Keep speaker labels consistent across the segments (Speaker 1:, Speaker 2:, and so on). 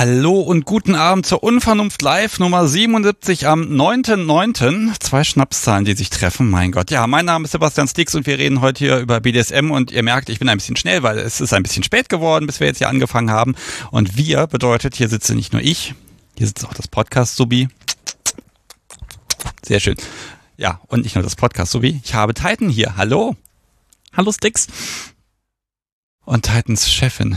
Speaker 1: Hallo und guten Abend zur Unvernunft Live Nummer 77 am 9.9. 2 Schnapszahlen, die sich treffen, mein Gott. Ja, mein Name ist Sebastian Stix und wir reden heute hier über BDSM und ihr merkt, ich bin ein bisschen schnell, weil es ist ein bisschen spät geworden, bis wir jetzt hier angefangen haben. Und wir bedeutet, hier sitze nicht nur ich, hier sitzt auch das Podcast-Subi. Sehr schön. Ja, und nicht nur das Podcast-Subi, ich habe Titan hier. Hallo.
Speaker 2: Hallo Stix.
Speaker 1: Und Titans Chefin.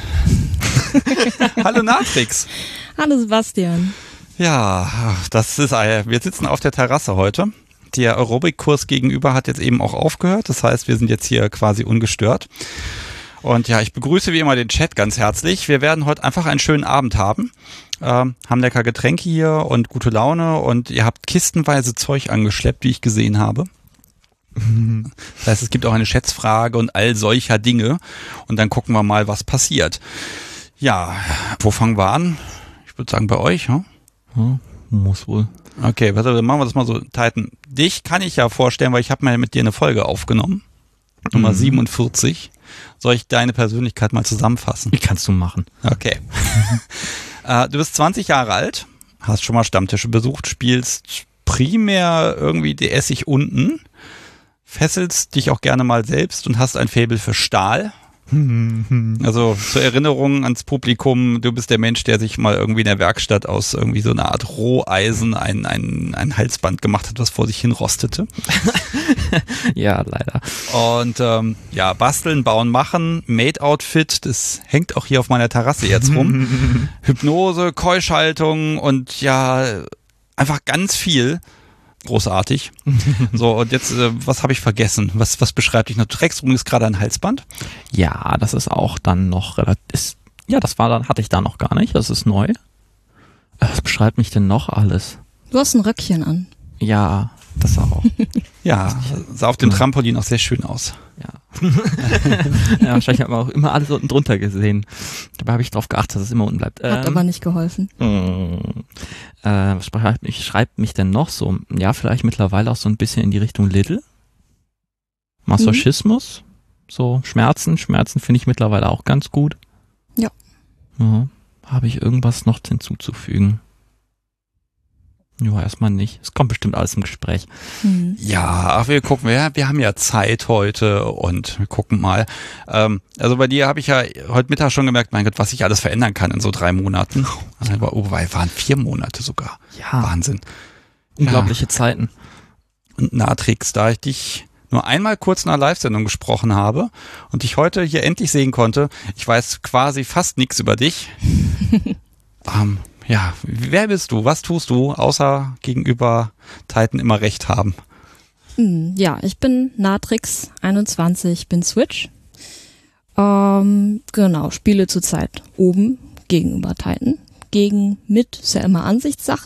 Speaker 1: Hallo Natrix.
Speaker 3: Hallo Sebastian.
Speaker 1: Ja, wir sitzen auf der Terrasse heute. Der Aerobic-Kurs gegenüber hat jetzt eben auch aufgehört. Das heißt, wir sind jetzt hier quasi ungestört. Und ja, ich begrüße wie immer den Chat ganz herzlich. Wir werden heute einfach einen schönen Abend haben. Haben lecker Getränke hier und gute Laune. Und ihr habt kistenweise Zeug angeschleppt, wie ich gesehen habe. Das heißt, es gibt auch eine Schätzfrage und all solcher Dinge. Und dann gucken wir mal, was passiert. Ja, wo fangen wir an? Ich würde sagen, bei euch, hm?
Speaker 2: Ja, muss wohl.
Speaker 1: Okay, warte, dann machen wir das mal so. Titan, dich kann ich ja vorstellen, weil ich habe mal mit dir eine Folge aufgenommen. Nummer 47. Soll ich deine Persönlichkeit mal zusammenfassen?
Speaker 2: Wie kannst du machen?
Speaker 1: Okay. Du bist 20 Jahre alt, hast schon mal Stammtische besucht, spielst primär irgendwie DS unten, fesselst dich auch gerne mal selbst und hast ein Faible für Stahl. Also zur Erinnerung ans Publikum, du bist der Mensch, der sich mal irgendwie in der Werkstatt aus irgendwie so einer Art Roheisen ein Halsband gemacht hat, was vor sich hin rostete.
Speaker 2: Ja, leider.
Speaker 1: Und ja, basteln, bauen, machen, Maid-Outfit, das hängt auch hier auf meiner Terrasse jetzt rum. Hypnose, Keuschhaltung und ja, einfach ganz viel. Großartig. So, und jetzt, was habe ich vergessen? Was beschreibt dich noch? Du trägst übrigens gerade ein Halsband?
Speaker 2: Ja, das ist auch dann noch relativ. Ja, hatte ich da noch gar nicht. Das ist neu. Was beschreibt mich denn noch alles?
Speaker 3: Du hast ein Röckchen an.
Speaker 2: Ja, das auch.
Speaker 1: Ja, sah auf dem Trampolin auch sehr schön aus.
Speaker 2: Ja. Ja, wahrscheinlich hat man auch immer alles unten drunter gesehen. Dabei habe ich darauf geachtet, dass es immer unten bleibt.
Speaker 3: Hat aber nicht geholfen.
Speaker 2: Was schreibt mich denn noch so? Ja, vielleicht mittlerweile auch so ein bisschen in die Richtung Lidl. Masochismus. So Schmerzen finde ich mittlerweile auch ganz gut.
Speaker 3: Ja.
Speaker 2: Habe ich irgendwas noch hinzuzufügen? Ja, erstmal nicht. Es kommt bestimmt alles im Gespräch.
Speaker 1: Ja, wir gucken, wir haben ja Zeit heute und wir gucken mal. Also bei dir habe ich ja heute Mittag schon gemerkt, mein Gott, was sich alles verändern kann in so 3 Monaten. Waren 4 Monate sogar.
Speaker 2: Ja.
Speaker 1: Wahnsinn.
Speaker 2: Unglaubliche Zeiten.
Speaker 1: Und Natrix, da ich dich nur einmal kurz in einer Live-Sendung gesprochen habe und dich heute hier endlich sehen konnte, ich weiß quasi fast nichts über dich. Ja, wer bist du? Was tust du, außer gegenüber Titan immer recht haben?
Speaker 3: Ja, ich bin Natrix, 21, bin Switch. Genau, spiele zurzeit oben gegenüber Titan. Mit ist ja immer Ansichtssache.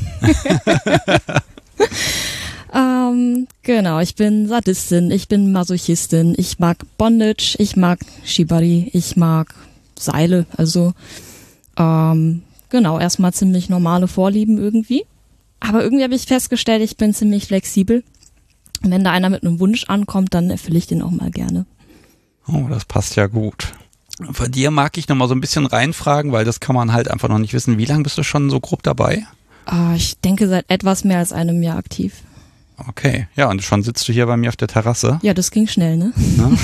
Speaker 3: Genau, ich bin Sadistin, ich bin Masochistin, ich mag Bondage, ich mag Shibari, ich mag Seile, also genau, erstmal ziemlich normale Vorlieben irgendwie. Aber irgendwie habe ich festgestellt, ich bin ziemlich flexibel. Und wenn da einer mit einem Wunsch ankommt, dann erfülle ich den auch mal gerne.
Speaker 1: Oh, das passt ja gut. Bei dir mag ich noch mal so ein bisschen reinfragen, weil das kann man halt einfach noch nicht wissen. Wie lange bist du schon so grob dabei?
Speaker 3: Ich denke seit etwas mehr als einem Jahr aktiv.
Speaker 1: Okay, ja, und schon sitzt du hier bei mir auf der Terrasse.
Speaker 3: Ja, das ging schnell, ne?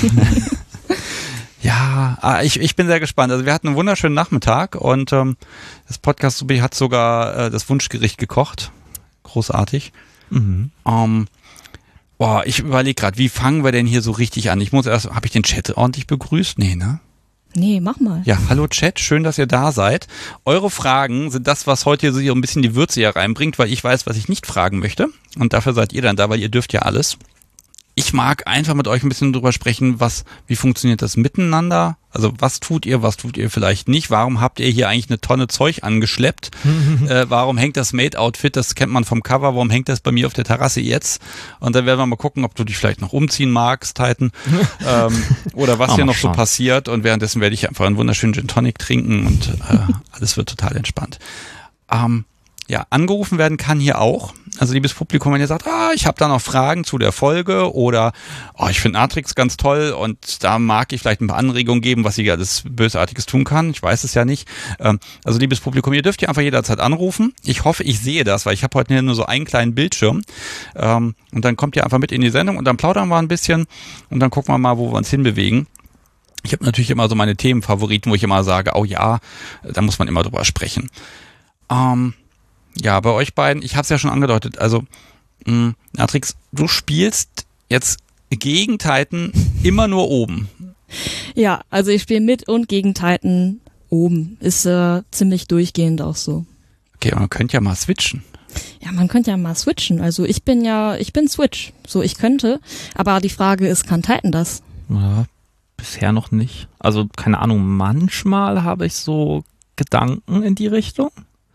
Speaker 1: Ja, ich bin sehr gespannt. Also wir hatten einen wunderschönen Nachmittag und das Podcast-Subi hat sogar das Wunschgericht gekocht. Großartig. Ich überlege gerade, wie fangen wir denn hier so richtig an? Habe ich den Chat ordentlich begrüßt? Nee, ne?
Speaker 3: Nee, mach mal.
Speaker 1: Ja, hallo Chat, schön, dass ihr da seid. Eure Fragen sind das, was heute so ein bisschen die Würze hier reinbringt, weil ich weiß, was ich nicht fragen möchte. Und dafür seid ihr dann da, weil ihr dürft ja alles. Ich mag einfach mit euch ein bisschen drüber sprechen, wie funktioniert das miteinander? Also was tut ihr vielleicht nicht? Warum habt ihr hier eigentlich eine Tonne Zeug angeschleppt? Warum hängt das Maid-Outfit, das kennt man vom Cover, warum hängt das bei mir auf der Terrasse jetzt? Und dann werden wir mal gucken, ob du dich vielleicht noch umziehen magst, Titan. Oder was hier noch so passiert. Und währenddessen werde ich einfach einen wunderschönen Gin Tonic trinken und alles wird total entspannt. Ja, angerufen werden kann hier auch. Also liebes Publikum, wenn ihr sagt, ich habe da noch Fragen zu der Folge oder ich finde Natrix ganz toll und da mag ich vielleicht ein paar Anregungen geben, was sie alles Bösartiges tun kann. Ich weiß es ja nicht. Also liebes Publikum, ihr dürft hier einfach jederzeit anrufen. Ich hoffe, ich sehe das, weil ich habe heute nur so einen kleinen Bildschirm. Und dann kommt ihr einfach mit in die Sendung und dann plaudern wir ein bisschen und dann gucken wir mal, wo wir uns hinbewegen. Ich habe natürlich immer so meine Themenfavoriten, wo ich immer sage, da muss man immer drüber sprechen. Ja, bei euch beiden, ich habe es ja schon angedeutet, also Natrix, du spielst jetzt gegen Titan immer nur oben.
Speaker 3: Ja, also ich spiele mit und gegen Titan oben. Ist ziemlich durchgehend auch so.
Speaker 1: Okay, man könnte ja mal switchen.
Speaker 3: Ja, man könnte ja mal switchen. Also ich bin Switch. So, ich könnte. Aber die Frage ist, kann Titan das?
Speaker 2: Ja, bisher noch nicht. Also, keine Ahnung, manchmal habe ich so Gedanken in die Richtung.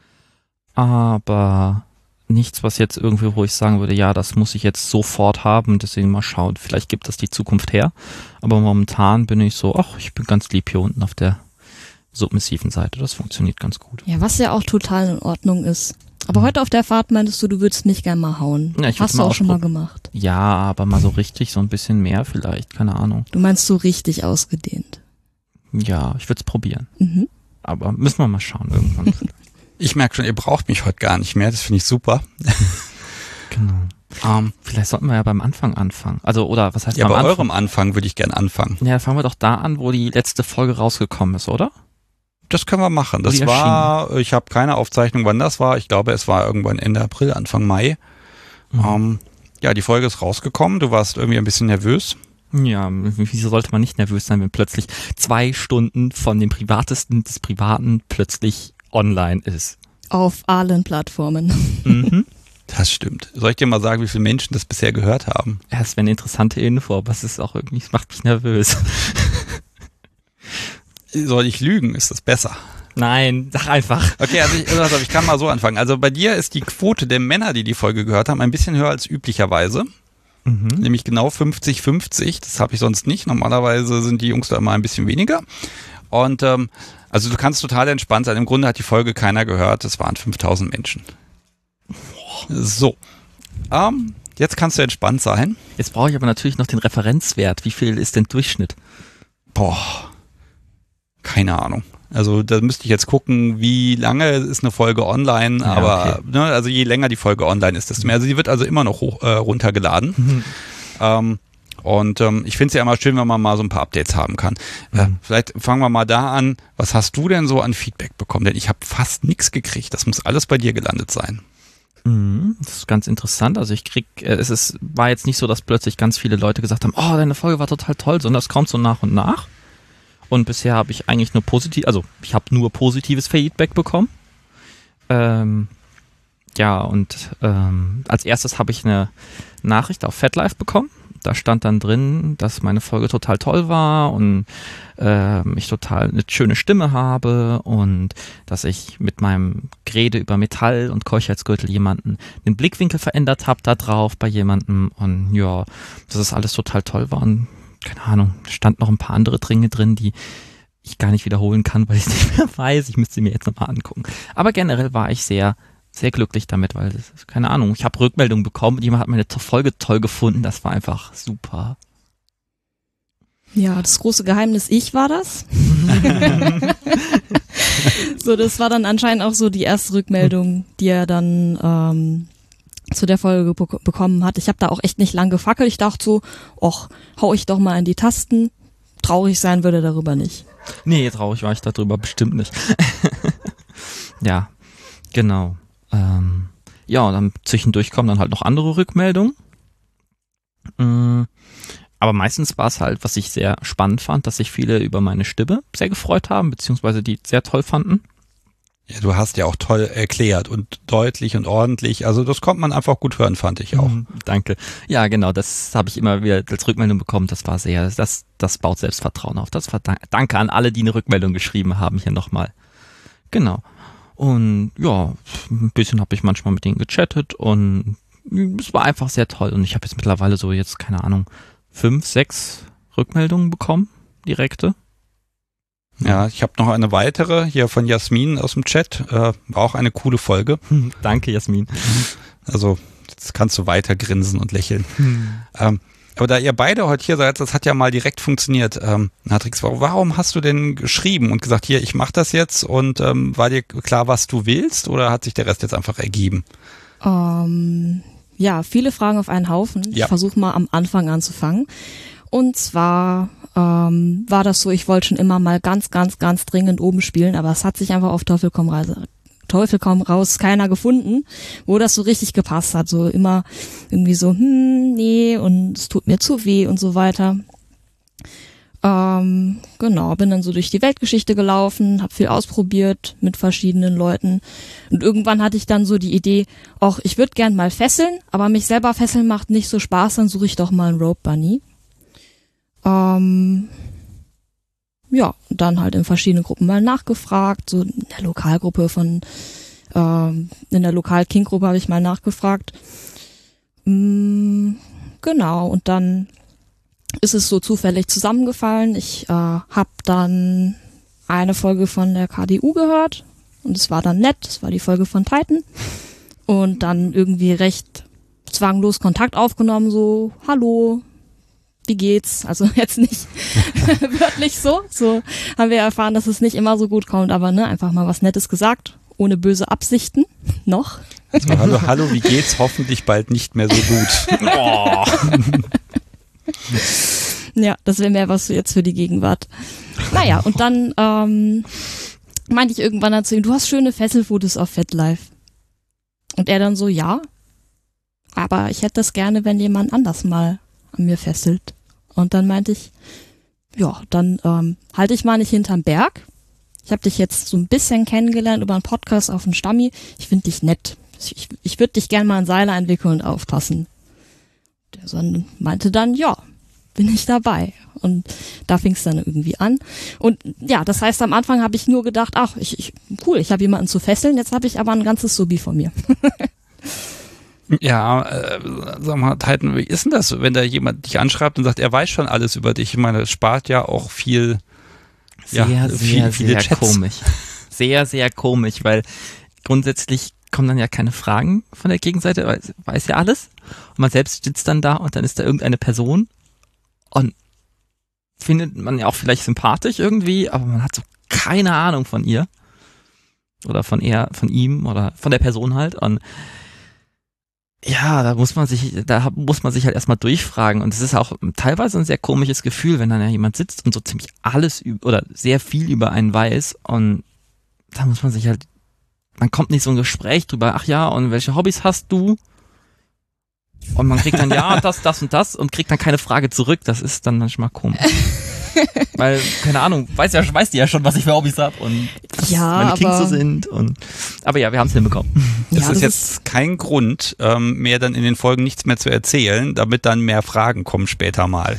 Speaker 2: Aber nichts, was jetzt irgendwie, wo ich sagen würde, ja, das muss ich jetzt sofort haben, deswegen mal schauen, vielleicht gibt das die Zukunft her. Aber momentan bin ich so, ich bin ganz lieb hier unten auf der submissiven Seite, das funktioniert ganz gut.
Speaker 3: Ja, was ja auch total in Ordnung ist. Aber heute auf der Fahrt meintest du würdest mich gerne mal hauen.
Speaker 2: Ja,
Speaker 3: hast du auch schon mal gemacht.
Speaker 2: Ja, aber mal so richtig, so ein bisschen mehr vielleicht, keine Ahnung.
Speaker 3: Du meinst so richtig ausgedehnt?
Speaker 2: Ja, ich würde es probieren.
Speaker 3: Mhm.
Speaker 2: Aber müssen wir mal schauen irgendwann.
Speaker 1: Ich merke schon, ihr braucht mich heute gar nicht mehr. Das finde ich super.
Speaker 2: Genau. Vielleicht sollten wir ja beim Anfang anfangen. Also, oder was heißt
Speaker 1: ja,
Speaker 2: beim
Speaker 1: bei
Speaker 2: Anfang?
Speaker 1: eurem Anfang würde ich gerne anfangen.
Speaker 2: Ja, fangen wir doch da an, wo die letzte Folge rausgekommen ist, oder?
Speaker 1: Das können wir machen. Das war, ich habe keine Aufzeichnung, wann das war. Ich glaube, es war irgendwann Ende April, Anfang Mai. Ja, die Folge ist rausgekommen. Du warst irgendwie ein bisschen nervös.
Speaker 2: Ja, wieso sollte man nicht nervös sein, wenn plötzlich 2 Stunden von dem Privatesten des Privaten plötzlich online ist?
Speaker 3: Auf allen Plattformen.
Speaker 2: Mhm.
Speaker 1: Das stimmt. Soll ich dir mal sagen, wie viele Menschen das bisher gehört haben?
Speaker 2: Ja, es wäre eine interessante Info, aber es ist auch irgendwie, es macht mich nervös.
Speaker 1: Soll ich lügen? Ist das besser?
Speaker 2: Nein, sag einfach.
Speaker 1: Okay, also ich kann mal so anfangen. Also bei dir ist die Quote der Männer, die Folge gehört haben, ein bisschen höher als üblicherweise. Nämlich genau 50-50. Das habe ich sonst nicht. Normalerweise sind die Jungs da immer ein bisschen weniger. Und also du kannst total entspannt sein. Im Grunde hat die Folge keiner gehört. Es waren 5000 Menschen. So. Jetzt kannst du entspannt sein.
Speaker 2: Jetzt brauche ich aber natürlich noch den Referenzwert. Wie viel ist denn Durchschnitt?
Speaker 1: Keine Ahnung. Also da müsste ich jetzt gucken, wie lange ist eine Folge online,
Speaker 2: Ja,
Speaker 1: aber
Speaker 2: okay.
Speaker 1: ne, also je länger die Folge online ist, desto mehr. Also die wird also immer noch runtergeladen. Und ich finde es ja immer schön, wenn man mal so ein paar Updates haben kann. Vielleicht fangen wir mal da an. Was hast du denn so an Feedback bekommen? Denn ich habe fast nichts gekriegt. Das muss alles bei dir gelandet sein.
Speaker 2: Das ist ganz interessant. Also ich war jetzt nicht so, dass plötzlich ganz viele Leute gesagt haben, deine Folge war total toll, sondern es kommt so nach und nach. Und bisher habe ich eigentlich nur ich habe nur positives Feedback bekommen. Als erstes habe ich eine Nachricht auf FatLife bekommen. Da stand dann drin, dass meine Folge total toll war und ich total eine schöne Stimme habe und dass ich mit meinem Gerede über Metall und Keuchheitsgürtel jemanden den Blickwinkel verändert habe da drauf bei jemandem und ja, dass es alles total toll war und keine Ahnung, stand noch ein paar andere Dinge drin, die ich gar nicht wiederholen kann, weil ich es nicht mehr weiß. Ich müsste sie mir jetzt nochmal angucken. Aber generell war ich sehr, sehr glücklich damit, weil, keine Ahnung, ich habe Rückmeldungen bekommen, jemand hat meine Folge toll gefunden, das war einfach super.
Speaker 3: Ja, das große Geheimnis, ich war das. So, das war dann anscheinend auch so die erste Rückmeldung, die er dann zu der Folge bekommen hat. Ich habe da auch echt nicht lang gefackelt. Ich dachte so, hau ich doch mal in die Tasten. Traurig sein würde darüber nicht.
Speaker 2: Nee, traurig war ich darüber bestimmt nicht. Ja, genau. Und dann zwischendurch kommen dann halt noch andere Rückmeldungen. Aber meistens war es halt, was ich sehr spannend fand, dass sich viele über meine Stimme sehr gefreut haben, beziehungsweise die sehr toll fanden.
Speaker 1: Ja, du hast ja auch toll erklärt und deutlich und ordentlich. Also das konnte man einfach gut hören, fand ich auch.
Speaker 2: Danke. Ja, genau, das habe ich immer wieder als Rückmeldung bekommen. Das war das baut Selbstvertrauen auf. Danke an alle, die eine Rückmeldung geschrieben haben, hier nochmal. Genau. Und ja, ein bisschen habe ich manchmal mit denen gechattet und es war einfach sehr toll. Und ich habe jetzt mittlerweile so jetzt, keine Ahnung, 5, 6 Rückmeldungen bekommen, direkte.
Speaker 1: Ja, ich habe noch eine weitere hier von Jasmin aus dem Chat. War auch eine coole Folge.
Speaker 2: Danke, Jasmin.
Speaker 1: Also jetzt kannst du weiter grinsen und lächeln. Aber da ihr beide heute hier seid, das hat ja mal direkt funktioniert. Natrix, warum hast du denn geschrieben und gesagt, hier, ich mache das jetzt, und war dir klar, was du willst, oder hat sich der Rest jetzt einfach ergeben?
Speaker 3: Ja, viele Fragen auf einen Haufen.
Speaker 1: Ja.
Speaker 3: Ich versuche mal am Anfang anzufangen. Und zwar war das so, ich wollte schon immer mal ganz, ganz, ganz dringend oben spielen, aber es hat sich einfach auf Teufel komm raus keiner gefunden, wo das so richtig gepasst hat. So immer irgendwie so, nee, und es tut mir zu weh und so weiter. Genau, bin dann so durch die Weltgeschichte gelaufen, habe viel ausprobiert mit verschiedenen Leuten, und irgendwann hatte ich dann so die Idee, ach, ich würde gern mal fesseln, aber mich selber fesseln macht nicht so Spaß, dann suche ich doch mal einen Rope Bunny. Ja, dann halt in verschiedenen Gruppen mal nachgefragt, so in der Lokalgruppe in der Lokal-King-Gruppe habe ich mal nachgefragt. Genau, und dann ist es so zufällig zusammengefallen. Ich habe dann eine Folge von der KDU gehört, und es war dann nett, es war die Folge von Titan, und dann irgendwie recht zwanglos Kontakt aufgenommen, so, hallo, wie geht's? Also jetzt nicht wörtlich so haben wir erfahren, dass es nicht immer so gut kommt, aber ne, einfach mal was Nettes gesagt, ohne böse Absichten, noch.
Speaker 1: So, hallo, wie geht's? Hoffentlich bald nicht mehr so gut.
Speaker 2: Oh.
Speaker 3: Ja, das wäre mehr was jetzt für die Gegenwart. Naja, und dann meinte ich irgendwann zu ihm, du hast schöne Fesselfotos auf FetLife. Und er dann so, ja, aber ich hätte das gerne, wenn jemand anders mal an mir fesselt. Und dann meinte ich, ja, dann halte ich mal nicht hinterm Berg. Ich habe dich jetzt so ein bisschen kennengelernt über einen Podcast auf dem Stammi. Ich finde dich nett. Ich würde dich gerne mal an Seile entwickeln und aufpassen. Der Sohn meinte dann, ja, bin ich dabei. Und da fing es dann irgendwie an. Und ja, das heißt, am Anfang habe ich nur gedacht, ach, cool, ich habe jemanden zu fesseln, jetzt habe ich aber ein ganzes Subi von mir.
Speaker 1: Ja, sag mal, Titan, wie ist denn das, wenn da jemand dich anschreibt und sagt, er weiß schon alles über dich? Ich meine, das spart ja auch viel, viele Chats.
Speaker 2: Komisch. Sehr, sehr komisch, weil grundsätzlich kommen dann ja keine Fragen von der Gegenseite, weil weiß ja alles. Und man selbst sitzt dann da, und dann ist da irgendeine Person und findet man ja auch vielleicht sympathisch irgendwie, aber man hat so keine Ahnung von ihr oder von ihm oder von der Person halt. Und ja, da muss man sich halt erstmal durchfragen, und es ist auch teilweise ein sehr komisches Gefühl, wenn dann ja jemand sitzt und so ziemlich alles oder sehr viel über einen weiß, und da muss man sich halt, man kommt nicht so ein Gespräch drüber, ach ja, und welche Hobbys hast du? Und man kriegt dann ja, das und das, und kriegt dann keine Frage zurück, das ist dann manchmal komisch. Weil, keine Ahnung, weiß die ja schon, was ich für Hobbys habe und was meine Kings so sind. Aber ja, wir haben es hinbekommen.
Speaker 1: Das ist jetzt kein Grund, mehr dann in den Folgen nichts mehr zu erzählen, damit dann mehr Fragen kommen später mal.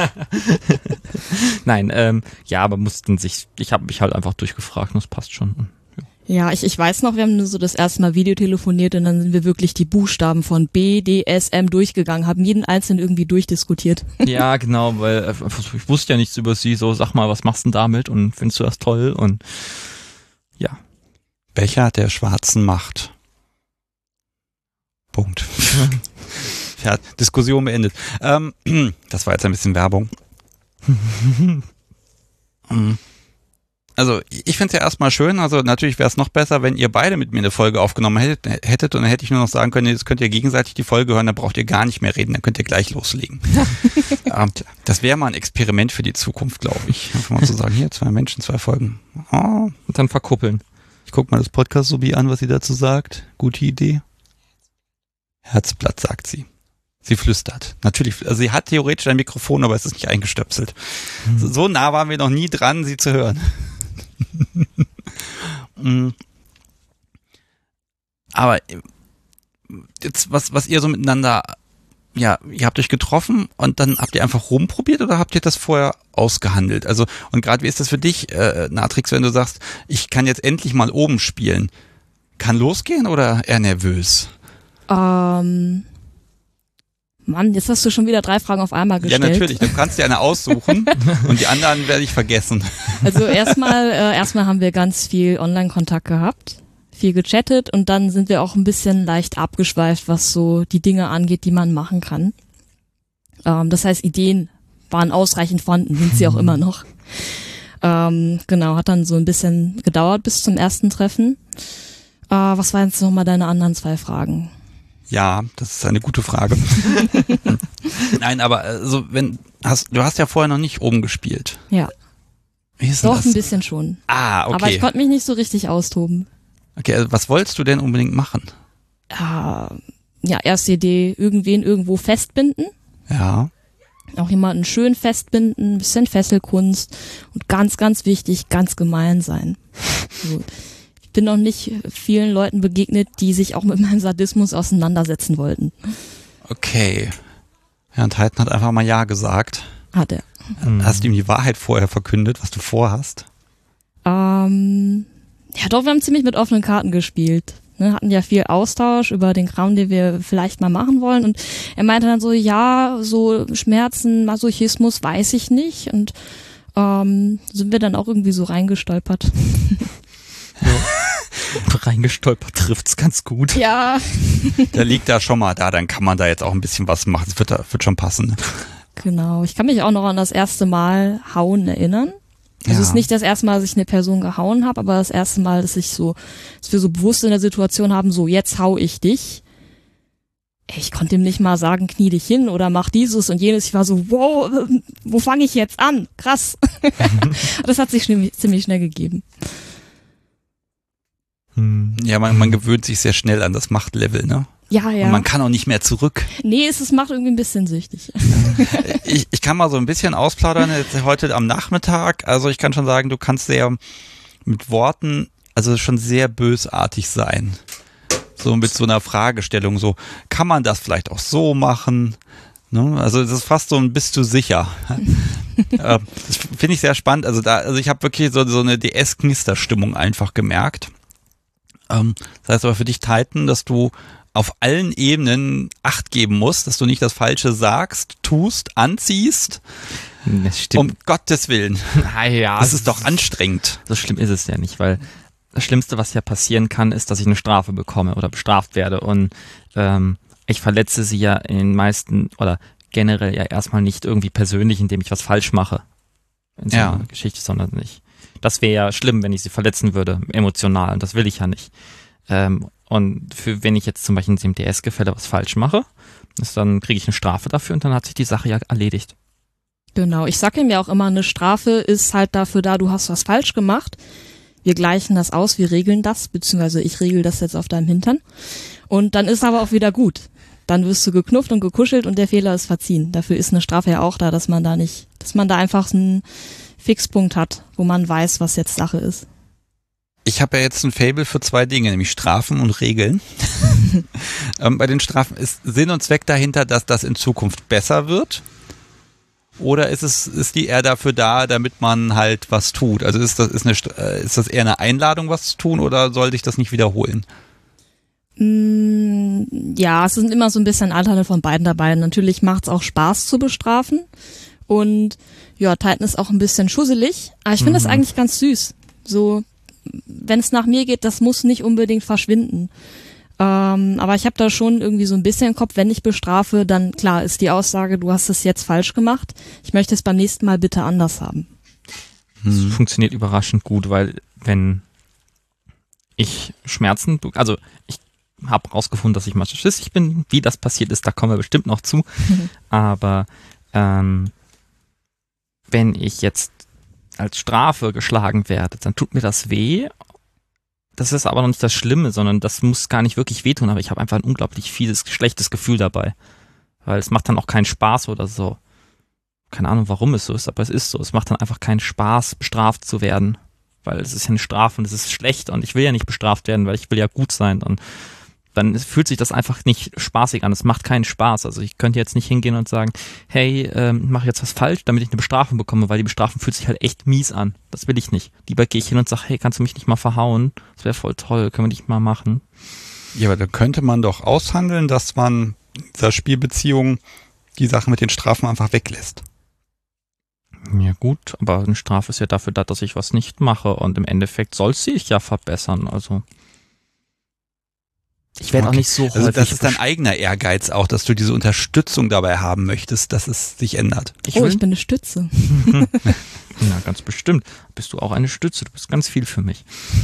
Speaker 2: Nein, ja, aber ich habe mich halt einfach durchgefragt, und das passt schon.
Speaker 3: Ja, ich weiß noch, wir haben nur so das erste Mal Video telefoniert, und dann sind wir wirklich die Buchstaben von B, D, S, M durchgegangen, haben jeden einzelnen irgendwie durchdiskutiert.
Speaker 2: Ja, genau, weil ich wusste ja nichts über sie, so sag mal, was machst du denn damit, und findest du das toll, und ja.
Speaker 1: Becher der schwarzen Macht. Punkt. Ja, Diskussion beendet. Das war jetzt ein bisschen Werbung. Also ich finde es ja erstmal schön, also natürlich wäre es noch besser, wenn ihr beide mit mir eine Folge aufgenommen hättet, und dann hätte ich nur noch sagen können, jetzt könnt ihr gegenseitig die Folge hören, dann braucht ihr gar nicht mehr reden, dann könnt ihr gleich loslegen. Das wäre mal ein Experiment für die Zukunft, glaube ich. Einfach mal zu sagen, hier, 2 Menschen, 2 Folgen. Oh.
Speaker 2: Und dann verkuppeln.
Speaker 1: Ich gucke mal das Podcast-Subi an, was sie dazu sagt. Gute Idee. Herzblatt, sagt sie. Sie flüstert. Natürlich, also sie hat theoretisch ein Mikrofon, aber es ist nicht eingestöpselt. So nah waren wir noch nie dran, sie zu hören. Aber jetzt, was ihr so miteinander, ja, ihr habt euch getroffen und dann habt ihr einfach rumprobiert, oder habt ihr das vorher ausgehandelt? Also, und gerade wie ist das für dich, Natrix, wenn du sagst, ich kann jetzt endlich mal oben spielen? Kann losgehen oder eher nervös?
Speaker 3: Mann, jetzt hast du schon wieder 3 Fragen auf einmal gestellt.
Speaker 1: Ja, natürlich. Du kannst dir eine aussuchen und die anderen werde ich vergessen.
Speaker 3: Also erstmal haben wir ganz viel Online-Kontakt gehabt, viel gechattet und dann sind wir auch ein bisschen leicht abgeschweift, was so die Dinge angeht, die man machen kann. Das heißt, Ideen waren ausreichend vorhanden, sind sie auch immer noch. Genau, hat dann so ein bisschen gedauert bis zum ersten Treffen. Was waren jetzt nochmal deine anderen 2 Fragen?
Speaker 1: Ja, das ist eine gute Frage. Nein, aber also du hast ja vorher noch nicht oben gespielt.
Speaker 3: Ja.
Speaker 1: Wie ist denn
Speaker 3: Doch,
Speaker 1: das?
Speaker 3: ein bisschen schon.
Speaker 1: Ah, okay.
Speaker 3: Aber ich konnte mich nicht so richtig austoben.
Speaker 1: Okay, also was wolltest du denn unbedingt machen?
Speaker 3: Ja, erste Idee, irgendwen irgendwo festbinden.
Speaker 1: Ja.
Speaker 3: Auch jemanden schön festbinden, ein bisschen Fesselkunst und ganz, ganz wichtig, ganz gemein sein. So. Ich bin noch nicht vielen Leuten begegnet, die sich auch mit meinem Sadismus auseinandersetzen wollten.
Speaker 1: Okay. Ja, und Titan hat einfach mal Ja gesagt.
Speaker 3: Hat er.
Speaker 1: Hast du ihm die Wahrheit vorher verkündet, was du vorhast?
Speaker 3: Ja doch, wir haben ziemlich mit offenen Karten gespielt. Ne, hatten ja viel Austausch über den Kram, den wir vielleicht mal machen wollen. Und er meinte dann so, ja, so Schmerzen, Masochismus weiß ich nicht. Und sind wir dann auch irgendwie so reingestolpert.
Speaker 2: Reingestolpert trifft's ganz gut.
Speaker 3: Ja.
Speaker 1: Der liegt da schon mal da, dann kann man da jetzt auch ein bisschen was machen. Das wird schon passen.
Speaker 3: Genau. Ich kann mich auch noch an das erste Mal hauen erinnern. Also es ist nicht das erste Mal, dass ich eine Person gehauen habe, aber das erste Mal, dass wir so bewusst in der Situation haben, so jetzt hau ich dich. Ich konnte ihm nicht mal sagen, knie dich hin oder mach dieses und jenes. Ich war so, wow, wo fange ich jetzt an? Krass. Das hat sich ziemlich schnell gegeben.
Speaker 1: Ja, man gewöhnt sich sehr schnell an das Machtlevel, ne?
Speaker 3: Ja.
Speaker 1: Und man kann auch nicht mehr zurück.
Speaker 3: Nee, es macht irgendwie ein bisschen süchtig.
Speaker 1: Ich kann mal so ein bisschen ausplaudern jetzt heute am Nachmittag. Also ich kann schon sagen, du kannst sehr mit Worten, also schon sehr bösartig sein. So mit so einer Fragestellung, so kann man das vielleicht auch so machen? Ne? Also das ist fast so ein bist du sicher? Das finde ich sehr spannend. Also ich habe wirklich so eine DS-Knisterstimmung einfach gemerkt. Das heißt aber für dich, Titan, dass du auf allen Ebenen Acht geben musst, dass du nicht das Falsche sagst, tust, anziehst.
Speaker 2: Das stimmt.
Speaker 1: Um Gottes Willen.
Speaker 2: Ja,
Speaker 1: Das ist doch anstrengend.
Speaker 2: So schlimm ist es ja nicht, weil das Schlimmste, was ja passieren kann, ist, dass ich eine Strafe bekomme oder bestraft werde. Und ich verletze sie ja in den meisten oder generell ja erstmal nicht irgendwie persönlich, indem ich was falsch mache in so einer Geschichte, sondern nicht. Das wäre ja schlimm, wenn ich sie verletzen würde, emotional. Und das will ich ja nicht. Und wenn ich jetzt zum Beispiel in dem DS-Gefälle was falsch mache, dann kriege ich eine Strafe dafür und dann hat sich die Sache ja erledigt.
Speaker 3: Genau, ich sage ihm ja auch immer, eine Strafe ist halt dafür da, du hast was falsch gemacht. Wir gleichen das aus, wir regeln das, beziehungsweise ich regel das jetzt auf deinem Hintern. Und dann ist aber auch wieder gut. Dann wirst du geknufft und gekuschelt und der Fehler ist verziehen. Dafür ist eine Strafe ja auch da, dass man da einfach einen Fixpunkt hat, wo man weiß, was jetzt Sache ist.
Speaker 1: Ich habe ja jetzt ein Faible für 2 Dinge, nämlich Strafen und Regeln. Bei den Strafen ist Sinn und Zweck dahinter, dass das in Zukunft besser wird? Oder ist die eher dafür da, damit man halt was tut? Also ist das eher eine Einladung, was zu tun, oder soll sich das nicht wiederholen?
Speaker 3: Ja, es sind immer so ein bisschen Anteile von beiden dabei. Natürlich macht es auch Spaß zu bestrafen. Und ja, Titan ist auch ein bisschen schusselig. Aber ich finde das eigentlich ganz süß. So, wenn es nach mir geht, das muss nicht unbedingt verschwinden. Aber ich habe da schon irgendwie so ein bisschen im Kopf, wenn ich bestrafe, dann klar ist die Aussage, du hast es jetzt falsch gemacht. Ich möchte es beim nächsten Mal bitte anders haben.
Speaker 2: Das funktioniert überraschend gut, weil wenn ich Schmerzen, also ich habe rausgefunden, dass ich masochistisch bin. Wie das passiert ist, da kommen wir bestimmt noch zu. Aber wenn ich jetzt als Strafe geschlagen werde, dann tut mir das weh. Das ist aber noch nicht das Schlimme, sondern das muss gar nicht wirklich wehtun, aber ich habe einfach ein unglaublich fieses, schlechtes Gefühl dabei. Weil es macht dann auch keinen Spaß oder so. Keine Ahnung, warum es so ist, aber es ist so. Es macht dann einfach keinen Spaß, bestraft zu werden. Weil es ist ja eine Strafe und es ist schlecht und ich will ja nicht bestraft werden, weil ich will ja gut sein. Und dann fühlt sich das einfach nicht spaßig an. Es macht keinen Spaß. Also ich könnte jetzt nicht hingehen und sagen, hey, mach jetzt was falsch, damit ich eine Bestrafung bekomme, weil die Bestrafung fühlt sich halt echt mies an. Das will ich nicht. Lieber gehe ich hin und sage, hey, kannst du mich nicht mal verhauen? Das wäre voll toll, können wir nicht mal machen.
Speaker 1: Ja, aber da könnte man doch aushandeln, dass man dieser Spielbeziehung die Sache mit den Strafen einfach weglässt.
Speaker 2: Ja gut, aber eine Strafe ist ja dafür da, dass ich was nicht mache und im Endeffekt soll sie sich ja verbessern, also ich werde auch nicht so häufig...
Speaker 1: Also das ist dein eigener Ehrgeiz auch, dass du diese Unterstützung dabei haben möchtest, dass es sich ändert.
Speaker 3: Ich bin eine Stütze.
Speaker 2: Ja, ganz bestimmt. Bist du auch eine Stütze, du bist ganz viel für mich.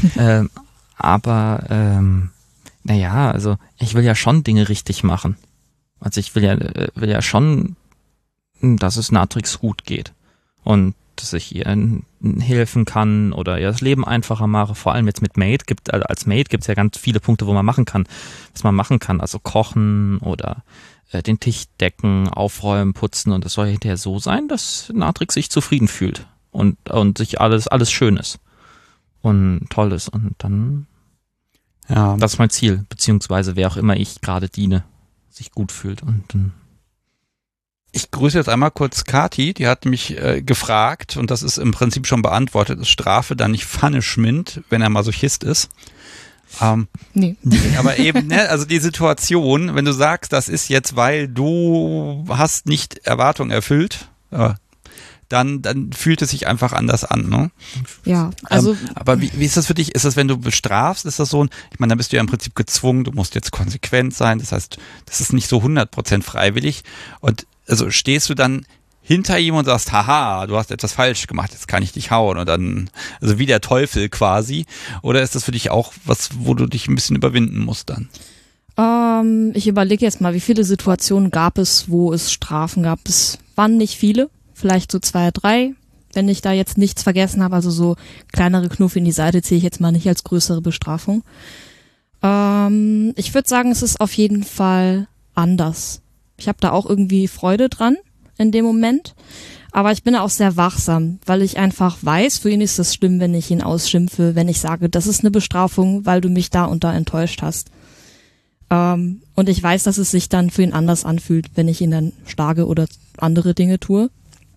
Speaker 2: Naja, also ich will ja schon Dinge richtig machen. Also ich will ja schon, dass es Natrix gut geht. Und dass ich ihr helfen kann oder ihr das Leben einfacher mache. Vor allem jetzt mit Maid als Maid gibt es ja ganz viele Punkte, wo man machen kann, was man machen kann. Also kochen oder den Tisch decken, aufräumen, putzen. Und das soll hinterher so sein, dass Natrix sich zufrieden fühlt und sich alles schön ist und toll ist. Und dann, ja, das ist mein Ziel. Beziehungsweise wer auch immer ich gerade diene, sich gut fühlt. Und dann...
Speaker 1: Ich grüße jetzt einmal kurz Kati, die hat mich gefragt, und das ist im Prinzip schon beantwortet, ist Strafe dann nicht Punishment, wenn er Masochist ist?
Speaker 3: Nee.
Speaker 1: Aber eben, ne, also die Situation, wenn du sagst, das ist jetzt, weil du hast nicht Erwartungen erfüllt, dann fühlt es sich einfach anders an, ne?
Speaker 3: Ja, also.
Speaker 1: Aber wie ist das für dich? Ist das, wenn du bestrafst, ist das so ich meine, dann bist du ja im Prinzip gezwungen, du musst jetzt konsequent sein, das heißt, das ist nicht so 100% freiwillig, und also stehst du dann hinter ihm und sagst, haha, du hast etwas falsch gemacht, jetzt kann ich dich hauen, und dann, also wie der Teufel quasi, oder ist das für dich auch was, wo du dich ein bisschen überwinden musst dann?
Speaker 3: Ich überlege jetzt mal, wie viele Situationen gab es, wo es Strafen gab. Es waren nicht viele, vielleicht so 2, 3, wenn ich da jetzt nichts vergessen habe, also so kleinere Knuffe in die Seite zähle ich jetzt mal nicht als größere Bestrafung. Ich würde sagen, es ist auf jeden Fall anders. Ich habe da auch irgendwie Freude dran in dem Moment, aber ich bin auch sehr wachsam, weil ich einfach weiß, für ihn ist es schlimm, wenn ich ihn ausschimpfe, wenn ich sage, das ist eine Bestrafung, weil du mich da und da enttäuscht hast. Und ich weiß, dass es sich dann für ihn anders anfühlt, wenn ich ihn dann schlage oder andere Dinge tue.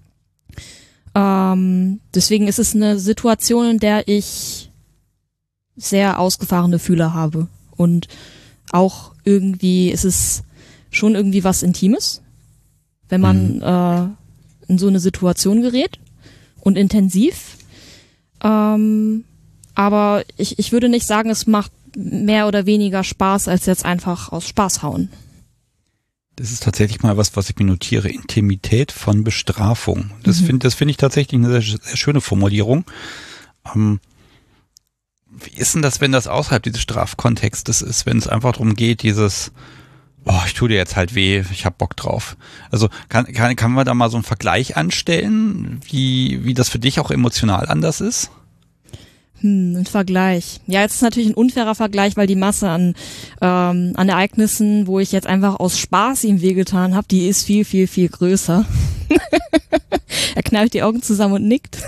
Speaker 3: Deswegen ist es eine Situation, in der ich sehr ausgefahrene Fühler habe, und auch irgendwie ist es schon irgendwie was Intimes, wenn man in so eine Situation gerät, und intensiv. Aber ich würde nicht sagen, es macht mehr oder weniger Spaß, als jetzt einfach aus Spaß hauen.
Speaker 1: Das ist tatsächlich mal was ich mir notiere. Intimität von Bestrafung. Das finde ich tatsächlich eine sehr, sehr schöne Formulierung. Wie ist denn das, wenn das außerhalb dieses Strafkontextes ist, wenn es einfach darum geht, dieses ich tue dir jetzt halt weh, ich hab Bock drauf. Also kann man da mal so einen Vergleich anstellen, wie das für dich auch emotional anders ist?
Speaker 3: Ein Vergleich. Ja, jetzt ist natürlich ein unfairer Vergleich, weil die Masse an Ereignissen, wo ich jetzt einfach aus Spaß ihm wehgetan habe, die ist viel, viel, viel größer. Er kneift die Augen zusammen und nickt.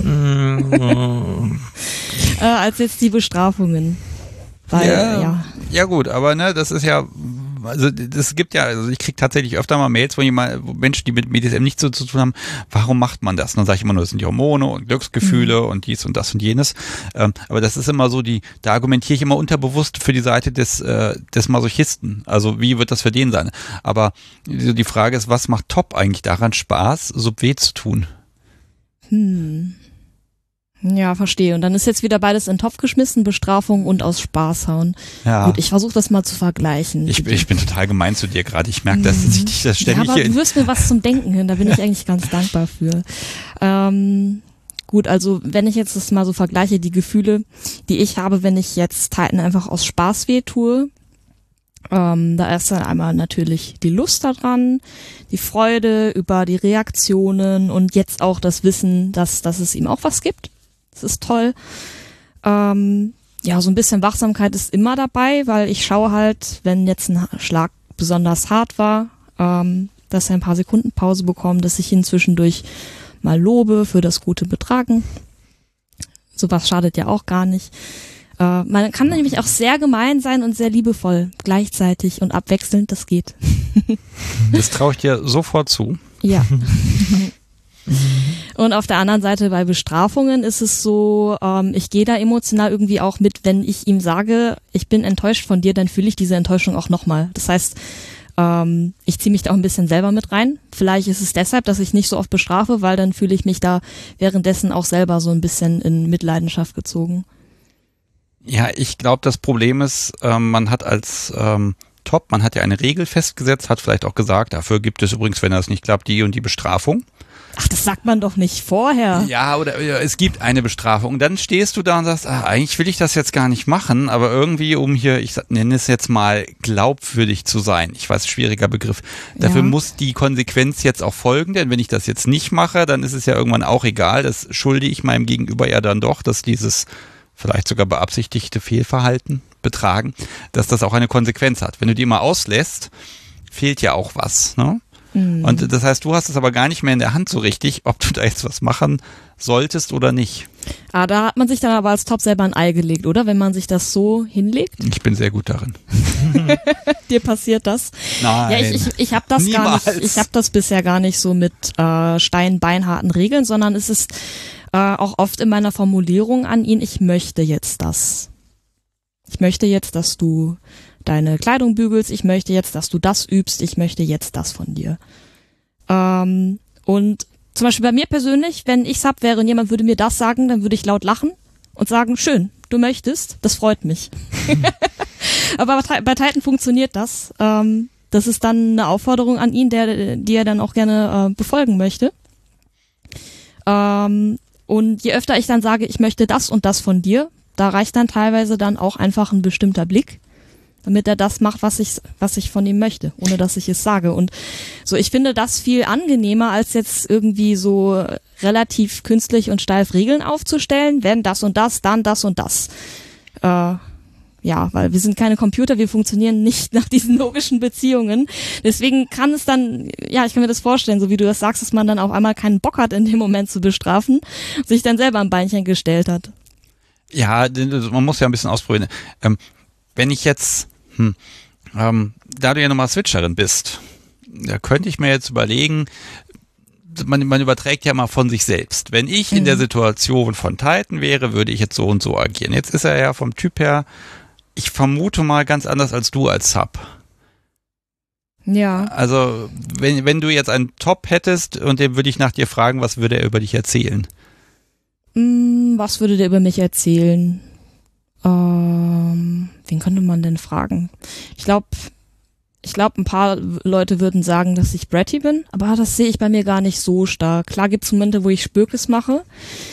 Speaker 3: Als jetzt die Bestrafungen. Weil,
Speaker 1: ja gut, aber ne, das ist ja, also das gibt ja, also ich kriege tatsächlich öfter mal Mails, wo Menschen, die mit BDSM nichts so zu tun haben, warum macht man das? Und dann sage ich immer nur, das sind die Hormone und Glücksgefühle und dies und das und jenes. Aber das ist immer so, da argumentiere ich immer unterbewusst für die Seite des Masochisten. Also wie wird das für den sein? Aber die Frage ist, was macht Top eigentlich daran Spaß, so weh zu tun?
Speaker 3: Ja, verstehe. Und dann ist jetzt wieder beides in den Topf geschmissen, Bestrafung und aus Spaß hauen.
Speaker 1: Ja.
Speaker 3: Gut, ich versuche das mal zu vergleichen.
Speaker 1: Ich bin total gemein zu dir gerade. Ich merke, dass ich dich das ständig
Speaker 3: aber du wirst mir was zum Denken hin, da bin ich eigentlich ganz dankbar für. Gut, also wenn ich jetzt das mal so vergleiche, die Gefühle, die ich habe, wenn ich jetzt Titan einfach aus Spaß weh tue, da ist dann einmal natürlich die Lust daran, die Freude über die Reaktionen und jetzt auch das Wissen, dass es ihm auch was gibt. Das ist toll. Ja, so ein bisschen Wachsamkeit ist immer dabei, weil ich schaue halt, wenn jetzt ein Schlag besonders hart war, dass er ein paar Sekunden Pause bekommt, dass ich ihn zwischendurch mal lobe für das gute Betragen. Sowas schadet ja auch gar nicht. Man kann nämlich auch sehr gemein sein und sehr liebevoll gleichzeitig und abwechselnd, das geht.
Speaker 1: Das traue ich dir sofort zu.
Speaker 3: Ja. Und auf der anderen Seite bei Bestrafungen ist es so, ich gehe da emotional irgendwie auch mit, wenn ich ihm sage, ich bin enttäuscht von dir, dann fühle ich diese Enttäuschung auch nochmal. Das heißt, Ich ziehe mich da auch ein bisschen selber mit rein. Vielleicht ist es deshalb, dass ich nicht so oft bestrafe, weil dann fühle ich mich da währenddessen auch selber so ein bisschen in Mitleidenschaft gezogen.
Speaker 1: Ja, ich glaube, das Problem ist, man hat als Top, man hat ja eine Regel festgesetzt, hat vielleicht auch gesagt, dafür gibt es übrigens, wenn das nicht klappt, die und die Bestrafung.
Speaker 3: Ach, das sagt man doch nicht vorher.
Speaker 1: Ja, oder es gibt eine Bestrafung. Und dann stehst du da und sagst, eigentlich will ich das jetzt gar nicht machen, aber irgendwie, um hier, ich nenne es jetzt mal, glaubwürdig zu sein. Ich weiß, schwieriger Begriff. Dafür muss die Konsequenz jetzt auch folgen, denn wenn ich das jetzt nicht mache, dann ist es ja irgendwann auch egal. Das schulde ich meinem Gegenüber ja dann doch, dass dieses vielleicht sogar beabsichtigte Fehlverhalten, Betragen, dass das auch eine Konsequenz hat. Wenn du die mal auslässt, fehlt ja auch was, ne? Und das heißt, du hast es aber gar nicht mehr in der Hand so richtig, ob du da jetzt was machen solltest oder nicht.
Speaker 3: Ah, da hat man sich dann aber als Top selber ein Ei gelegt, oder? Wenn man sich das so hinlegt?
Speaker 1: Ich bin sehr gut darin.
Speaker 3: Dir passiert das?
Speaker 1: Nein.
Speaker 3: Ja, ich habe das
Speaker 1: Niemals.
Speaker 3: gar nicht. Ich habe das bisher gar nicht so mit steinbeinharten Regeln, sondern es ist auch oft in meiner Formulierung an ihn, ich möchte jetzt das. Ich möchte jetzt, dass du deine Kleidung bügelst, ich möchte jetzt, dass du das übst, ich möchte jetzt das von dir. Und zum Beispiel bei mir persönlich, wenn ich Sub wäre und jemand würde mir das sagen, dann würde ich laut lachen und sagen, schön, du möchtest, das freut mich. Aber bei Titan funktioniert das. Das ist dann eine Aufforderung an ihn, die er dann auch gerne befolgen möchte. Und je öfter ich dann sage, ich möchte das und das von dir, da reicht dann teilweise dann auch einfach ein bestimmter Blick, damit er das macht, was ich von ihm möchte, ohne dass ich es sage. Und so, ich finde das viel angenehmer, als jetzt irgendwie so relativ künstlich und steif Regeln aufzustellen, wenn das und das, dann das und das. Ja, weil wir sind keine Computer, wir funktionieren nicht nach diesen logischen Beziehungen. Deswegen kann es dann, ja, ich kann mir das vorstellen, so wie du das sagst, dass man dann auf einmal keinen Bock hat, in dem Moment zu bestrafen, sich dann selber ein Beinchen gestellt hat.
Speaker 1: Ja, man muss ja ein bisschen ausprobieren. Wenn ich jetzt, da du ja nochmal Switcherin bist, da könnte ich mir jetzt überlegen, man überträgt ja mal von sich selbst. Wenn ich in der Situation von Titan wäre, würde ich jetzt so und so agieren. Jetzt ist er ja vom Typ her, ich vermute mal ganz anders als du als Sub.
Speaker 3: Ja.
Speaker 1: Also, wenn du jetzt einen Top hättest und den würde ich nach dir fragen, was würde er über dich erzählen?
Speaker 3: Was würde der über mich erzählen? Wen könnte man denn fragen? Ich glaube, ein paar Leute würden sagen, dass ich bratty bin, aber das sehe ich bei mir gar nicht so stark. Klar gibt es Momente, wo ich Spökes mache,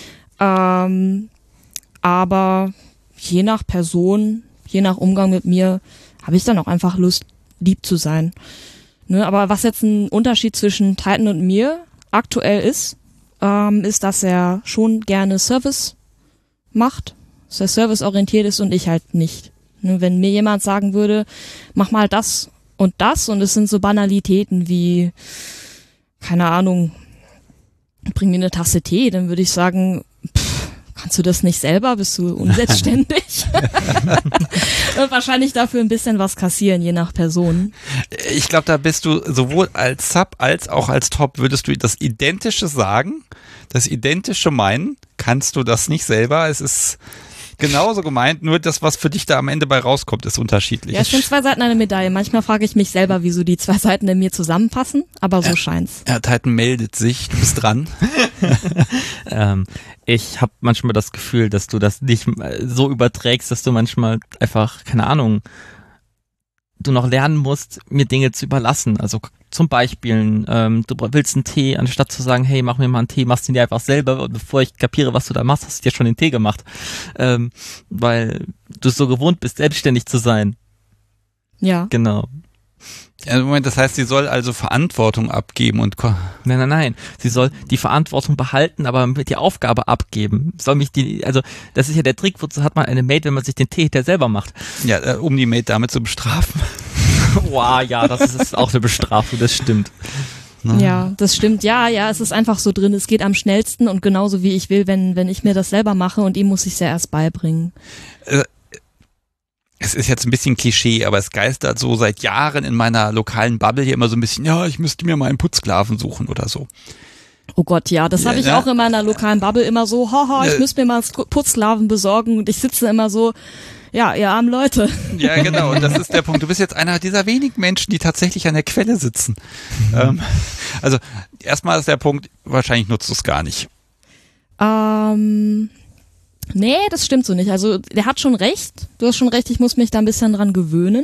Speaker 3: aber je nach Person, je nach Umgang mit mir, habe ich dann auch einfach Lust, lieb zu sein. Ne, aber was jetzt ein Unterschied zwischen Titan und mir aktuell ist, dass er schon gerne Service macht, dass er serviceorientiert ist und ich halt nicht. Ne, wenn mir jemand sagen würde, mach mal das und es sind so Banalitäten wie, keine Ahnung, bring mir eine Tasse Tee, dann würde ich sagen, kannst du das nicht selber? Bist du unselbstständig? Und wahrscheinlich dafür ein bisschen was kassieren, je nach Person.
Speaker 1: Ich glaube, da bist du sowohl als Sub als auch als Top, würdest du das Identische sagen, das Identische meinen, kannst du das nicht selber. Es ist genauso gemeint, nur das, was für dich da am Ende bei rauskommt, ist unterschiedlich.
Speaker 3: Ja, es sind zwei Seiten einer Medaille. Manchmal frage ich mich selber, wieso die zwei Seiten in mir zusammenpassen, aber so scheint's.
Speaker 1: Ja, Titan meldet sich, du bist dran.
Speaker 2: Ich habe manchmal das Gefühl, dass du das nicht so überträgst, dass du manchmal einfach, keine Ahnung, du noch lernen musst, mir Dinge zu überlassen. Also zum Beispiel, du willst einen Tee, anstatt zu sagen, hey, mach mir mal einen Tee, machst du ihn dir einfach selber und bevor ich kapiere, was du da machst, hast du dir schon den Tee gemacht. Weil du so gewohnt bist, selbstständig zu sein.
Speaker 3: Ja.
Speaker 2: Genau.
Speaker 1: Ja, Moment, das heißt, sie soll also Verantwortung abgeben und
Speaker 2: Nein. Sie soll die Verantwortung behalten, aber mit die Aufgabe abgeben. Also das ist ja der Trick, wozu hat man eine Maid, wenn man sich den Tee hinterher selber macht.
Speaker 1: Ja, um die Maid damit zu bestrafen.
Speaker 2: Wow, ja, das ist auch eine Bestrafung, das stimmt.
Speaker 3: Ja, das stimmt. Ja, es ist einfach so drin. Es geht am schnellsten und genauso wie ich will, wenn ich mir das selber mache und ihm muss ich es ja erst beibringen.
Speaker 1: Es ist jetzt ein bisschen Klischee, aber es geistert so seit Jahren in meiner lokalen Bubble hier immer so ein bisschen, ja, ich müsste mir mal einen Putzsklaven suchen oder so.
Speaker 3: Oh Gott, ja, das habe ich auch in meiner lokalen Bubble immer so, ich müsste mir mal einen Putzsklaven besorgen und ich sitze immer so, Ja, ihr armen Leute.
Speaker 1: Ja, genau. Und das ist der Punkt. Du bist jetzt einer dieser wenigen Menschen, die tatsächlich an der Quelle sitzen. Also erstmal ist der Punkt, wahrscheinlich nutzt du es gar nicht.
Speaker 3: Nee, das stimmt so nicht. Also der hat schon recht. Du hast schon recht, ich muss mich da ein bisschen dran gewöhnen.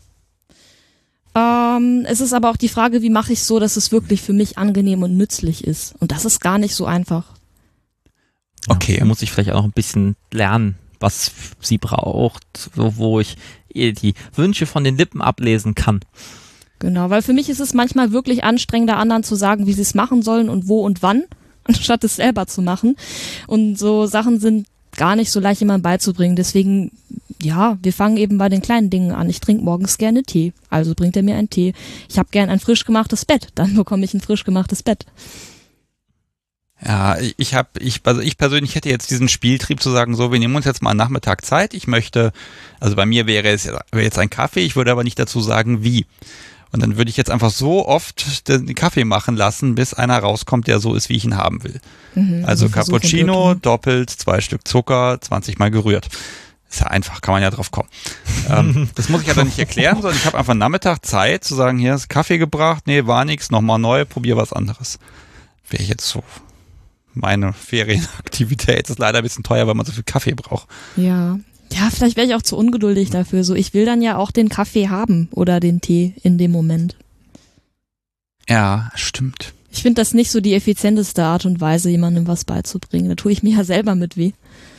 Speaker 3: Es ist aber auch die Frage, wie mache ich es so, dass es wirklich für mich angenehm und nützlich ist. Und das ist gar nicht so einfach.
Speaker 1: Okay.
Speaker 2: Ja, muss ich vielleicht auch noch ein bisschen lernen, was sie braucht, wo ich ihr die Wünsche von den Lippen ablesen kann.
Speaker 3: Genau, weil für mich ist es manchmal wirklich anstrengender, anderen zu sagen, wie sie es machen sollen und wo und wann, anstatt es selber zu machen. Und so Sachen sind gar nicht so leicht jemandem beizubringen. Deswegen, ja, wir fangen eben bei den kleinen Dingen an. Ich trinke morgens gerne Tee, also bringt er mir einen Tee. Ich habe gern ein frisch gemachtes Bett, dann bekomme ich ein frisch gemachtes Bett.
Speaker 1: Ja, ich persönlich hätte jetzt diesen Spieltrieb zu sagen, so, wir nehmen uns jetzt mal einen Nachmittag Zeit. Ich möchte, also bei mir wäre jetzt ein Kaffee, ich würde aber nicht dazu sagen, wie. Und dann würde ich jetzt einfach so oft den Kaffee machen lassen, bis einer rauskommt, der so ist, wie ich ihn haben will. Also Cappuccino, doppelt, 2 Stück Zucker, 20 Mal gerührt. Ist ja einfach, kann man ja drauf kommen. Das muss ich aber nicht erklären, sondern ich habe einfach einen Nachmittag Zeit zu sagen, hier ist Kaffee gebracht, nee, war nix, nochmal neu, probier was anderes. Wäre ich jetzt so meine Ferienaktivität. Ist leider ein bisschen teuer, weil man so viel Kaffee braucht.
Speaker 3: Ja. Ja, vielleicht wäre ich auch zu ungeduldig dafür. So, ich will dann ja auch den Kaffee haben oder den Tee in dem Moment.
Speaker 1: Ja, stimmt.
Speaker 3: Ich finde das nicht so die effizienteste Art und Weise, jemandem was beizubringen. Da tue ich mir ja selber mit weh.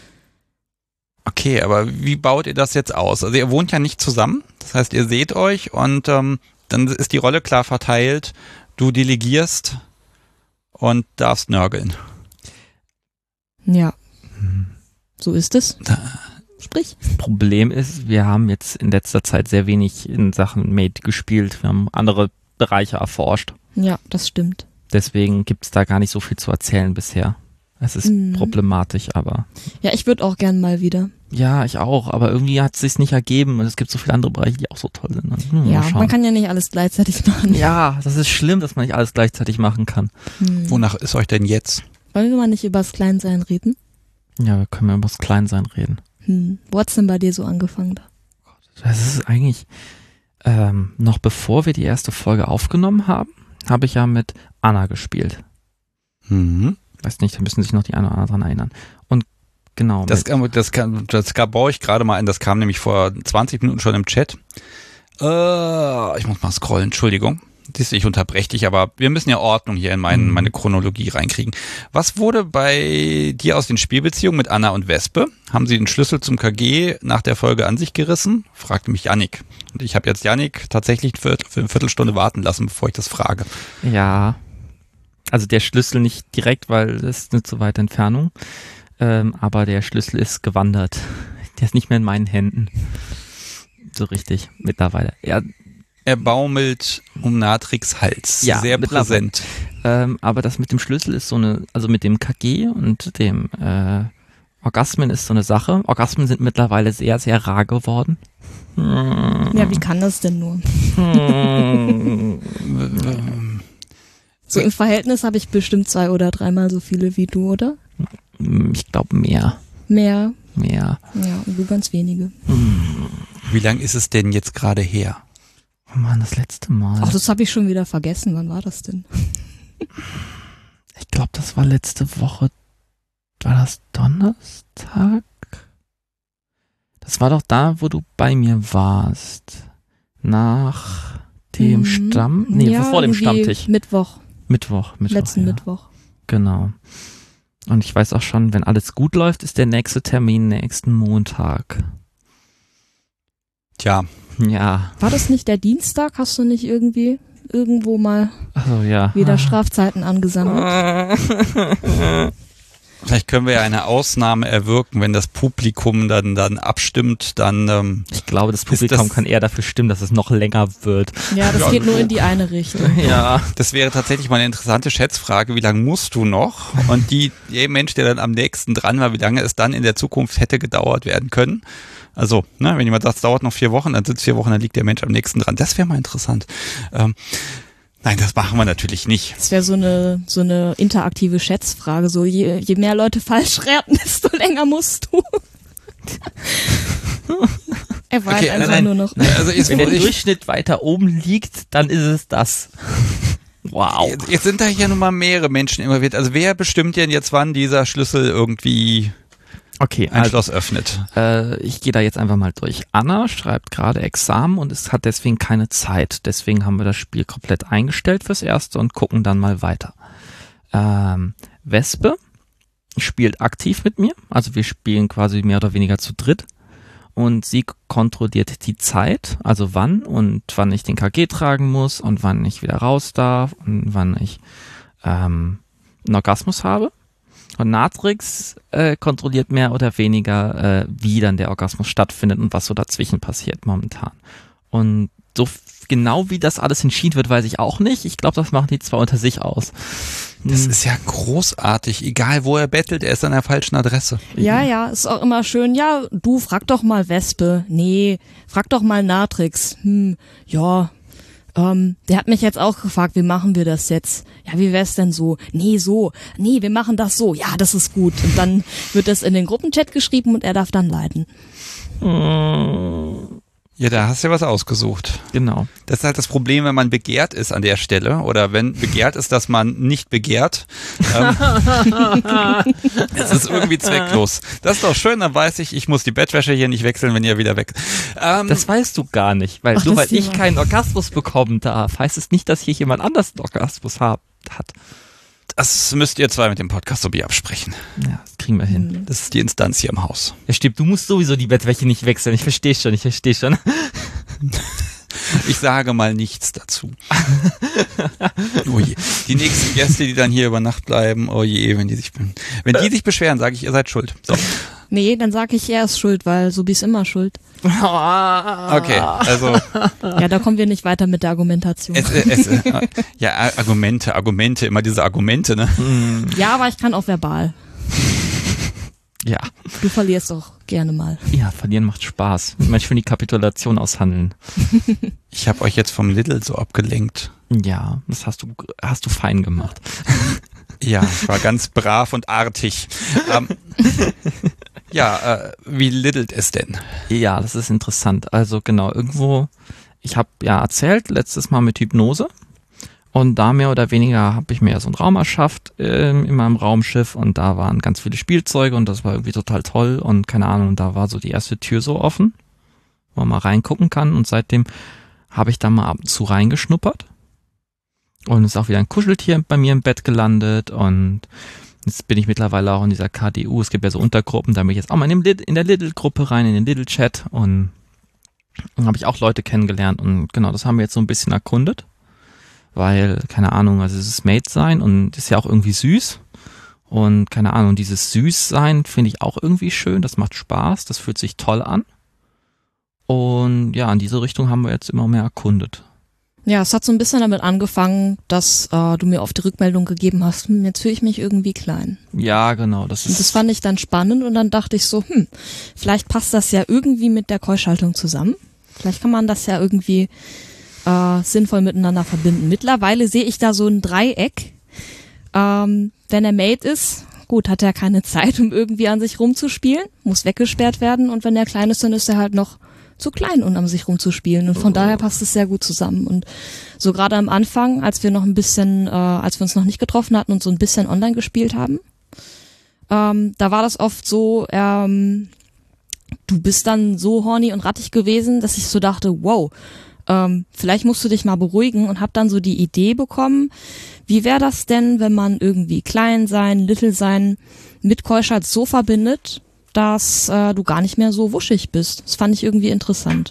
Speaker 1: Okay, aber wie baut ihr das jetzt aus? Also ihr wohnt ja nicht zusammen. Das heißt, ihr seht euch und dann ist die Rolle klar verteilt. Du delegierst und darfst nörgeln.
Speaker 3: Ja. So ist es. Sprich.
Speaker 2: Problem ist, wir haben jetzt in letzter Zeit sehr wenig in Sachen Made gespielt. Wir haben andere Bereiche erforscht.
Speaker 3: Ja, das stimmt.
Speaker 2: Deswegen gibt es da gar nicht so viel zu erzählen bisher. Es ist problematisch, aber...
Speaker 3: Ja, ich würde auch gern mal wieder.
Speaker 2: Ja, ich auch, aber irgendwie hat es sich nicht ergeben und es gibt so viele andere Bereiche, die auch so toll sind.
Speaker 3: Ja, man kann ja nicht alles gleichzeitig machen.
Speaker 2: Ja, das ist schlimm, dass man nicht alles gleichzeitig machen kann.
Speaker 1: Wonach ist euch denn jetzt?
Speaker 3: Wollen wir mal nicht über das Kleinsein reden?
Speaker 2: Ja, wir können ja über das Kleinsein reden.
Speaker 3: Wo hat's denn bei dir so angefangen da?
Speaker 2: Das ist eigentlich, noch bevor wir die erste Folge aufgenommen haben, habe ich ja mit Anna gespielt. Weiß nicht, da müssen sich noch die eine oder andere dran erinnern. Und genau.
Speaker 1: Das baue ich gerade mal ein, das kam nämlich vor 20 Minuten schon im Chat. Ich muss mal scrollen, Entschuldigung. Ich unterbreche dich, aber wir müssen ja Ordnung hier in meine Chronologie reinkriegen. Was wurde bei dir aus den Spielbeziehungen mit Anna und Wespe? Haben sie den Schlüssel zum KG nach der Folge an sich gerissen? Fragte mich Jannik. Und ich habe jetzt Jannik tatsächlich für eine Viertelstunde warten lassen, bevor ich das frage.
Speaker 2: Ja, also der Schlüssel nicht direkt, weil das ist eine zu weite Entfernung. Aber der Schlüssel ist gewandert. Der ist nicht mehr in meinen Händen. So richtig, mittlerweile. Ja.
Speaker 1: Er baumelt um Natrix Hals. Ja, sehr präsent.
Speaker 2: Aber das mit dem Schlüssel ist so eine, also mit dem KG und dem Orgasmen ist so eine Sache. Orgasmen sind mittlerweile sehr, sehr rar geworden.
Speaker 3: Ja, wie kann das denn nur? So im Verhältnis habe ich bestimmt 2 oder 3 Mal so viele wie du, oder?
Speaker 2: Ich glaube mehr.
Speaker 3: Mehr?
Speaker 2: Mehr.
Speaker 3: Ja, und du ganz wenige.
Speaker 1: Wie lang ist es denn jetzt gerade her?
Speaker 2: Oh Mann, das letzte Mal.
Speaker 3: Ach, das habe ich schon wieder vergessen. Wann war das denn?
Speaker 2: Ich glaube, das war letzte Woche. War das Donnerstag? Das war doch da, wo du bei mir warst. Nach dem vor dem Stammtisch.
Speaker 3: Mittwoch. Letzten
Speaker 2: ja.
Speaker 3: Mittwoch.
Speaker 2: Genau. Und ich weiß auch schon, wenn alles gut läuft, ist der nächste Termin nächsten Montag.
Speaker 1: Tja.
Speaker 2: Ja.
Speaker 3: War das nicht der Dienstag? Hast du nicht irgendwo mal wieder Strafzeiten angesammelt?
Speaker 1: Vielleicht können wir ja eine Ausnahme erwirken, wenn das Publikum dann abstimmt, dann
Speaker 2: ich glaube, das Publikum kann eher dafür stimmen, dass es noch länger wird.
Speaker 3: Ja, das geht nur in die eine Richtung.
Speaker 2: Ja.
Speaker 1: Das wäre tatsächlich mal eine interessante Schätzfrage, wie lange musst du noch? Und der Mensch, der dann am nächsten dran war, wie lange es dann in der Zukunft hätte gedauert werden können. Also, wenn jemand sagt, es dauert noch 4 Wochen, dann sind es 4 Wochen, dann liegt der Mensch am nächsten dran. Das wäre mal interessant. Nein, das machen wir natürlich nicht.
Speaker 3: Das wäre so eine interaktive Schätzfrage. So je mehr Leute falsch raten, desto länger musst du. Er war
Speaker 1: Okay,
Speaker 3: einfach
Speaker 1: nein.
Speaker 3: nur noch.
Speaker 1: Also
Speaker 2: Wenn der Durchschnitt weiter oben liegt, dann ist es das. Wow.
Speaker 1: Jetzt sind da hier nun mal mehrere Menschen involviert. Also wer bestimmt denn jetzt, wann dieser Schlüssel irgendwie
Speaker 2: Okay,
Speaker 1: ein Schloss öffnet?
Speaker 2: Ich gehe da jetzt einfach mal durch. Anna schreibt gerade Examen und es hat deswegen keine Zeit. Deswegen haben wir das Spiel komplett eingestellt fürs Erste und gucken dann mal weiter. Wespe spielt aktiv mit mir. Also wir spielen quasi mehr oder weniger zu dritt. Und sie kontrolliert die Zeit, also wann ich den KG tragen muss und wann ich wieder raus darf und wann ich einen Orgasmus habe. Und Natrix kontrolliert mehr oder weniger, wie dann der Orgasmus stattfindet und was so dazwischen passiert momentan. Und so genau wie das alles entschieden wird, weiß ich auch nicht. Ich glaube, das machen die zwar unter sich aus.
Speaker 1: Das ist ja großartig. Egal, wo er bettelt, er ist an der falschen Adresse.
Speaker 3: Ja, ist auch immer schön. Ja, du, frag doch mal Wespe. Nee, frag doch mal Natrix. Ja, der hat mich jetzt auch gefragt, wie machen wir das jetzt? Ja, wie wär's denn so? Nee, so. Nee, wir machen das so. Ja, das ist gut. Und dann wird das in den Gruppenchat geschrieben und er darf dann leiten.
Speaker 1: Ja, da hast du ja was ausgesucht.
Speaker 2: Genau.
Speaker 1: Das ist halt das Problem, wenn man begehrt ist an der Stelle oder wenn begehrt ist, dass man nicht begehrt. Es ist irgendwie zwecklos. Das ist doch schön, dann weiß ich muss die Bettwäsche hier nicht wechseln, wenn ihr wieder weg.
Speaker 2: Das weißt du gar nicht, weil nur weil ich keinen Orgasmus bekommen darf, heißt es nicht, dass hier jemand anders einen Orgasmus hat.
Speaker 1: Das müsst ihr zwei mit dem Podcast-Sobi absprechen.
Speaker 2: Ja, das kriegen wir hin.
Speaker 1: Das ist die Instanz hier im Haus.
Speaker 2: Ja, stimmt, du musst sowieso die Bettwäsche nicht wechseln. Ich verstehe schon.
Speaker 1: Ich sage mal nichts dazu. Oh je. Die nächsten Gäste, die dann hier über Nacht bleiben, oh je, wenn die sich beschweren, sage ich, ihr seid schuld. So.
Speaker 3: Nee, dann sage ich, er ist schuld, weil Subi ist immer schuld.
Speaker 1: Okay, also.
Speaker 3: Ja, da kommen wir nicht weiter mit der Argumentation.
Speaker 1: Argumente, immer diese Argumente, ne?
Speaker 3: Ja, aber ich kann auch verbal.
Speaker 2: Ja.
Speaker 3: Du verlierst auch gerne mal.
Speaker 2: Ja, verlieren macht Spaß. Manchmal die Kapitulation aushandeln.
Speaker 1: Ich habe euch jetzt vom Lidl so abgelenkt.
Speaker 2: Ja, das hast du fein gemacht.
Speaker 1: Ja, ich war ganz brav und artig. Wie liddelt es denn?
Speaker 2: Ja, das ist interessant. Also genau, irgendwo, ich habe ja erzählt, letztes Mal mit Hypnose. Und da mehr oder weniger habe ich mir ja so einen Raum erschafft in meinem Raumschiff und da waren ganz viele Spielzeuge und das war irgendwie total toll und keine Ahnung, da war so die erste Tür so offen, wo man mal reingucken kann und seitdem habe ich da mal ab und zu reingeschnuppert und ist auch wieder ein Kuscheltier bei mir im Bett gelandet und jetzt bin ich mittlerweile auch in dieser KDU, es gibt ja so Untergruppen, da bin ich jetzt auch mal in der Lidl-Gruppe rein, in den Lidl-Chat und dann habe ich auch Leute kennengelernt und genau, das haben wir jetzt so ein bisschen erkundet. Weil, keine Ahnung, also es ist Mate sein und ist ja auch irgendwie süß und keine Ahnung, dieses Süßsein finde ich auch irgendwie schön, das macht Spaß, das fühlt sich toll an und ja, in diese Richtung haben wir jetzt immer mehr erkundet.
Speaker 3: Ja, es hat so ein bisschen damit angefangen, dass du mir oft die Rückmeldung gegeben hast, jetzt fühle ich mich irgendwie klein.
Speaker 2: Ja, genau.
Speaker 3: Und das fand ich dann spannend und dann dachte ich so, vielleicht passt das ja irgendwie mit der Keuschaltung zusammen. Vielleicht kann man das ja irgendwie sinnvoll miteinander verbinden. Mittlerweile sehe ich da so ein Dreieck. Wenn er Mate ist, gut, hat er keine Zeit, um irgendwie an sich rumzuspielen, muss weggesperrt werden und wenn er klein ist, dann ist er halt noch zu klein, um an sich rumzuspielen und von daher passt es sehr gut zusammen und so gerade am Anfang, als wir uns noch nicht getroffen hatten und so ein bisschen online gespielt haben, da war das oft so, du bist dann so horny und rattig gewesen, dass ich so dachte, wow, vielleicht musst du dich mal beruhigen und hab dann so die Idee bekommen, wie wäre das denn, wenn man irgendwie klein sein, little sein mit Keuschheit so verbindet, dass du gar nicht mehr so wuschig bist. Das fand ich irgendwie interessant.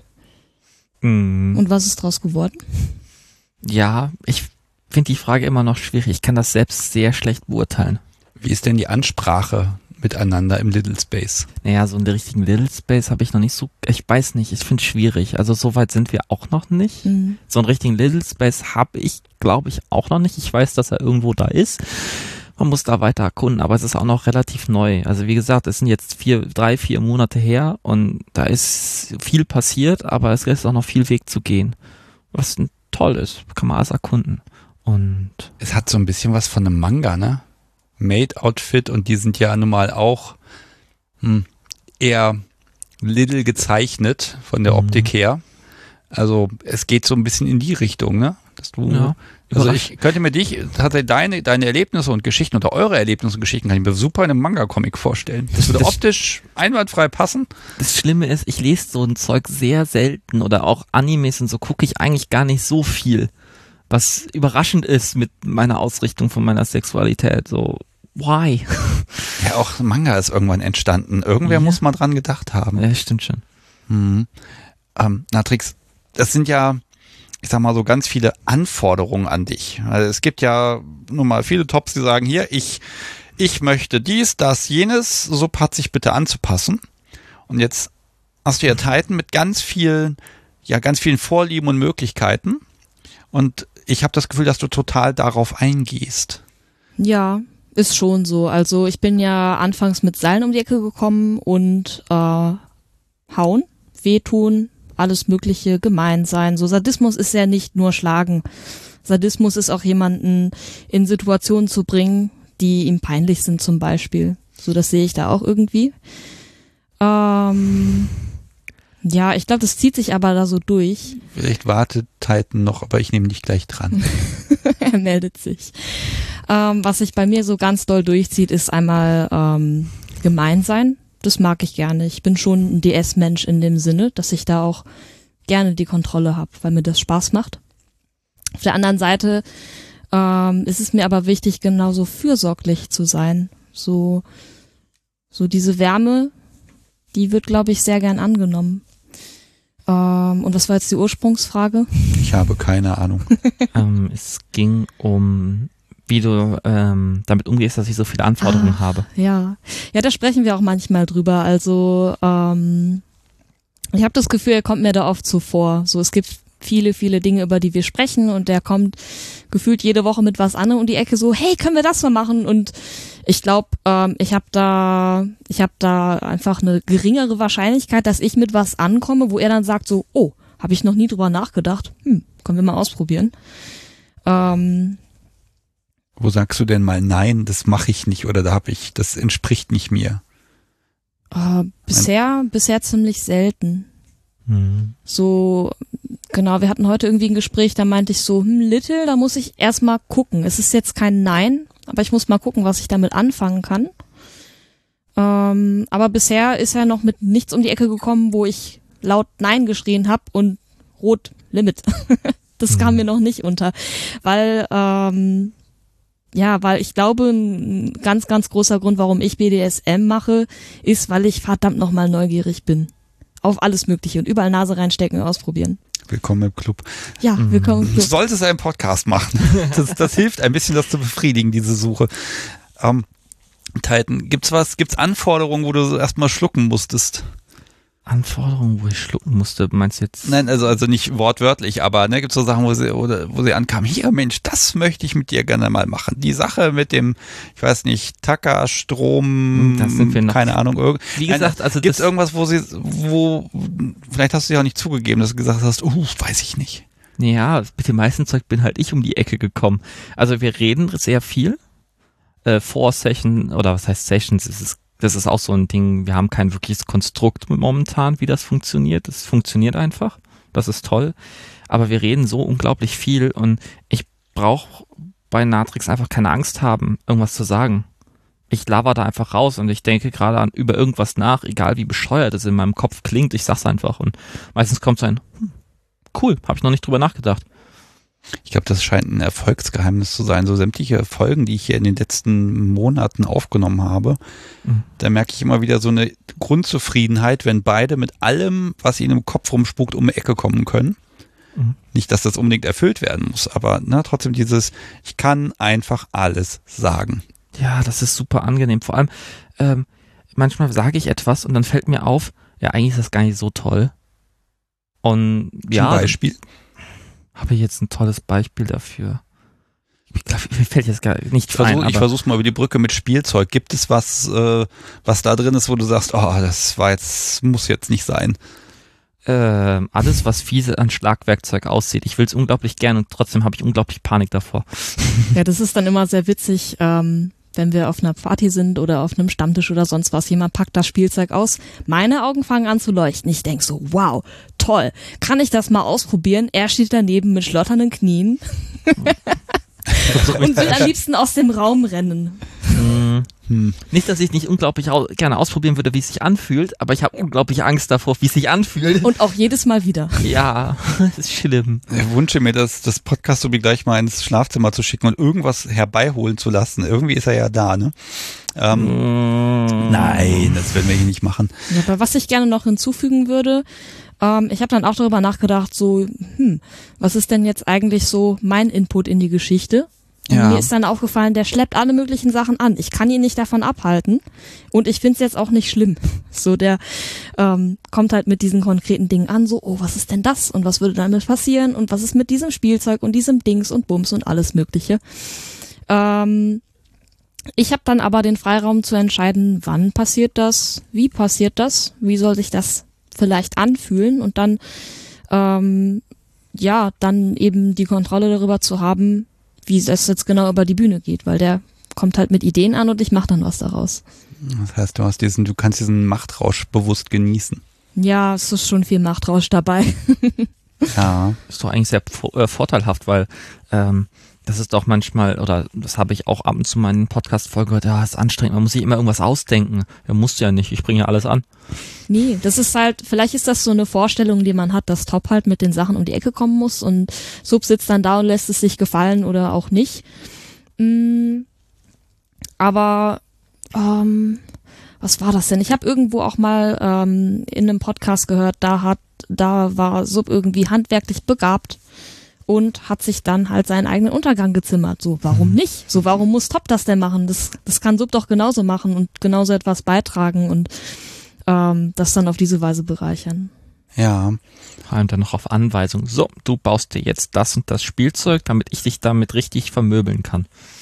Speaker 3: Und was ist draus geworden?
Speaker 2: Ja, ich finde die Frage immer noch schwierig. Ich kann das selbst sehr schlecht beurteilen.
Speaker 1: Wie ist denn die Ansprache miteinander im Little Space?
Speaker 2: Naja, so einen richtigen Little Space habe ich noch nicht so, ich weiß nicht, ich finde es schwierig. Also so weit sind wir auch noch nicht. So einen richtigen Little Space habe ich, glaube ich, auch noch nicht. Ich weiß, dass er irgendwo da ist. Man muss da weiter erkunden, aber es ist auch noch relativ neu. Also wie gesagt, es sind jetzt 3-4 Monate her und da ist viel passiert, aber es ist auch noch viel Weg zu gehen. Was toll ist, kann man alles erkunden. Und
Speaker 1: es hat so ein bisschen was von einem Manga, ne? Maid-Outfit und die sind ja nun mal auch eher Lidl gezeichnet von der Optik her. Also es geht so ein bisschen in die Richtung, ne? Dass du, also ich könnte mir deine Erlebnisse und Geschichten oder eure Erlebnisse und Geschichten kann ich mir super in einem Manga-Comic vorstellen. Das würde optisch einwandfrei passen.
Speaker 2: Das Schlimme ist, ich lese so ein Zeug sehr selten oder auch Animes und so gucke ich eigentlich gar nicht so viel, was überraschend ist mit meiner Ausrichtung von meiner Sexualität. So, why?
Speaker 1: Ja, auch Manga ist irgendwann entstanden. Irgendwer muss mal dran gedacht haben.
Speaker 2: Ja, stimmt schon.
Speaker 1: Natrix, das sind ja, ich sag mal so ganz viele Anforderungen an dich. Also es gibt ja nun mal viele Tops, die sagen, hier, ich möchte dies, das, jenes, so hat sich bitte anzupassen. Und jetzt hast du ja Titan mit ganz vielen Vorlieben und Möglichkeiten. Und ich habe das Gefühl, dass du total darauf eingehst.
Speaker 3: Ja, ist schon so. Also ich bin ja anfangs mit Seilen um die Ecke gekommen und hauen, wehtun, alles Mögliche, gemein sein. So Sadismus ist ja nicht nur Schlagen. Sadismus ist auch jemanden in Situationen zu bringen, die ihm peinlich sind zum Beispiel. So, das sehe ich da auch irgendwie. Ja, ich glaube, das zieht sich aber da so durch.
Speaker 1: Vielleicht wartet Titan noch, aber ich nehme dich gleich dran.
Speaker 3: Er meldet sich. Was sich bei mir so ganz doll durchzieht, ist einmal gemein sein. Das mag ich gerne. Ich bin schon ein DS-Mensch in dem Sinne, dass ich da auch gerne die Kontrolle habe, weil mir das Spaß macht. Auf der anderen Seite ist es mir aber wichtig, genauso fürsorglich zu sein. So diese Wärme, die wird, glaube ich, sehr gern angenommen. Und was war jetzt die Ursprungsfrage?
Speaker 1: Ich habe keine Ahnung.
Speaker 2: Es ging um, wie du damit umgehst, dass ich so viele Anforderungen habe.
Speaker 3: Ja, da sprechen wir auch manchmal drüber. Also ich habe das Gefühl, er kommt mir da oft so vor. So, es gibt viele, viele Dinge, über die wir sprechen und der kommt gefühlt jede Woche mit was anderem um die Ecke so, hey, können wir das mal machen? Und ich glaube, ich habe da einfach eine geringere Wahrscheinlichkeit, dass ich mit was ankomme, wo er dann sagt so, oh, habe ich noch nie drüber nachgedacht. Können wir mal ausprobieren.
Speaker 1: Wo sagst du denn mal, nein, das mache ich nicht oder das entspricht nicht mir?
Speaker 3: Bisher ziemlich selten. So, genau, wir hatten heute irgendwie ein Gespräch, da meinte ich so, Little, da muss ich erstmal gucken. Es ist jetzt kein Nein, aber ich muss mal gucken, was ich damit anfangen kann. Aber bisher ist er noch mit nichts um die Ecke gekommen, wo ich laut Nein geschrien habe und rot Limit. Das kam mir noch nicht unter, weil ich glaube, ein ganz, ganz großer Grund, warum ich BDSM mache, ist, weil ich verdammt nochmal neugierig bin. Auf alles Mögliche und überall Nase reinstecken und ausprobieren.
Speaker 1: Willkommen im Club.
Speaker 3: Ja, willkommen im Club.
Speaker 1: Du solltest einen Podcast machen. Das hilft ein bisschen, das zu befriedigen, diese Suche. Titan, gibt's Anforderungen, wo du erstmal schlucken musstest?
Speaker 2: Anforderungen, wo ich schlucken musste, meinst du jetzt?
Speaker 1: Nein, also nicht wortwörtlich, aber gibt's so Sachen, wo sie ankamen, hier Mensch, das möchte ich mit dir gerne mal machen. Die Sache mit dem, ich weiß nicht, Tacker, Strom,
Speaker 2: das sind wir noch.
Speaker 1: Keine Ahnung.
Speaker 2: Wie gesagt, also
Speaker 1: gibt's irgendwas, wo, vielleicht hast du ja auch nicht zugegeben, dass du gesagt hast, weiß ich nicht.
Speaker 2: Ja, mit dem meisten Zeug bin halt ich um die Ecke gekommen. Also wir reden sehr viel, vor Session, oder was heißt Sessions, das ist auch so ein Ding, wir haben kein wirkliches Konstrukt momentan, wie das funktioniert. Es funktioniert einfach, das ist toll. Aber wir reden so unglaublich viel und ich brauche bei Natrix einfach keine Angst haben, irgendwas zu sagen. Ich laber da einfach raus und ich denke gerade über irgendwas nach, egal wie bescheuert es in meinem Kopf klingt, ich sag's einfach. Und meistens kommt so ein, cool, habe ich noch nicht drüber nachgedacht.
Speaker 1: Ich glaube, das scheint ein Erfolgsgeheimnis zu sein. So sämtliche Folgen, die ich hier in den letzten Monaten aufgenommen habe, da merke ich immer wieder so eine Grundzufriedenheit, wenn beide mit allem, was ihnen im Kopf rumspukt, um die Ecke kommen können. Nicht, dass das unbedingt erfüllt werden muss, aber trotzdem ich kann einfach alles sagen.
Speaker 2: Ja, das ist super angenehm. Vor allem, manchmal sage ich etwas und dann fällt mir auf, ja, eigentlich ist das gar nicht so toll. Und ja.
Speaker 1: Zum Beispiel?
Speaker 2: Habe ich jetzt ein tolles Beispiel dafür? Ich glaube, mir fällt jetzt gar nichts ein.
Speaker 1: Ich versuch's mal über die Brücke mit Spielzeug. Gibt es was da drin ist, wo du sagst, muss jetzt nicht sein?
Speaker 2: Alles, was fiese an Schlagwerkzeug aussieht. Ich will es unglaublich gern und trotzdem habe ich unglaublich Panik davor.
Speaker 3: Ja, das ist dann immer sehr witzig. wenn wir auf einer Party sind oder auf einem Stammtisch oder sonst was, jemand packt das Spielzeug aus, meine Augen fangen an zu leuchten. Ich denk so, wow, toll, kann ich das mal ausprobieren? Er steht daneben mit schlotternden Knien und will am liebsten aus dem Raum rennen.
Speaker 2: Nicht, dass ich nicht unglaublich gerne ausprobieren würde, wie es sich anfühlt, aber ich habe unglaublich Angst davor, wie es sich anfühlt.
Speaker 3: Und auch jedes Mal wieder.
Speaker 2: Ja, das ist schlimm.
Speaker 1: Ich wünsche mir, das Podcast-Subi gleich mal ins Schlafzimmer zu schicken und irgendwas herbeiholen zu lassen. Irgendwie ist er ja da, ne? Nein, das werden wir hier nicht machen.
Speaker 3: Ja, aber was ich gerne noch hinzufügen würde, ich habe dann auch darüber nachgedacht, so, was ist denn jetzt eigentlich so mein Input in die Geschichte? Und mir ist dann aufgefallen, der schleppt alle möglichen Sachen an. Ich kann ihn nicht davon abhalten und ich finde es jetzt auch nicht schlimm. So, der kommt halt mit diesen konkreten Dingen an, so, oh, was ist denn das und was würde damit passieren und was ist mit diesem Spielzeug und diesem Dings und Bums und alles Mögliche. Ich habe dann aber den Freiraum zu entscheiden, wann passiert das, wie soll sich das vielleicht anfühlen und dann dann eben die Kontrolle darüber zu haben, wie es jetzt genau über die Bühne geht, weil der kommt halt mit Ideen an und ich mache dann was daraus.
Speaker 1: Das heißt, du kannst diesen Machtrausch bewusst genießen.
Speaker 3: Ja, es ist schon viel Machtrausch dabei.
Speaker 1: Ja.
Speaker 2: Ist doch eigentlich sehr vorteilhaft, weil das ist doch manchmal, oder das habe ich auch ab und zu meinen Podcast-Folgen gehört, ja, ist anstrengend, man muss sich immer irgendwas ausdenken. Ja, musst ja nicht, ich bringe ja alles an.
Speaker 3: Nee, das ist halt, vielleicht ist das so eine Vorstellung, die man hat, dass Top halt mit den Sachen um die Ecke kommen muss und Sub sitzt dann da und lässt es sich gefallen oder auch nicht. Aber was war das denn? Ich habe irgendwo auch mal in einem Podcast gehört, da war Sub irgendwie handwerklich begabt und hat sich dann halt seinen eigenen Untergang gezimmert. So, warum nicht? So, warum muss Top das denn machen? Das kann Sub doch genauso machen und genauso etwas beitragen und das dann auf diese Weise bereichern.
Speaker 1: Ja.
Speaker 2: Vor allem dann noch auf Anweisung. So, du baust dir jetzt das und das Spielzeug, damit ich dich damit richtig vermöbeln kann.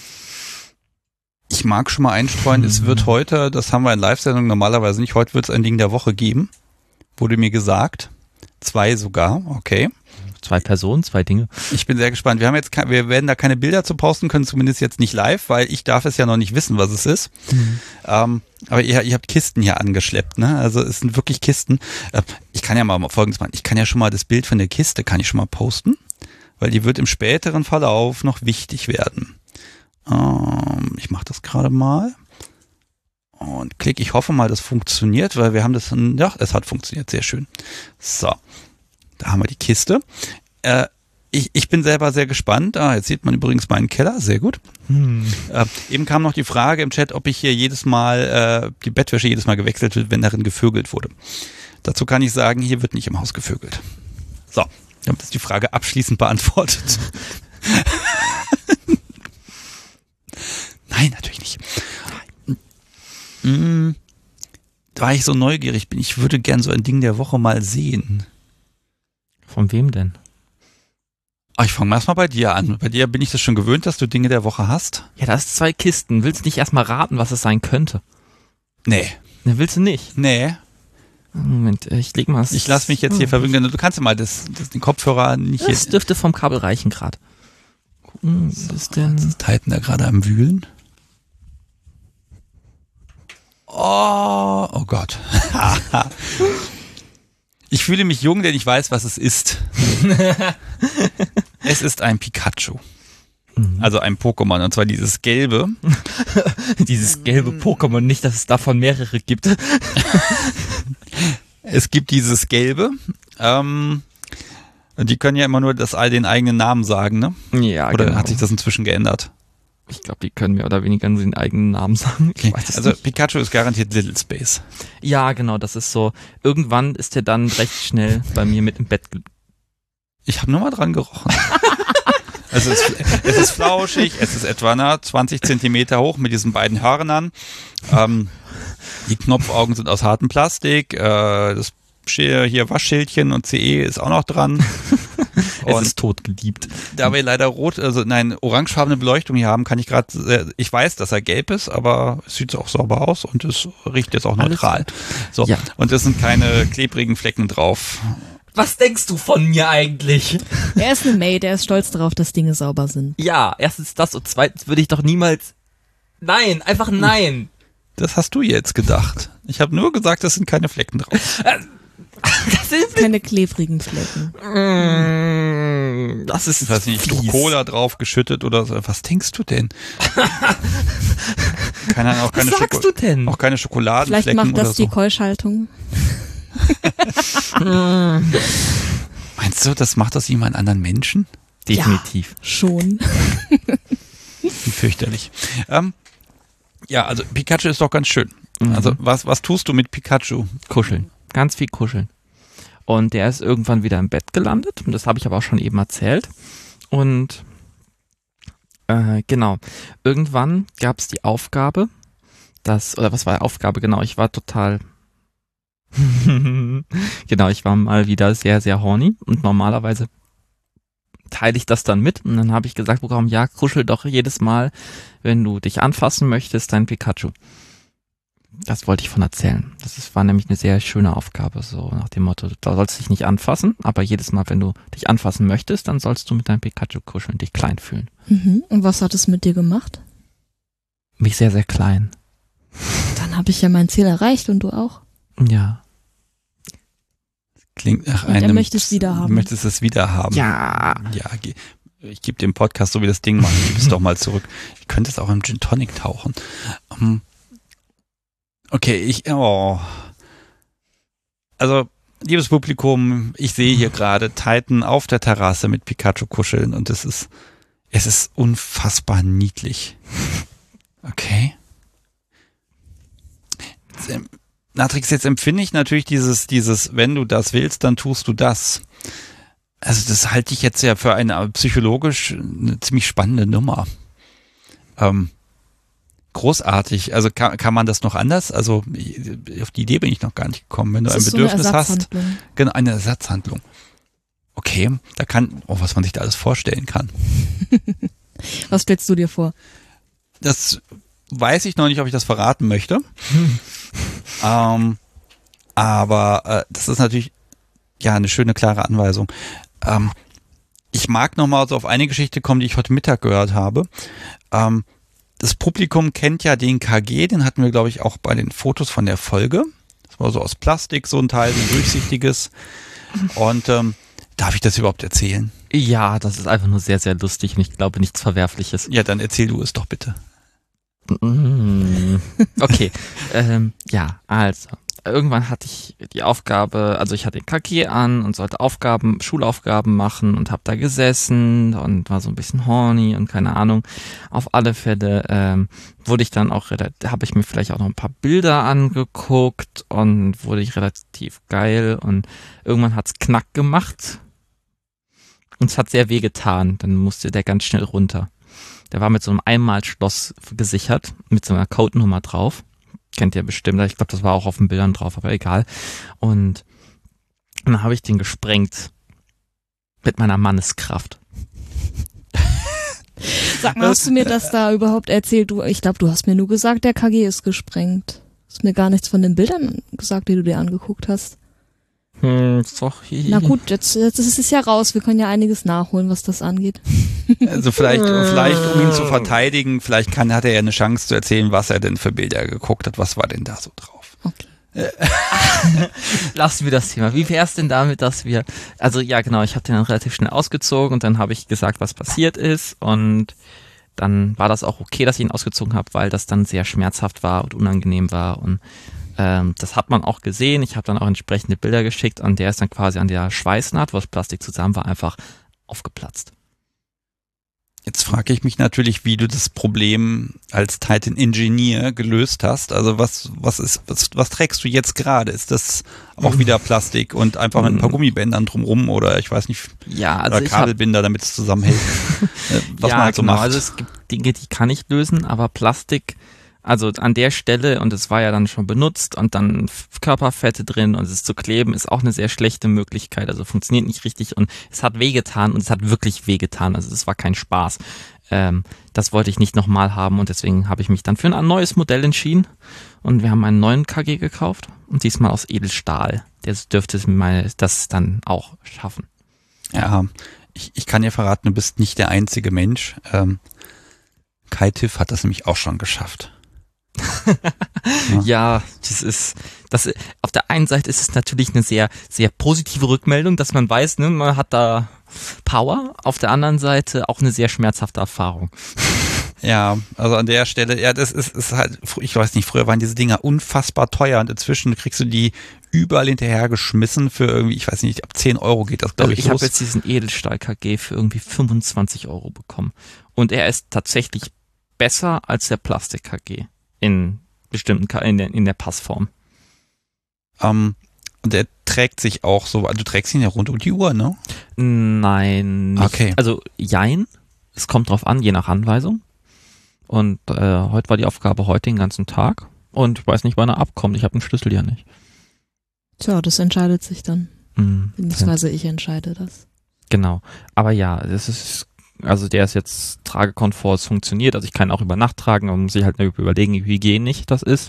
Speaker 1: Ich mag schon mal einstreuen, es wird heute, das haben wir in Live-Sendung normalerweise nicht, heute wird es ein Ding der Woche geben. Wurde mir gesagt. 2 sogar, okay.
Speaker 2: 2 Personen, 2 Dinge.
Speaker 1: Ich bin sehr gespannt. Wir werden da keine Bilder zu posten können, zumindest jetzt nicht live, weil ich darf es ja noch nicht wissen, was es ist. Aber ihr habt Kisten hier angeschleppt, ne? Also es sind wirklich Kisten. Ich kann ja mal Folgendes machen. Ich kann ja schon mal das Bild von der Kiste, kann ich schon mal posten, weil die wird im späteren Verlauf noch wichtig werden. Ich mache das gerade mal. Und klick, ich hoffe mal, das funktioniert, weil wir haben das, ja, es hat funktioniert, sehr schön. So. Da haben wir die Kiste. Ich bin selber sehr gespannt. Jetzt sieht man übrigens meinen Keller. Sehr gut. Eben kam noch die Frage im Chat, ob ich hier jedes Mal, die Bettwäsche jedes Mal gewechselt wird, wenn darin gevögelt wurde. Dazu kann ich sagen, hier wird nicht im Haus gevögelt. So, wir haben jetzt die Frage abschließend beantwortet. Nein, natürlich nicht. Da ich so neugierig bin, ich würde gern so ein Ding der Woche mal sehen.
Speaker 2: Von wem denn?
Speaker 1: Ich fange erstmal bei dir an. Bei dir bin ich das schon gewöhnt, dass du Dinge der Woche hast.
Speaker 2: Ja, das ist 2 Kisten. Willst du nicht erstmal raten, was es sein könnte?
Speaker 1: Nee.
Speaker 2: Ne, willst du nicht?
Speaker 1: Nee.
Speaker 2: Moment, ich leg mal.
Speaker 1: Ich lass mich jetzt hier verwirren. Du kannst ja mal den Kopfhörer nicht
Speaker 2: das dürfte vom Kabel reichen gerade. Gucken, was ist denn?
Speaker 1: Ist Titan da gerade am Wühlen? Oh Gott. Ich fühle mich jung, denn ich weiß, was es ist. Es ist ein Pikachu. Also ein Pokémon, und zwar dieses gelbe.
Speaker 2: Dieses gelbe Pokémon, nicht, dass es davon mehrere gibt.
Speaker 1: Es gibt dieses gelbe. Die können ja immer nur den eigenen Namen sagen, ne?
Speaker 2: Ja,
Speaker 1: Oder
Speaker 2: genau.
Speaker 1: hat sich das inzwischen geändert?
Speaker 2: Ich glaube, die können mehr oder weniger nur den eigenen Namen sagen. Ich weiß es
Speaker 1: also
Speaker 2: nicht.
Speaker 1: Pikachu ist garantiert Little Space.
Speaker 2: Ja, genau, das ist so. Irgendwann ist der dann recht schnell bei mir mit im Bett.
Speaker 1: Ich habe nur mal dran gerochen. Es ist flauschig, es ist etwa 20 Zentimeter hoch mit diesen beiden Hörnern. Die Knopfaugen sind aus hartem Plastik. Das hier Waschschildchen und CE ist auch noch dran.
Speaker 2: Es ist totgeliebt.
Speaker 1: Da wir leider orangefarbene Beleuchtung hier haben, kann ich gerade, ich weiß, dass er gelb ist, aber es sieht auch sauber aus und es riecht jetzt auch neutral. So, ja. Und es sind keine klebrigen Flecken drauf.
Speaker 2: Was denkst du von mir eigentlich?
Speaker 3: Er ist eine Maid, er ist stolz darauf, dass Dinge sauber sind.
Speaker 2: Ja, erstens das und zweitens würde ich doch niemals Nein, einfach nein.
Speaker 1: Das hast du jetzt gedacht. Ich habe nur gesagt, es sind keine Flecken drauf.
Speaker 3: Keine klebrigen Flecken.
Speaker 2: Das ist,
Speaker 1: Ich weiß nicht, du Cola drauf geschüttet oder so. Was denkst du denn? Keine Ahnung,
Speaker 2: Was sagst du denn?
Speaker 1: Auch keine Schokoladenflecken
Speaker 3: Vielleicht macht
Speaker 1: oder
Speaker 3: das
Speaker 1: so.
Speaker 3: die Keuschhaltung.
Speaker 1: Meinst du, das macht aus ihm einen anderen Menschen?
Speaker 2: Definitiv.
Speaker 3: Ja, schon.
Speaker 1: Wie fürchterlich. Ja, also Pikachu ist doch ganz schön. Also was tust du mit Pikachu?
Speaker 2: Kuscheln. Ganz viel kuscheln. Und der ist irgendwann wieder im Bett gelandet. Und das habe ich aber auch schon eben erzählt. Und genau. Irgendwann gab es die Aufgabe, oder was war die Aufgabe? Genau, ich war total genau, ich war mal wieder sehr, sehr horny. Und normalerweise teile ich das dann mit. Und dann habe ich gesagt, warum ja, kuschel doch jedes Mal, wenn du dich anfassen möchtest, dein Pikachu. Das wollte ich von erzählen. War nämlich eine sehr schöne Aufgabe, so nach dem Motto, du sollst dich nicht anfassen, aber jedes Mal, wenn du dich anfassen möchtest, dann sollst du mit deinem Pikachu kuscheln, dich klein fühlen.
Speaker 3: Und was hat es mit dir gemacht?
Speaker 2: Mich sehr, sehr klein.
Speaker 3: Dann habe ich ja mein Ziel erreicht und du auch.
Speaker 2: Ja.
Speaker 1: Klingt nach
Speaker 3: Und
Speaker 1: einem...
Speaker 3: er möchte es wieder haben.
Speaker 1: Du möchtest es wieder haben.
Speaker 2: Ja.
Speaker 1: Ja, ich gebe dem Podcast so wie das Ding macht. Ich gebe es doch mal zurück. Ich könnte es auch im Gin Tonic tauchen. Okay, also, liebes Publikum, ich sehe hier gerade Titan auf der Terrasse mit Pikachu kuscheln und es ist unfassbar niedlich. Okay. Natrix, jetzt empfinde ich natürlich dieses, wenn du das willst, dann tust du das. Also das halte ich jetzt ja für eine ziemlich spannende Nummer. Großartig. Also kann man das noch anders? Also auf die Idee bin ich noch gar nicht gekommen. Wenn du ein Bedürfnis hast, genau, eine Ersatzhandlung. Okay, was man sich da alles vorstellen kann.
Speaker 3: Was stellst du dir vor?
Speaker 1: Das weiß ich noch nicht, ob ich das verraten möchte. Aber das ist natürlich ja eine schöne, klare Anweisung. Ich mag nochmal so auf eine Geschichte kommen, die ich heute Mittag gehört habe. Das Publikum kennt ja den KG, den hatten wir, glaube ich, auch bei den Fotos von der Folge. Das war so aus Plastik, so ein Teil, so ein durchsichtiges. Und darf ich das überhaupt erzählen?
Speaker 2: Ja, das ist einfach nur sehr, sehr lustig und ich glaube nichts Verwerfliches.
Speaker 1: Ja, dann erzähl du es doch bitte.
Speaker 2: Okay, ja, also irgendwann hatte ich die Aufgabe, also ich hatte den KG an und sollte Schulaufgaben machen und habe da gesessen und war so ein bisschen horny und keine Ahnung. Auf alle Fälle habe ich mir vielleicht auch noch ein paar Bilder angeguckt und wurde ich relativ geil und irgendwann hat's Knack gemacht und es hat sehr weh getan. Dann musste der ganz schnell runter. Der war mit so einem Einmalschloss gesichert, mit so einer Codenummer drauf. Kennt ihr bestimmt. Ich glaube, das war auch auf den Bildern drauf, aber egal. Und dann habe ich den gesprengt. Mit meiner Manneskraft.
Speaker 3: Sag mal, hast du mir das da überhaupt erzählt? Ich glaube, du hast mir nur gesagt, der KG ist gesprengt. Du hast mir gar nichts von den Bildern gesagt, die du dir angeguckt hast. Na gut, jetzt ist es ja raus. Wir können ja einiges nachholen, was das angeht.
Speaker 1: Also vielleicht um ihn zu verteidigen, vielleicht hat er ja eine Chance zu erzählen, was er denn für Bilder geguckt hat. Was war denn da so drauf?
Speaker 3: Okay.
Speaker 2: Lassen wir das Thema. Wie wär's denn damit, also ja genau, ich habe den dann relativ schnell ausgezogen und dann habe ich gesagt, was passiert ist und dann war das auch okay, dass ich ihn ausgezogen habe, weil das dann sehr schmerzhaft war und unangenehm war und das hat man auch gesehen. Ich habe dann auch entsprechende Bilder geschickt und der ist dann quasi an der Schweißnaht, wo das Plastik zusammen war, einfach aufgeplatzt.
Speaker 1: Jetzt frage ich mich natürlich, wie du das Problem als Titan Engineer gelöst hast. Also was trägst du jetzt gerade? Ist das auch wieder Plastik und einfach mit ein paar Gummibändern drumrum oder ich weiß nicht,
Speaker 2: ja, also
Speaker 1: oder Kabelbinder, damit es zusammenhält? Was man halt so macht.
Speaker 2: Also es gibt Dinge, die kann ich lösen, aber Plastik, also an der Stelle, und es war ja dann schon benutzt und dann Körperfette drin und es zu kleben, ist auch eine sehr schlechte Möglichkeit. Also funktioniert nicht richtig und es hat wehgetan und es hat wirklich wehgetan. Also es war kein Spaß. Das wollte ich nicht nochmal haben und deswegen habe ich mich dann für ein neues Modell entschieden und wir haben einen neuen KG gekauft und diesmal aus Edelstahl. Der dürfte das dann auch schaffen.
Speaker 1: Ja, ich kann dir verraten, du bist nicht der einzige Mensch. Kai Tiff hat das nämlich auch schon geschafft.
Speaker 2: Ja, auf der einen Seite ist es natürlich eine sehr, sehr positive Rückmeldung, dass man weiß, ne, man hat da Power. Auf der anderen Seite auch eine sehr schmerzhafte Erfahrung.
Speaker 1: Ja, also an der Stelle, ja, das ist halt, ich weiß nicht, früher waren diese Dinger unfassbar teuer und inzwischen kriegst du die überall hinterhergeschmissen für irgendwie, ich weiß nicht, ab 10 Euro geht das, glaube ich,
Speaker 2: Ich
Speaker 1: los.
Speaker 2: habe jetzt diesen Edelstahl-KG für irgendwie 25 Euro bekommen. Und er ist tatsächlich besser als der Plastik-KG in bestimmten, in der Passform.
Speaker 1: Und der trägt sich auch so, also du trägst ihn ja rund um die Uhr, ne?
Speaker 2: Nein, nicht.
Speaker 1: Okay.
Speaker 2: Also jein, es kommt drauf an, je nach Anweisung. Und heute war die Aufgabe heute den ganzen Tag. Und ich weiß nicht, wann er abkommt. Ich habe den Schlüssel ja nicht.
Speaker 3: Tja, das entscheidet sich dann. Beziehungsweise ich entscheide das.
Speaker 2: Genau. Aber ja, das ist, also der ist jetzt tragekomfort, es funktioniert. Also ich kann auch über Nacht tragen, aber man muss sich halt überlegen, wie hygienisch das ist.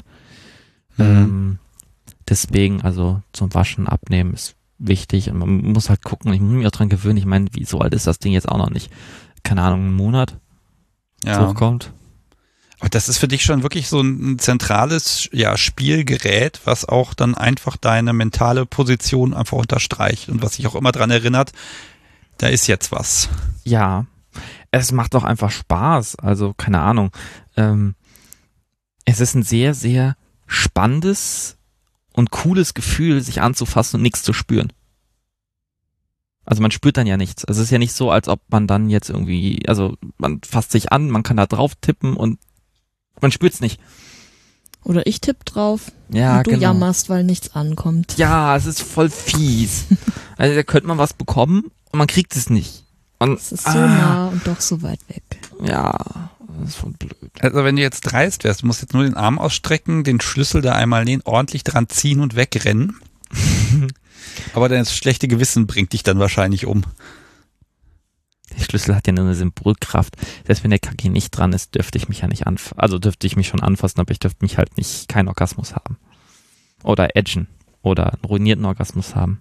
Speaker 2: Deswegen, also zum Waschen, Abnehmen ist wichtig. Und man muss halt gucken, ich muss mich auch dran gewöhnen. Ich meine, wie so alt ist das Ding jetzt auch noch nicht? Keine Ahnung, einen Monat?
Speaker 1: Ja.
Speaker 2: Hochkommt.
Speaker 1: Aber das ist für dich schon wirklich so ein zentrales Spielgerät, was auch dann einfach deine mentale Position einfach unterstreicht und was dich auch immer dran erinnert, da ist jetzt was.
Speaker 2: Ja, es macht doch einfach Spaß. Also, keine Ahnung. Es ist ein sehr, sehr spannendes und cooles Gefühl, sich anzufassen und nichts zu spüren. Also man spürt dann ja nichts. Also es ist ja nicht so, als ob man dann jetzt irgendwie, also man fasst sich an, man kann da drauf tippen und man spürt's nicht.
Speaker 3: Oder ich tippe drauf
Speaker 2: Ja,
Speaker 3: und du
Speaker 2: genau.
Speaker 3: jammerst, weil nichts ankommt.
Speaker 2: Ja, es ist voll fies. Also da könnte man was bekommen und man kriegt es nicht. Und,
Speaker 3: Es ist so nah und doch so weit weg.
Speaker 2: Ja, das ist voll blöd.
Speaker 1: Also wenn du jetzt dreist wärst, du musst jetzt nur den Arm ausstrecken, den Schlüssel da einmal nehmen, ordentlich dran ziehen und wegrennen. Aber das schlechte Gewissen bringt dich dann wahrscheinlich um.
Speaker 2: Der Schlüssel hat ja nur eine Symbolkraft. Selbst wenn der KG nicht dran ist, dürfte ich mich ja nicht anfassen. Also dürfte ich mich schon anfassen, aber ich dürfte mich halt nicht keinen Orgasmus haben. Oder edgen. Oder einen ruinierten Orgasmus haben.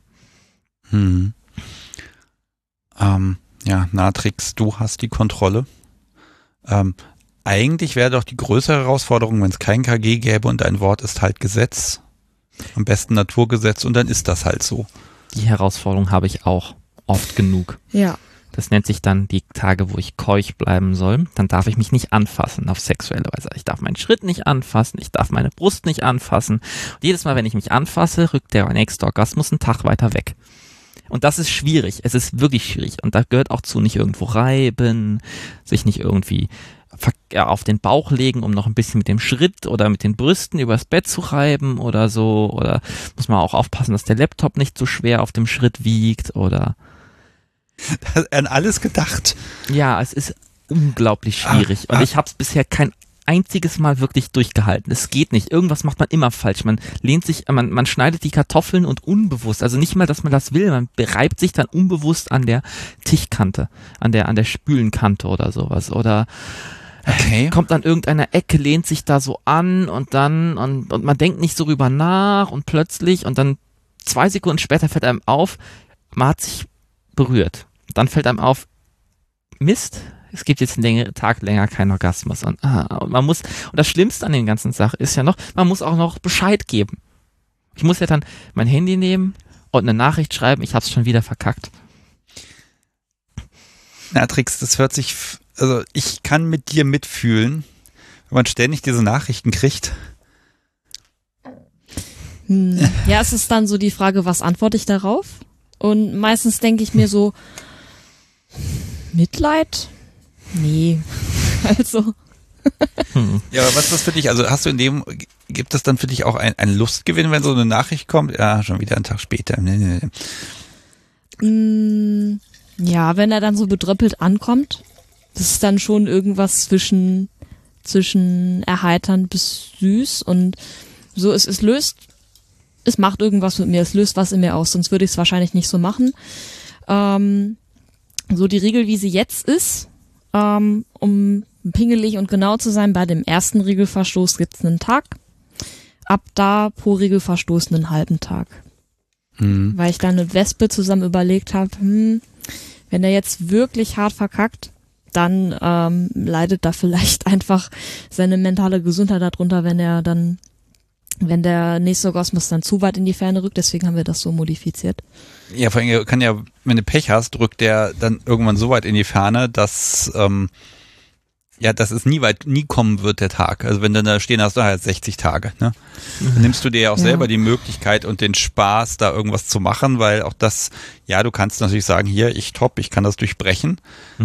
Speaker 1: Ja, Natrix, du hast die Kontrolle. Eigentlich wäre doch die größere Herausforderung, wenn es kein KG gäbe und ein Wort ist halt Gesetz. Am besten Naturgesetz und dann ist das halt so.
Speaker 2: Die Herausforderung habe ich auch oft genug.
Speaker 3: Ja.
Speaker 2: Das nennt sich dann die Tage, wo ich keuch bleiben soll. Dann darf ich mich nicht anfassen auf sexuelle Weise. Ich darf meinen Schritt nicht anfassen, ich darf meine Brust nicht anfassen. Und jedes Mal, wenn ich mich anfasse, rückt der nächste Orgasmus einen Tag weiter weg. Und das ist schwierig. Es ist wirklich schwierig. Und da gehört auch zu nicht irgendwo reiben, sich nicht irgendwie auf den Bauch legen, um noch ein bisschen mit dem Schritt oder mit den Brüsten übers Bett zu reiben oder so. Oder muss man auch aufpassen, dass der Laptop nicht so schwer auf dem Schritt wiegt oder...
Speaker 1: An alles gedacht.
Speaker 2: Ja, es ist unglaublich schwierig. Und ich habe es bisher kein einziges Mal wirklich durchgehalten. Es geht nicht. Irgendwas macht man immer falsch. Man lehnt sich, man schneidet die Kartoffeln und unbewusst, also nicht mal, dass man das will, man bereibt sich dann unbewusst an der Tischkante, an der Spülenkante oder sowas. Oder kommt an irgendeiner Ecke, lehnt sich da so an und dann, und man denkt nicht so drüber nach und plötzlich und dann 2 Sekunden später fällt einem auf, man hat sich berührt. Dann fällt einem auf, Mist, es gibt jetzt einen Tag länger keinen Orgasmus. Und man muss, und das Schlimmste an der ganzen Sache ist ja noch, man muss auch noch Bescheid geben. Ich muss ja dann mein Handy nehmen und eine Nachricht schreiben, ich hab's schon wieder verkackt.
Speaker 1: Natrix, das hört sich, also ich kann mit dir mitfühlen, wenn man ständig diese Nachrichten kriegt.
Speaker 3: Ja, es ist dann so die Frage, was antworte ich darauf? Und meistens denke ich mir so, Mitleid? Nee. Also.
Speaker 1: Ja, aber was ist das für dich? Also hast du gibt es dann für dich auch ein Lustgewinn, wenn so eine Nachricht kommt? Ja, schon wieder einen Tag später.
Speaker 3: Ja, wenn er dann so bedröppelt ankommt, das ist dann schon irgendwas zwischen erheiternd bis süß und so, es macht irgendwas mit mir, es löst was in mir aus, sonst würde ich es wahrscheinlich nicht so machen. So die Regel, wie sie jetzt ist, um pingelig und genau zu sein, bei dem ersten Regelverstoß gibt's einen Tag, ab da pro Regelverstoß einen halben Tag. Weil ich dann mit Wespe zusammen überlegt habe, wenn er jetzt wirklich hart verkackt, dann leidet da vielleicht einfach seine mentale Gesundheit darunter, wenn der nächste Orgasmus dann zu weit in die Ferne rückt. Deswegen haben wir das so modifiziert.
Speaker 1: Ja, vor allem kann ja, wenn du Pech hast, drückt der dann irgendwann so weit in die Ferne, dass dass es nie kommen wird, der Tag. Also wenn du da stehen hast, du halt 60 Tage. Ne? Dann nimmst du dir ja auch selber die Möglichkeit und den Spaß, da irgendwas zu machen, weil auch das, du kannst natürlich sagen, hier, ich kann das durchbrechen.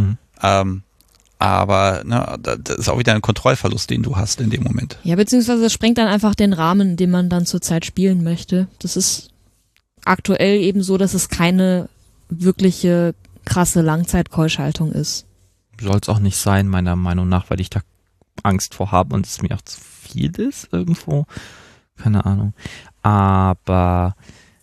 Speaker 1: Aber das ist auch wieder ein Kontrollverlust, den du hast in dem Moment.
Speaker 3: Ja, beziehungsweise das sprengt dann einfach den Rahmen, den man dann zurzeit spielen möchte. Das ist aktuell eben so, dass es keine wirkliche krasse Langzeitkeuschhaltung ist.
Speaker 2: Soll es auch nicht sein, meiner Meinung nach, weil ich da Angst vor habe und es mir auch zu viel ist irgendwo. Keine Ahnung. Aber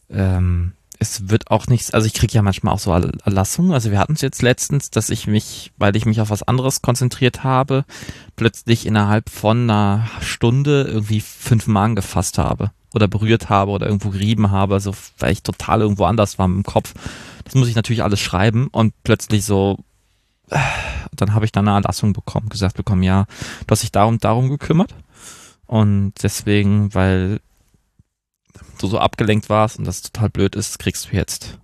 Speaker 2: es wird auch nichts, also ich kriege ja manchmal auch so Erlassungen, also wir hatten es jetzt letztens, dass weil ich mich auf was anderes konzentriert habe, plötzlich innerhalb von einer Stunde irgendwie 5 Mal gefasst habe oder berührt habe oder irgendwo gerieben habe, also weil ich total irgendwo anders war im Kopf. Das muss ich natürlich alles schreiben und plötzlich so, dann habe ich dann eine Erlassung gesagt bekommen, ja, du hast dich darum gekümmert und deswegen, weil du so abgelenkt warst und das total blöd ist, kriegst du jetzt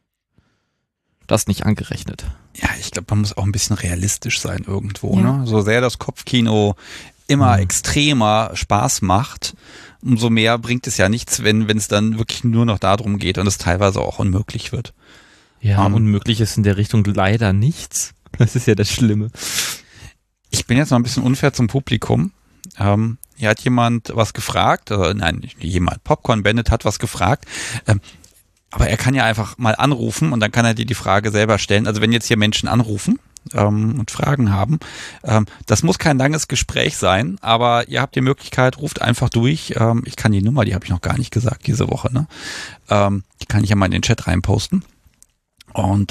Speaker 2: das nicht angerechnet.
Speaker 1: Ja, ich glaube, man muss auch ein bisschen realistisch sein irgendwo. Ne? So sehr das Kopfkino immer extremer Spaß macht, umso mehr bringt es ja nichts, wenn es dann wirklich nur noch darum geht und es teilweise auch unmöglich wird.
Speaker 2: Ja, unmöglich ist in der Richtung leider nichts. Das ist ja das Schlimme.
Speaker 1: Ich bin jetzt noch ein bisschen unfair zum Publikum. Hier hat jemand was gefragt, Popcorn Bandit hat was gefragt, aber er kann ja einfach mal anrufen und dann kann er dir die Frage selber stellen. Also wenn jetzt hier Menschen anrufen und Fragen haben, das muss kein langes Gespräch sein, aber ihr habt die Möglichkeit, ruft einfach durch. Ich kann die Nummer, die habe ich noch gar nicht gesagt diese Woche, ne? Die kann ich ja mal in den Chat reinposten. Und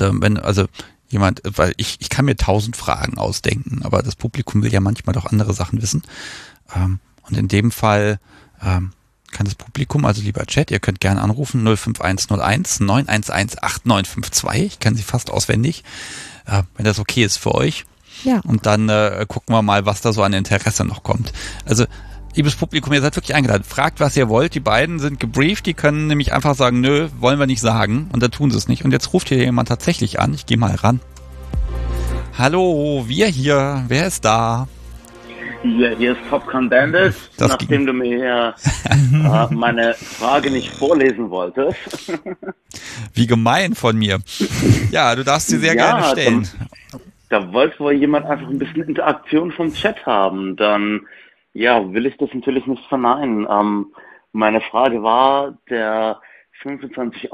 Speaker 1: weil ich kann mir 1000 Fragen ausdenken, aber das Publikum will ja manchmal doch andere Sachen wissen. Und in dem Fall kann das Publikum, also lieber Chat, ihr könnt gerne anrufen, 05101 911 8952. Ich kann sie fast auswendig, wenn das okay ist für euch.
Speaker 3: Ja.
Speaker 1: Und dann gucken wir mal, was da so an Interesse noch kommt. Also, liebes Publikum, ihr seid wirklich eingeladen. Fragt, was ihr wollt. Die beiden sind gebrieft. Die können nämlich einfach sagen, nö, wollen wir nicht sagen. Und dann tun sie es nicht. Und jetzt ruft hier jemand tatsächlich an. Ich gehe mal ran. Hallo, wir hier. Wer ist da?
Speaker 4: Ja, hier ist Popcorn Bandit. Nachdem du mir meine Frage nicht vorlesen wolltest.
Speaker 1: Wie gemein von mir. Ja, du darfst sie sehr gerne stellen.
Speaker 4: Da wollte wohl jemand einfach ein bisschen Interaktion vom Chat haben. Dann will ich das natürlich nicht verneinen. Meine Frage war, der 25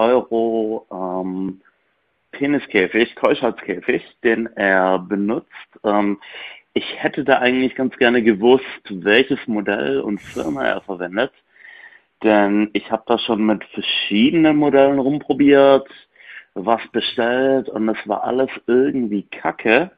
Speaker 4: € Peniskäfig, Keuschheitskäfig, den er benutzt. Ich hätte da eigentlich ganz gerne gewusst, welches Modell und Firma er verwendet. Denn ich habe da schon mit verschiedenen Modellen rumprobiert, was bestellt und es war alles irgendwie kacke.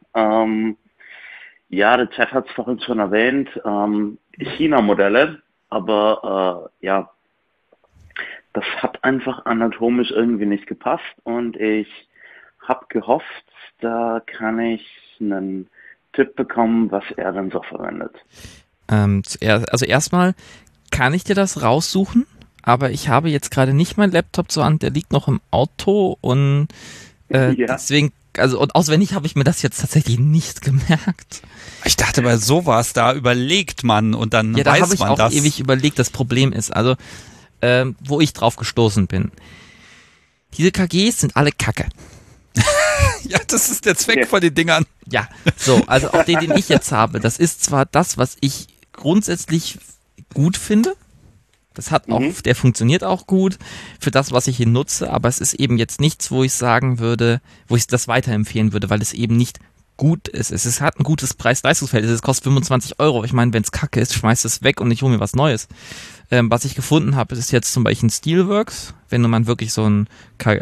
Speaker 4: Der Chat hat es vorhin schon erwähnt, China-Modelle, aber das hat einfach anatomisch irgendwie nicht gepasst und ich habe gehofft, da kann ich einen Tipp bekommen, was er dann so verwendet.
Speaker 2: Also erstmal kann ich dir das raussuchen, aber ich habe jetzt gerade nicht meinen Laptop so an, der liegt noch im Auto und deswegen, und auswendig habe ich mir das jetzt tatsächlich nicht gemerkt.
Speaker 1: Ich dachte bei sowas, da überlegt man und dann weiß man das. Ja, da habe ich auch
Speaker 2: ewig überlegt. Das Problem ist, also wo ich drauf gestoßen bin, diese KGs sind alle Kacke.
Speaker 1: Ja, das ist der Zweck von den Dingern.
Speaker 2: Ja, so, also auch den ich jetzt habe, das ist zwar das, was ich grundsätzlich gut finde, das hat auch, der funktioniert auch gut für das, was ich hier nutze, aber es ist eben jetzt nichts, wo ich sagen würde, wo ich das weiterempfehlen würde, weil es eben nicht gut ist. Es hat ein gutes Preis-Leistungsverhältnis, es kostet 25 €. Ich meine, wenn es kacke ist, schmeißt es weg und ich hole mir was Neues. Was ich gefunden habe, ist jetzt zum Beispiel ein Steelworks, wenn man wirklich so ein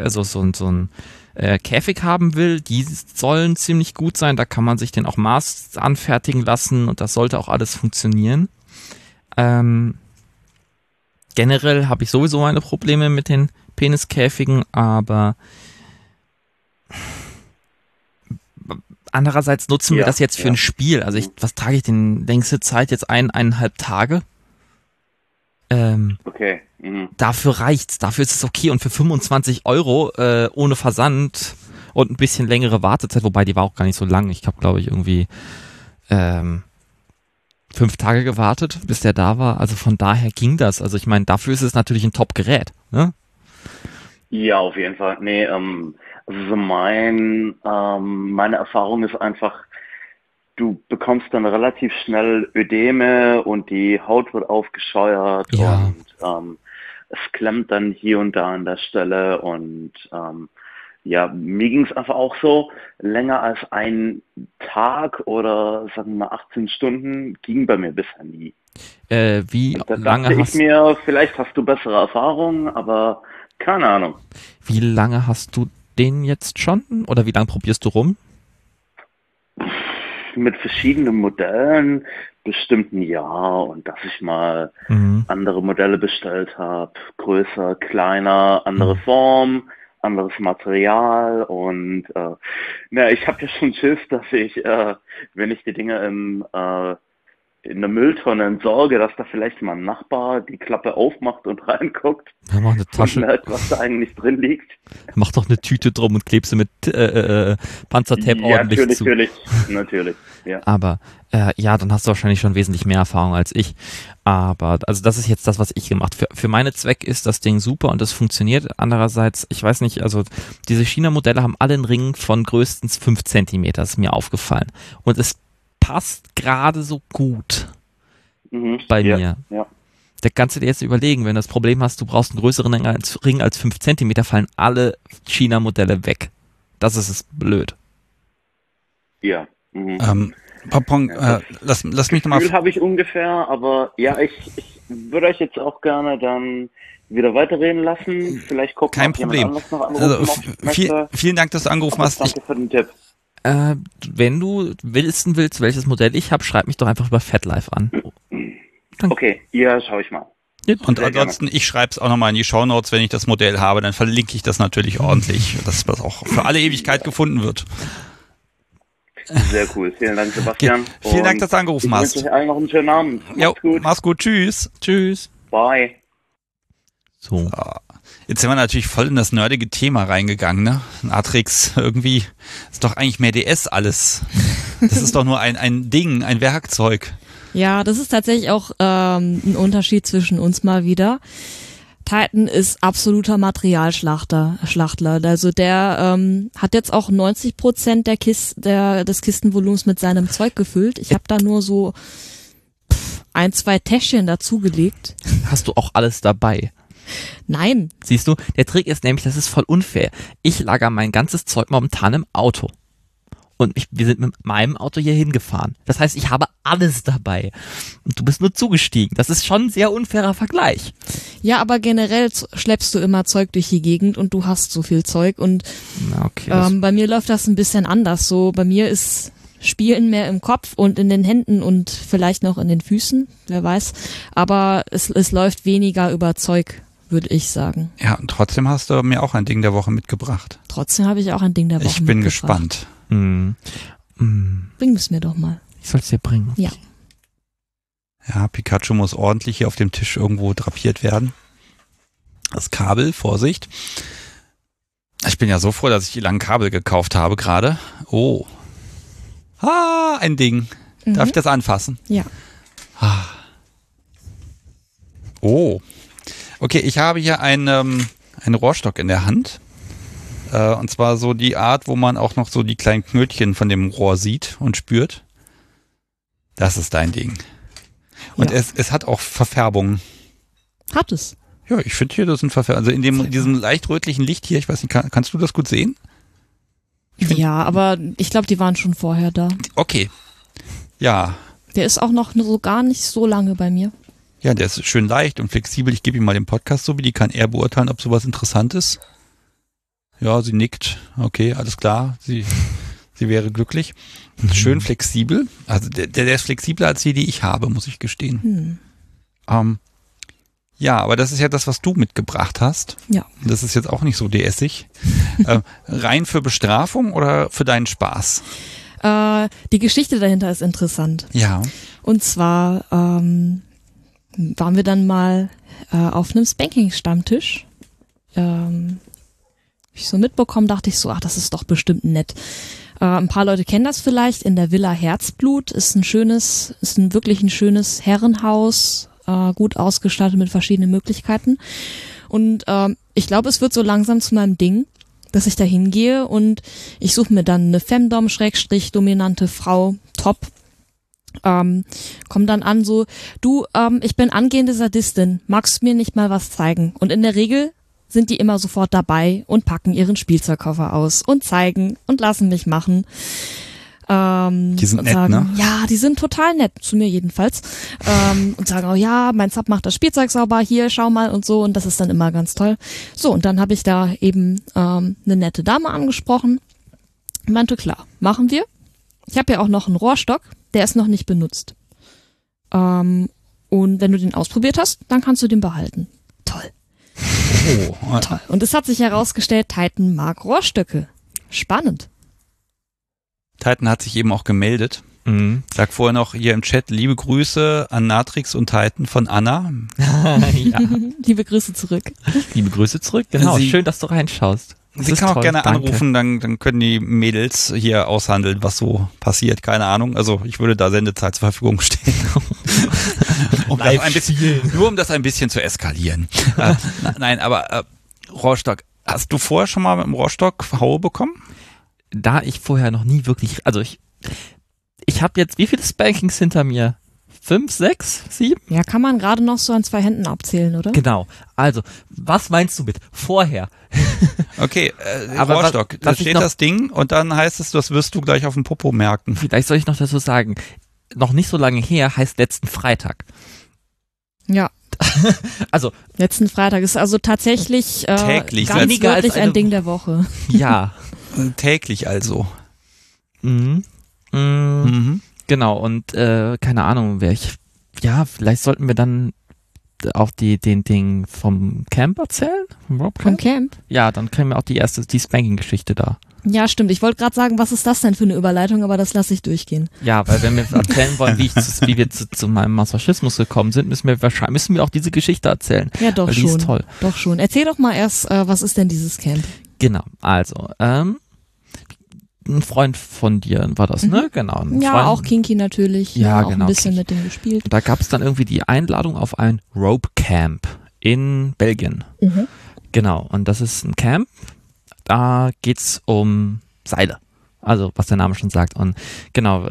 Speaker 2: Käfig haben will, die sollen ziemlich gut sein, da kann man sich den auch Maß anfertigen lassen und das sollte auch alles funktionieren. Generell habe ich sowieso meine Probleme mit den Peniskäfigen, aber andererseits nutzen wir das jetzt für ein Spiel. Also was trage ich denn längste Zeit jetzt 1,5 Tage?
Speaker 4: Okay.
Speaker 2: Dafür reicht's, dafür ist es okay und für 25 Euro ohne Versand und ein bisschen längere Wartezeit, wobei die war auch gar nicht so lang. Ich habe, glaube ich, irgendwie 5 Tage gewartet, bis der da war. Also von daher ging das. Also ich meine, dafür ist es natürlich ein Top-Gerät. Ne?
Speaker 4: Ja, auf jeden Fall. Nee, also meine Erfahrung ist einfach, du bekommst dann relativ schnell Ödeme und die Haut wird aufgescheuert und es klemmt dann hier und da an der Stelle und mir ging es einfach auch so, länger als ein Tag oder sagen wir mal 18 Stunden ging bei mir bisher nie.
Speaker 2: Wie
Speaker 4: da
Speaker 2: lange
Speaker 4: dachte ich mir, vielleicht hast du bessere Erfahrungen, aber keine Ahnung.
Speaker 2: Wie lange hast du den jetzt schon oder wie lange probierst du rum?
Speaker 4: Mit verschiedenen Modellen bestimmt ein Jahr und dass ich mal andere Modelle bestellt habe, größer, kleiner, andere Form, anderes Material und ich habe ja schon Schiss, dass ich, wenn ich die Dinge in der Mülltonne entsorge, dass da vielleicht mal ein Nachbar die Klappe aufmacht und reinguckt
Speaker 2: Ja, mach eine Tasche.
Speaker 4: und merkt, was da eigentlich drin liegt.
Speaker 2: Mach doch eine Tüte drum und kleb sie mit Panzertape ordentlich zu.
Speaker 4: Natürlich. Ja.
Speaker 2: Aber dann hast du wahrscheinlich schon wesentlich mehr Erfahrung als ich. Aber also das ist jetzt das, was ich gemacht habe. Für meine Zwecke ist das Ding super und das funktioniert. Andererseits, ich weiß nicht, also diese China-Modelle haben alle einen Ring von größtens 5 Zentimeter, ist mir aufgefallen. Und es passt gerade so gut bei mir.
Speaker 4: Ja.
Speaker 2: Da kannst du dir jetzt überlegen, wenn du das Problem hast, du brauchst einen größeren Ring als 5 Zentimeter, fallen alle China-Modelle weg. Das ist blöd.
Speaker 4: Ja.
Speaker 1: Papong, lass mich nochmal...
Speaker 4: Gefühl habe ich ungefähr, aber ja, ich würde euch jetzt auch gerne dann wieder weiterreden lassen. Vielleicht gucken,
Speaker 1: Kein
Speaker 4: ob
Speaker 1: Problem.
Speaker 4: jemand anders noch anrufen möchte.
Speaker 1: Vielen Dank, dass du angerufen hast.
Speaker 4: Danke für den Tipp.
Speaker 2: Wenn du wissen willst, welches Modell ich habe, schreib mich doch einfach über FatLife an.
Speaker 4: Okay, ja, schau ich mal.
Speaker 1: Und ansonsten, ich schreibe es auch nochmal in die Shownotes, wenn ich das Modell habe, dann verlinke ich das natürlich ordentlich, dass das auch für alle Ewigkeit gefunden wird.
Speaker 4: Sehr cool. Vielen Dank, Sebastian.
Speaker 1: Vielen Dank, dass du angerufen hast.
Speaker 4: Ich wünsche euch allen noch einen schönen Abend. Macht's gut.
Speaker 1: Mach's gut. Tschüss.
Speaker 2: Tschüss.
Speaker 4: Bye.
Speaker 2: So.
Speaker 1: Jetzt sind wir natürlich voll in das nerdige Thema reingegangen, ne? Atrix, irgendwie ist doch eigentlich mehr DS alles. Das ist doch nur ein Ding, ein Werkzeug.
Speaker 3: Ja, das ist tatsächlich auch ein Unterschied zwischen uns mal wieder. Titan ist absoluter Materialschlachtler. Also der hat jetzt auch 90% des Kistenvolumens mit seinem Zeug gefüllt. Ich habe da nur so 1-2 Täschchen dazugelegt.
Speaker 2: Hast du auch alles dabei?
Speaker 3: Nein.
Speaker 2: Siehst du, der Trick ist nämlich, das ist voll unfair. Ich lager mein ganzes Zeug momentan im Auto. Und wir sind mit meinem Auto hier hingefahren. Das heißt, ich habe alles dabei. Und du bist nur zugestiegen. Das ist schon ein sehr unfairer Vergleich.
Speaker 3: Ja, aber generell schleppst du immer Zeug durch die Gegend und du hast so viel Zeug. Und bei mir läuft das ein bisschen anders. So, bei mir ist Spielen mehr im Kopf und in den Händen und vielleicht noch in den Füßen, wer weiß. Aber es läuft weniger über Zeug, würde ich sagen.
Speaker 1: Ja, und trotzdem hast du mir auch ein Ding der Woche mitgebracht.
Speaker 3: Trotzdem habe ich auch ein Ding der Woche mitgebracht.
Speaker 1: Ich bin gespannt.
Speaker 3: Bring es mir doch mal.
Speaker 2: Ich soll es dir bringen.
Speaker 3: Ja.
Speaker 1: Ja, Pikachu muss ordentlich hier auf dem Tisch irgendwo drapiert werden. Das Kabel, Vorsicht. Ich bin ja so froh, dass ich die langen Kabel gekauft habe gerade. Oh. Ein Ding. Darf ich das anfassen?
Speaker 3: Ja.
Speaker 1: Oh. Okay, ich habe hier einen Rohrstock in der Hand. Und zwar so die Art, wo man auch noch so die kleinen Knötchen von dem Rohr sieht und spürt. Das ist dein Ding. Und es hat auch Verfärbungen.
Speaker 3: Hat es?
Speaker 1: Ja, ich finde hier, das sind Verfärbungen. Also in diesem leicht rötlichen Licht hier, ich weiß nicht, kannst du das gut sehen?
Speaker 3: Ja, aber ich glaube, die waren schon vorher da.
Speaker 1: Okay. Ja.
Speaker 3: Der ist auch noch so gar nicht so lange bei mir.
Speaker 1: Ja, der ist schön leicht und flexibel. Ich gebe ihm mal den Podcast so, wie die kann er beurteilen, ob sowas interessant ist. Ja, sie nickt. Okay, alles klar. Sie wäre glücklich. Schön flexibel. Also der ist flexibler als die ich habe, muss ich gestehen. Ja, aber das ist ja das, was du mitgebracht hast.
Speaker 3: Ja.
Speaker 1: Das ist jetzt auch nicht so DSig. Rein für Bestrafung oder für deinen Spaß?
Speaker 3: Die Geschichte dahinter ist interessant.
Speaker 1: Ja.
Speaker 3: Und zwar waren wir dann mal auf einem Spanking-Stammtisch. Ich so mitbekommen, dachte ich so, ach, das ist doch bestimmt nett. Ein paar Leute kennen das vielleicht. In der Villa Herzblut ist wirklich ein schönes Herrenhaus, gut ausgestattet mit verschiedenen Möglichkeiten. Und ich glaube, es wird so langsam zu meinem Ding, dass ich da hingehe und ich suche mir dann eine Femdom-dominante Frau, top. Komm dann an so, du, ich bin angehende Sadistin, magst du mir nicht mal was zeigen? Und in der Regel sind die immer sofort dabei und packen ihren Spielzeugkoffer aus und zeigen und lassen mich machen.
Speaker 1: Die sind nett,
Speaker 3: sagen,
Speaker 1: ne?
Speaker 3: Ja, die sind total nett, zu mir jedenfalls. Und sagen, oh ja, mein Sub macht das Spielzeug sauber, hier, schau mal und so. Und das ist dann immer ganz toll. So, und dann habe ich da eben eine nette Dame angesprochen. Meinte, klar, machen wir. Ich habe ja auch noch einen Rohrstock, der ist noch nicht benutzt. Und wenn du den ausprobiert hast, dann kannst du den behalten. Toll.
Speaker 1: Oh.
Speaker 3: Toll. Und es hat sich herausgestellt, Titan mag Rohrstöcke. Spannend.
Speaker 1: Titan hat sich eben auch gemeldet. Sag vorher noch hier im Chat, liebe Grüße an Natrix und Titan von Anna.
Speaker 2: Ja.
Speaker 3: Liebe Grüße zurück.
Speaker 2: Liebe Grüße zurück. Genau,
Speaker 1: Sie-
Speaker 2: schön, dass du reinschaust. Das
Speaker 1: Sie
Speaker 2: ist
Speaker 1: kann auch
Speaker 2: toll,
Speaker 1: gerne
Speaker 2: danke.
Speaker 1: anrufen, dann können die Mädels hier aushandeln, was so passiert. Keine Ahnung. Also ich würde da Sendezeit zur Verfügung stehen. Nur um das ein bisschen zu eskalieren. Nein, aber Rohrstock. Hast du vorher schon mal mit dem Rohrstock Haue bekommen?
Speaker 2: Da ich vorher noch nie wirklich, also ich habe jetzt wie viele Spankings hinter mir? 5, 6, 7?
Speaker 3: Ja, kann man gerade noch so an 2 Händen abzählen, oder?
Speaker 2: Genau. Also, was meinst du mit vorher?
Speaker 1: Okay,
Speaker 2: Aber
Speaker 1: Rohrstock. Da
Speaker 2: was ich
Speaker 1: steht
Speaker 2: noch-
Speaker 1: das Ding und dann heißt es, das wirst du gleich auf dem Popo merken.
Speaker 2: Vielleicht soll ich noch dazu sagen, noch nicht so lange her heißt letzten Freitag.
Speaker 3: Ja.
Speaker 2: Also,
Speaker 3: Letzten Freitag ist also tatsächlich
Speaker 1: Täglich,
Speaker 3: ganz
Speaker 2: weniger als
Speaker 3: wirklich
Speaker 2: eine
Speaker 3: ein Ding der Woche.
Speaker 2: ja.
Speaker 1: Täglich also.
Speaker 2: Mhm. Genau, und keine Ahnung, vielleicht sollten wir dann auch den Ding vom Camp erzählen? Vom Rob
Speaker 3: Vom
Speaker 2: Camp?
Speaker 3: Camp?
Speaker 2: Ja, dann kriegen wir auch die Spanking-Geschichte da.
Speaker 3: Ja, stimmt. Ich wollte gerade sagen, was ist das denn für eine Überleitung, aber das lasse ich durchgehen.
Speaker 2: Ja, weil wenn wir erzählen wollen, wie wir zu meinem Masochismus gekommen sind, müssen wir auch diese Geschichte erzählen.
Speaker 3: Ja, doch
Speaker 2: Weil die
Speaker 3: schon.
Speaker 2: ist toll.
Speaker 3: Doch schon. Erzähl doch mal erst, was ist denn dieses Camp?
Speaker 2: Genau, also, ein Freund von dir war das, ne? Genau. ein
Speaker 3: Ja,
Speaker 2: Freund,
Speaker 3: auch Kinky natürlich.
Speaker 2: Ja,
Speaker 3: auch
Speaker 2: genau,
Speaker 3: ein bisschen
Speaker 2: Kinky.
Speaker 3: mit dem gespielt.
Speaker 2: Da gab es dann irgendwie die Einladung auf ein Rope Camp in Belgien.
Speaker 3: Mhm.
Speaker 2: Genau, und das ist ein Camp, da geht's um Seile. Also, was der Name schon sagt. Und genau,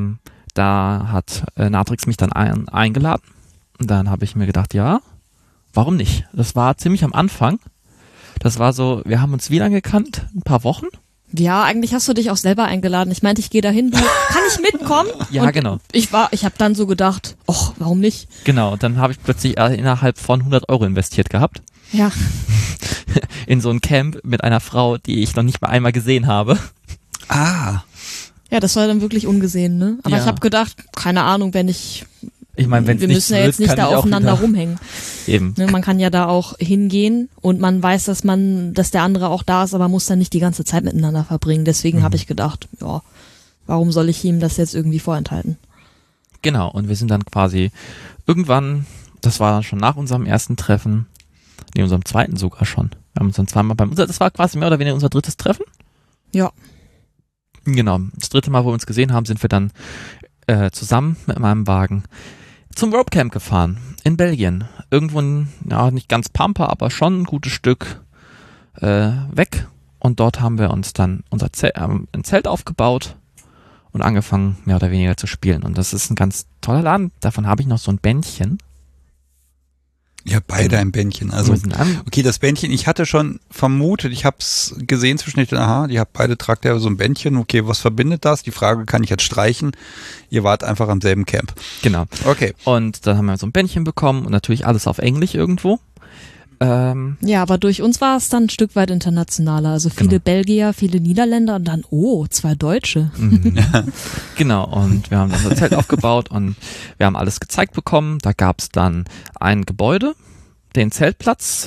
Speaker 2: da hat Natrix mich dann eingeladen. Und dann habe ich mir gedacht, ja, warum nicht? Das war ziemlich am Anfang. Das war so, wir haben uns wie lange gekannt? Ein paar Wochen?
Speaker 3: Ja, eigentlich hast du dich auch selber eingeladen. Ich meinte, ich gehe dahin. Du, kann ich mitkommen?
Speaker 2: Ja,
Speaker 3: Und
Speaker 2: genau.
Speaker 3: Ich habe dann so gedacht, ach, warum nicht?
Speaker 2: Genau, und dann habe ich plötzlich innerhalb von 100 Euro investiert gehabt.
Speaker 3: Ja,
Speaker 2: In so ein Camp mit einer Frau, die ich noch nicht mal einmal gesehen habe.
Speaker 1: Ah.
Speaker 3: ja, das war dann wirklich ungesehen, ne? Aber
Speaker 2: Ja.
Speaker 3: ich habe gedacht, keine Ahnung,
Speaker 2: Ich meine, wenn
Speaker 3: wir müssen ja jetzt nicht da aufeinander rumhängen.
Speaker 2: Eben.
Speaker 3: Ne, man kann ja da auch hingehen und man weiß, dass der andere auch da ist, aber muss dann nicht die ganze Zeit miteinander verbringen. Deswegen habe ich gedacht, ja, warum soll ich ihm das jetzt irgendwie vorenthalten?
Speaker 2: Genau, und wir sind dann quasi irgendwann, das war dann schon nach unserem ersten Treffen, unserem zweiten sogar schon. Wir haben uns dann zweimal das war quasi mehr oder weniger unser drittes Treffen.
Speaker 3: Ja.
Speaker 2: Genau, das dritte Mal, wo wir uns gesehen haben, sind wir dann zusammen mit meinem Wagen zum Rope Camp gefahren in Belgien. Irgendwo, nicht ganz Pampa, aber schon ein gutes Stück weg. Und dort haben wir uns dann ein Zelt aufgebaut und angefangen, mehr oder weniger zu spielen. Und das ist ein ganz toller Laden. Davon habe ich noch so ein Bändchen.
Speaker 1: Ja, beide ein Bändchen. Also,
Speaker 2: Wir sind
Speaker 1: okay, das Bändchen, ich hatte schon vermutet, ich habe es gesehen zwischendurch, aha, die habt beide tragt ja so ein Bändchen, okay, was verbindet das? Die Frage kann ich jetzt streichen. Ihr wart einfach am selben Camp.
Speaker 2: Genau.
Speaker 1: Okay.
Speaker 2: Und dann haben wir so ein Bändchen bekommen und natürlich alles auf Englisch irgendwo.
Speaker 3: Ja, aber durch uns war es dann ein Stück weit internationaler. Also viele
Speaker 2: Genau.
Speaker 3: Belgier, viele Niederländer und dann, 2 Deutsche.
Speaker 2: Genau, und wir haben unser Zelt aufgebaut und wir haben alles gezeigt bekommen. Da gab es dann ein Gebäude, den Zeltplatz,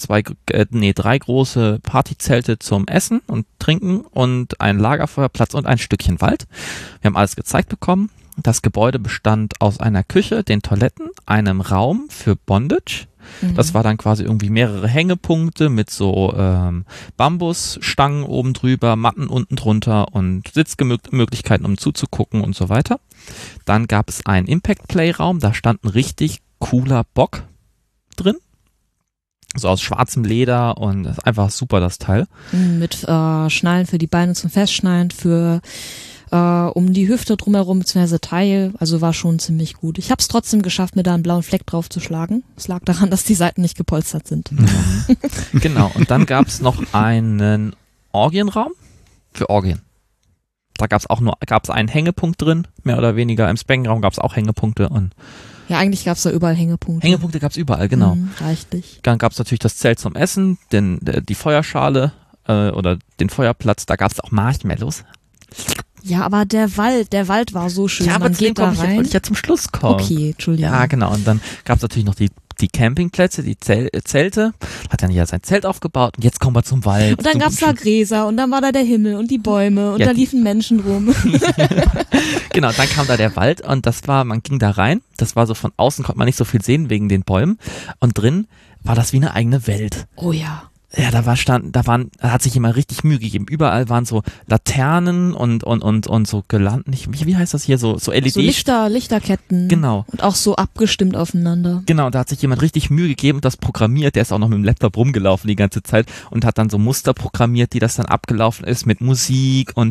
Speaker 2: drei große Partyzelte zum Essen und Trinken und ein Lagerfeuerplatz und ein Stückchen Wald. Wir haben alles gezeigt bekommen. Das Gebäude bestand aus einer Küche, den Toiletten, einem Raum für Bondage. Das war dann quasi irgendwie mehrere Hängepunkte mit so Bambusstangen oben drüber, Matten unten drunter und Sitzmöglichkeiten, um zuzugucken und so weiter. Dann gab es einen Impact-Play-Raum, da stand ein richtig cooler Bock drin. So aus schwarzem Leder und das ist einfach super, das Teil.
Speaker 3: Mit Schnallen für die Beine zum Festschnallen, für um die Hüfte drumherum, beziehungsweise Teil, also war schon ziemlich gut. Ich habe es trotzdem geschafft, mir da einen blauen Fleck drauf zu schlagen. Es lag daran, dass die Seiten nicht gepolstert sind.
Speaker 2: Genau, und dann gab es noch einen Orgienraum für Orgien. Da gab es einen Hängepunkt drin, mehr oder weniger. Im Spanking-Raum gab es auch Hängepunkte und
Speaker 3: ja, eigentlich gab es da überall Hängepunkte.
Speaker 2: Hängepunkte gab es überall, genau.
Speaker 3: Reichlich.
Speaker 2: Dann gab es natürlich das Zelt zum Essen, die Feuerschale oder den Feuerplatz. Da gab es auch Marshmallows.
Speaker 3: Ja, aber der Wald war so schön.
Speaker 2: Ja, aber
Speaker 3: man geht da rein.
Speaker 2: Wollte ich ja zum Schluss kommen.
Speaker 3: Okay, Entschuldigung.
Speaker 2: Ja, genau. Und dann gab es natürlich noch die Campingplätze, die Zelte. Hat dann ja sein Zelt aufgebaut und jetzt kommen wir zum Wald.
Speaker 3: Und dann gab's da Gräser und dann war da der Himmel und die Bäume und da liefen Menschen rum.
Speaker 2: Genau, dann kam da der Wald und man ging da rein. Das war so von außen, konnte man nicht so viel sehen wegen den Bäumen. Und drin war das wie eine eigene Welt.
Speaker 3: Oh ja.
Speaker 2: Ja, da hat sich jemand richtig Mühe gegeben. Überall waren so Laternen und so Girlanden, wie heißt das hier, so LED.
Speaker 3: So Lichterketten.
Speaker 2: Genau.
Speaker 3: Und auch so abgestimmt aufeinander.
Speaker 2: Genau, da hat sich jemand richtig Mühe gegeben und das programmiert. Der ist auch noch mit dem Laptop rumgelaufen die ganze Zeit und hat dann so Muster programmiert, die das dann abgelaufen ist mit Musik und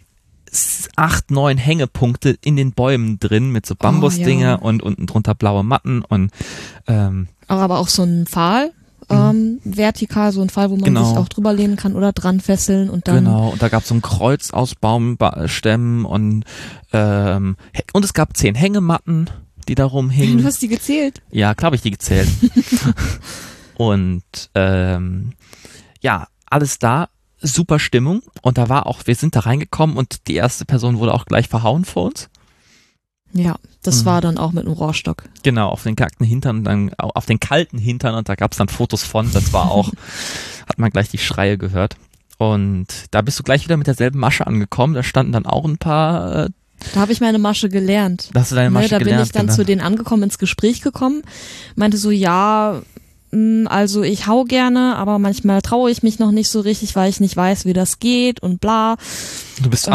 Speaker 2: 8, 9 Hängepunkte in den Bäumen drin mit so Bambusdinger und unten drunter blaue Matten und
Speaker 3: aber auch so ein Pfahl. Vertikal, so ein Fall, wo man sich auch drüber lehnen kann oder dran fesseln und dann.
Speaker 2: Genau, und da gab es so ein Kreuz aus Baumstämmen und es gab 10 Hängematten, die da rumhingen.
Speaker 3: Du hast die gezählt?
Speaker 2: Ja, klar habe ich die gezählt. Und alles da, super Stimmung und wir sind da reingekommen und die erste Person wurde auch gleich verhauen vor uns.
Speaker 3: Ja, das war dann auch mit einem Rohrstock.
Speaker 2: Genau, auf den kalten Hintern und da gab es dann Fotos von, das war auch, hat man gleich die Schreie gehört. Und da bist du gleich wieder mit derselben Masche angekommen, da standen dann auch ein paar
Speaker 3: Da habe ich meine Masche gelernt.
Speaker 2: Da hast du deine Masche gelernt.
Speaker 3: Da bin ich dann zu denen angekommen, ins Gespräch gekommen, meinte so, ja, also ich hau gerne, aber manchmal traue ich mich noch nicht so richtig, weil ich nicht weiß, wie das geht und bla.
Speaker 2: Du bist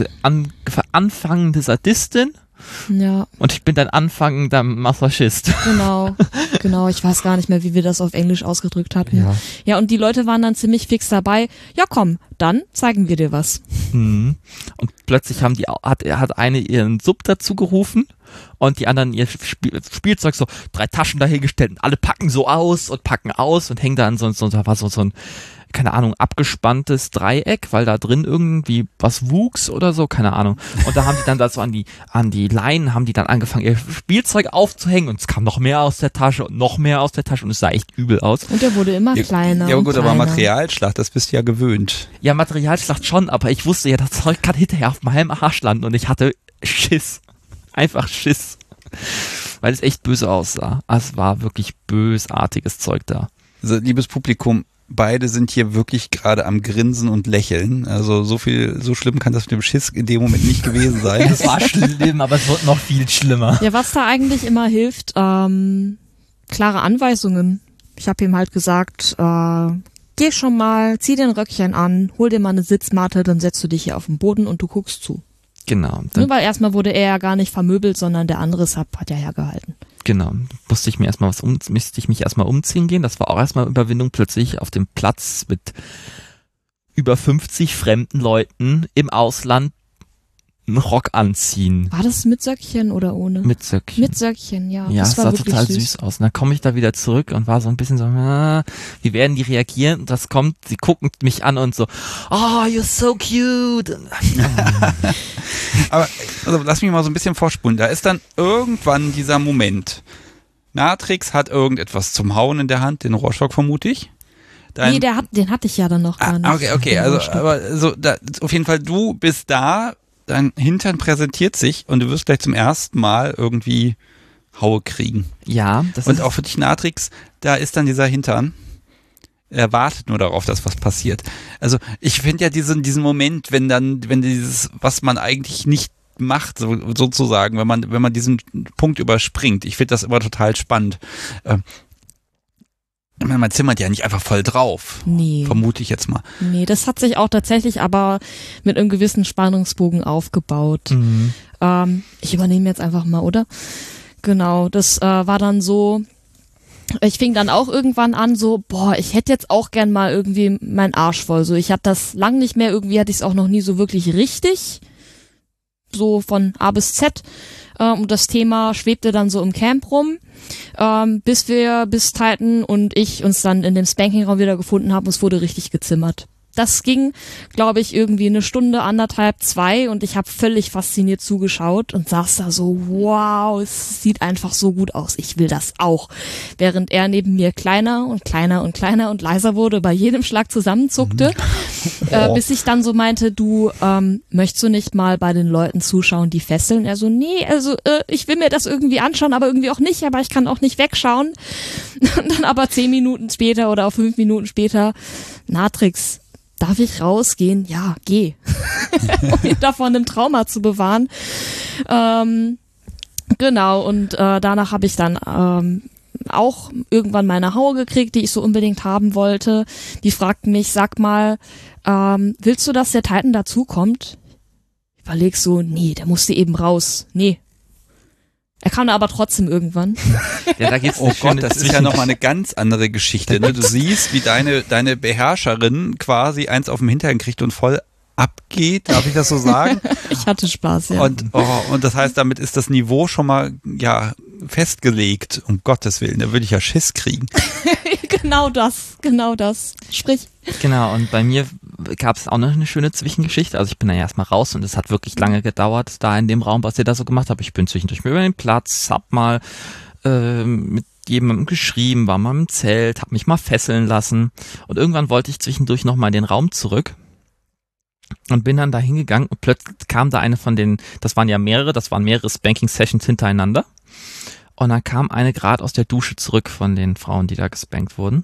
Speaker 2: anfangende Sadistin.
Speaker 3: Ja.
Speaker 2: Und ich bin dann anfangender Masochist.
Speaker 3: Genau, ich weiß gar nicht mehr, wie wir das auf Englisch ausgedrückt hatten. Ja, und die Leute waren dann ziemlich fix dabei. Ja komm, dann zeigen wir dir was.
Speaker 2: Und plötzlich hat eine ihren Sub dazu gerufen und die anderen ihr Spielzeug, so 3 Taschen dahingestellt und alle packen aus und hängen da an da war so ein, keine Ahnung, abgespanntes Dreieck, weil da drin irgendwie was wuchs oder so, keine Ahnung. Und da haben die dann da so an die Leinen, haben die dann angefangen, ihr Spielzeug aufzuhängen und es kam noch mehr aus der Tasche und noch mehr aus der Tasche und es sah echt übel aus.
Speaker 3: Und der wurde immer kleiner.
Speaker 1: Ja gut,
Speaker 3: kleiner.
Speaker 1: Aber Materialschlacht, das bist du ja gewöhnt.
Speaker 2: Ja, Materialschlacht schon, aber ich wusste ja, das Zeug kann hinterher auf meinem Arsch landen und ich hatte Schiss. Einfach Schiss. Weil es echt böse aussah. Es war wirklich bösartiges Zeug da.
Speaker 1: Also, liebes Publikum, beide sind hier wirklich gerade am Grinsen und Lächeln. Also so schlimm kann das mit dem Schiss in dem Moment nicht gewesen sein.
Speaker 2: Es war schlimm, aber es wird noch viel schlimmer.
Speaker 3: Ja, was da eigentlich immer hilft, klare Anweisungen. Ich habe ihm halt gesagt, geh schon mal, zieh den Röckchen an, hol dir mal eine Sitzmatte, dann setzt du dich hier auf den Boden und du guckst zu.
Speaker 2: Genau.
Speaker 3: Nur weil erstmal wurde er ja gar nicht vermöbelt, sondern der andere Sub hat ja hergehalten.
Speaker 2: Genau, musste ich mich erstmal umziehen gehen. Das war auch erstmal Überwindung, plötzlich auf dem Platz mit über 50 fremden Leuten im Ausland einen Rock anziehen.
Speaker 3: War das mit Söckchen oder ohne?
Speaker 2: Mit Söckchen.
Speaker 3: Mit Söckchen, ja.
Speaker 2: Ja,
Speaker 3: das
Speaker 2: sah
Speaker 3: war wirklich
Speaker 2: total süß aus. Und dann komme ich da wieder zurück und war so ein bisschen so, wie werden die reagieren? Und sie gucken mich an und so, oh, you're so cute.
Speaker 1: Aber also, lass mich mal so ein bisschen vorspulen. Da ist dann irgendwann dieser Moment. Natrix hat irgendetwas zum Hauen in der Hand, den Rohrstock vermute ich.
Speaker 3: Nee, den hatte ich ja dann noch gar nicht.
Speaker 1: Okay, also aber so, auf jeden Fall, du bist da, dein Hintern präsentiert sich und du wirst gleich zum ersten Mal irgendwie Haue kriegen.
Speaker 2: Ja,
Speaker 1: und auch für dich, Natrix, da ist dann dieser Hintern. Er wartet nur darauf, dass was passiert. Also ich finde ja diesen Moment, wenn dieses, was man eigentlich nicht macht, sozusagen, wenn man diesen Punkt überspringt. Ich finde das immer total spannend. Ich meine, man zimmert ja nicht einfach voll drauf.
Speaker 3: Nee.
Speaker 1: Vermute ich jetzt mal.
Speaker 3: Nee, das hat sich auch tatsächlich aber mit einem gewissen Spannungsbogen aufgebaut. Ich übernehme jetzt einfach mal, oder? Genau, das war dann so, ich fing dann auch irgendwann an so, ich hätte jetzt auch gern mal irgendwie meinen Arsch voll. So, ich hatte das lang nicht mehr, irgendwie hatte ich es auch noch nie so wirklich richtig. So von A bis Z. Und das Thema schwebte dann so im Camp rum, bis Titan und ich uns dann in dem Spanking-Raum wieder gefunden haben und es wurde richtig gezimmert. Das ging, glaube ich, irgendwie 1 Stunde, 1,5, 2 und ich habe völlig fasziniert zugeschaut und saß da so, wow, es sieht einfach so gut aus, ich will das auch. Während er neben mir kleiner und kleiner und kleiner und leiser wurde, bei jedem Schlag zusammenzuckte, bis ich dann so meinte, du, möchtest du nicht mal bei den Leuten zuschauen, die fesseln? Er so, nee, also ich will mir das irgendwie anschauen, aber irgendwie auch nicht, aber ich kann auch nicht wegschauen. Und dann aber 10 Minuten später oder auch 5 Minuten später, Natrix, darf ich rausgehen? Ja, geh. Um ihn davon einem Trauma zu bewahren. Genau, und danach habe ich dann auch irgendwann meine Haue gekriegt, die ich so unbedingt haben wollte. Die fragten mich, sag mal, willst du, dass der Titan dazukommt? Ich überleg so, nee, der musste eben raus. Nee. Er kam da aber trotzdem irgendwann.
Speaker 2: Ja, da geht's
Speaker 1: oh Gott, das ist ja nochmal eine ganz andere Geschichte. Ne? Du siehst, wie deine Beherrscherin quasi eins auf dem Hintern kriegt und voll abgeht, darf ich das so sagen?
Speaker 3: Ich hatte Spaß, ja.
Speaker 1: Und das heißt, damit ist das Niveau schon mal festgelegt, um Gottes Willen. Da würde ich ja Schiss kriegen.
Speaker 3: Genau das. Sprich.
Speaker 2: Genau, und bei mir gab es auch noch eine schöne Zwischengeschichte. Also ich bin da erstmal raus und es hat wirklich lange gedauert, da in dem Raum, was ihr da so gemacht habt. Ich bin zwischendurch über den Platz, hab mal mit jemandem geschrieben, war mal im Zelt, hab mich mal fesseln lassen und irgendwann wollte ich zwischendurch nochmal in den Raum zurück und bin dann da hingegangen und plötzlich kam da eine von den, das waren mehrere Spanking-Sessions hintereinander und dann kam eine gerade aus der Dusche zurück von den Frauen, die da gespankt wurden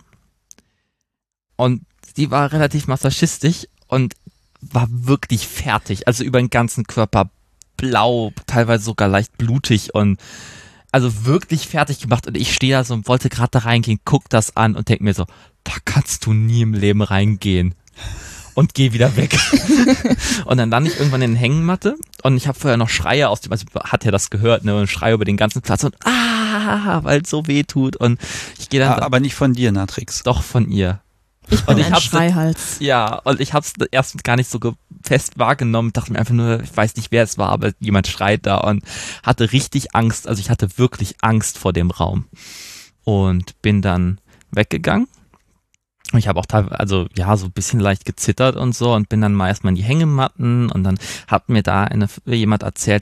Speaker 2: und die war relativ masochistisch und war wirklich fertig, also über den ganzen Körper blau, teilweise sogar leicht blutig und also wirklich fertig gemacht und ich stehe da so und wollte gerade da reingehen, guck das an und denk mir so, da kannst du nie im Leben reingehen und geh wieder weg. Und dann lande ich irgendwann in der Hängematte und ich habe vorher noch Schreie aus dem, also hat ja das gehört, ne, und Schreie über den ganzen Platz und weil es so weh tut und ich gehe dann...
Speaker 1: Aber nicht von dir, Natrix.
Speaker 2: Doch, von ihr.
Speaker 3: Ich bin ein Schreihals.
Speaker 2: Ja, und ich hab's erst gar nicht so fest wahrgenommen, dachte mir einfach nur, ich weiß nicht, wer es war, aber jemand schreit da und hatte richtig Angst, also ich hatte wirklich Angst vor dem Raum und bin dann weggegangen. Ich habe auch teilweise, so ein bisschen leicht gezittert und so und bin dann mal erstmal in die Hängematten und dann hat mir da jemand erzählt,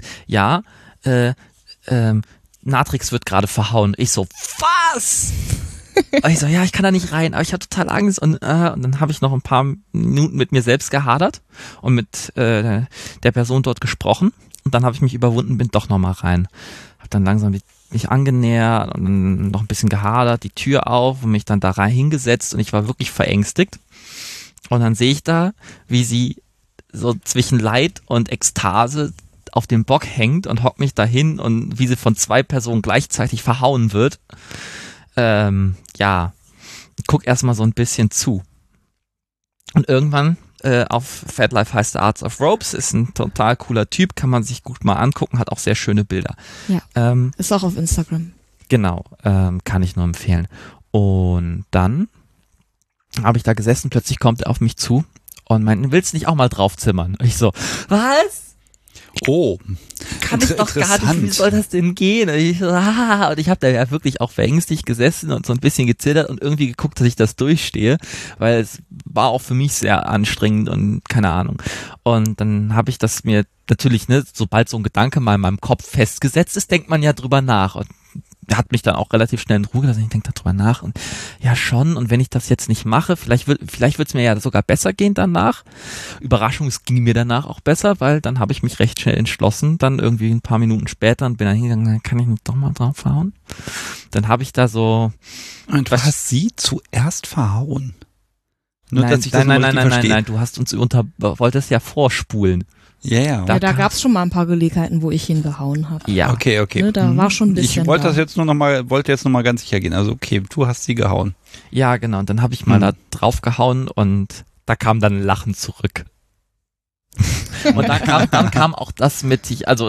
Speaker 2: Natrix wird gerade verhauen. Ich so, was? Und ich so, ja, ich kann da nicht rein, aber ich habe total Angst und dann habe ich noch ein paar Minuten mit mir selbst gehadert und mit der Person dort gesprochen und dann habe ich mich überwunden, bin doch nochmal rein. Habe dann langsam mich angenähert und dann noch ein bisschen gehadert, die Tür auf und mich dann da rein hingesetzt und ich war wirklich verängstigt und dann sehe ich da, wie sie so zwischen Leid und Ekstase auf dem Bock hängt und hockt mich dahin und wie sie von 2 Personen gleichzeitig verhauen wird. Guck erstmal so ein bisschen zu. Und irgendwann auf FatLife heißt der Arts of Ropes, ist ein total cooler Typ, kann man sich gut mal angucken, hat auch sehr schöne Bilder.
Speaker 3: Ja, ist auch auf Instagram.
Speaker 2: Genau, kann ich nur empfehlen. Und dann habe ich da gesessen, plötzlich kommt er auf mich zu und meint, willst du nicht auch mal draufzimmern? Und ich so, was?
Speaker 1: Oh,
Speaker 2: kann ich doch gar nicht, wie soll das denn gehen? Und ich so, und ich habe da ja wirklich auch verängstigt gesessen und so ein bisschen gezittert und irgendwie geguckt, dass ich das durchstehe, weil es war auch für mich sehr anstrengend und keine Ahnung. Und dann habe ich das mir natürlich, sobald so ein Gedanke mal in meinem Kopf festgesetzt ist, denkt man ja drüber nach und hat mich dann auch relativ schnell in Ruhe gelassen. Ich denke darüber nach und ja schon. Und wenn ich das jetzt nicht mache, vielleicht wird es mir ja sogar besser gehen danach. Überraschung, es ging mir danach auch besser, weil dann habe ich mich recht schnell entschlossen. Dann irgendwie ein paar Minuten später und bin dann hingegangen, dann kann ich mich doch mal draufhauen. Dann habe ich da so...
Speaker 1: Und du hast sie zuerst verhauen. Nur,
Speaker 2: nein,
Speaker 1: dass ich das
Speaker 2: nein, du hast uns wolltest ja vorspulen.
Speaker 1: Ja.
Speaker 3: Da gab's schon mal ein paar Gelegenheiten, wo ich hingehauen habe.
Speaker 2: Ja.
Speaker 1: Okay.
Speaker 3: Ne, da war schon ein bisschen.
Speaker 1: Ich wollte jetzt noch mal ganz sicher gehen. Also okay, du hast sie gehauen.
Speaker 2: Ja, genau. Und dann habe ich mal da drauf gehauen und da kam dann Lachen zurück. Und dann kam auch das mit,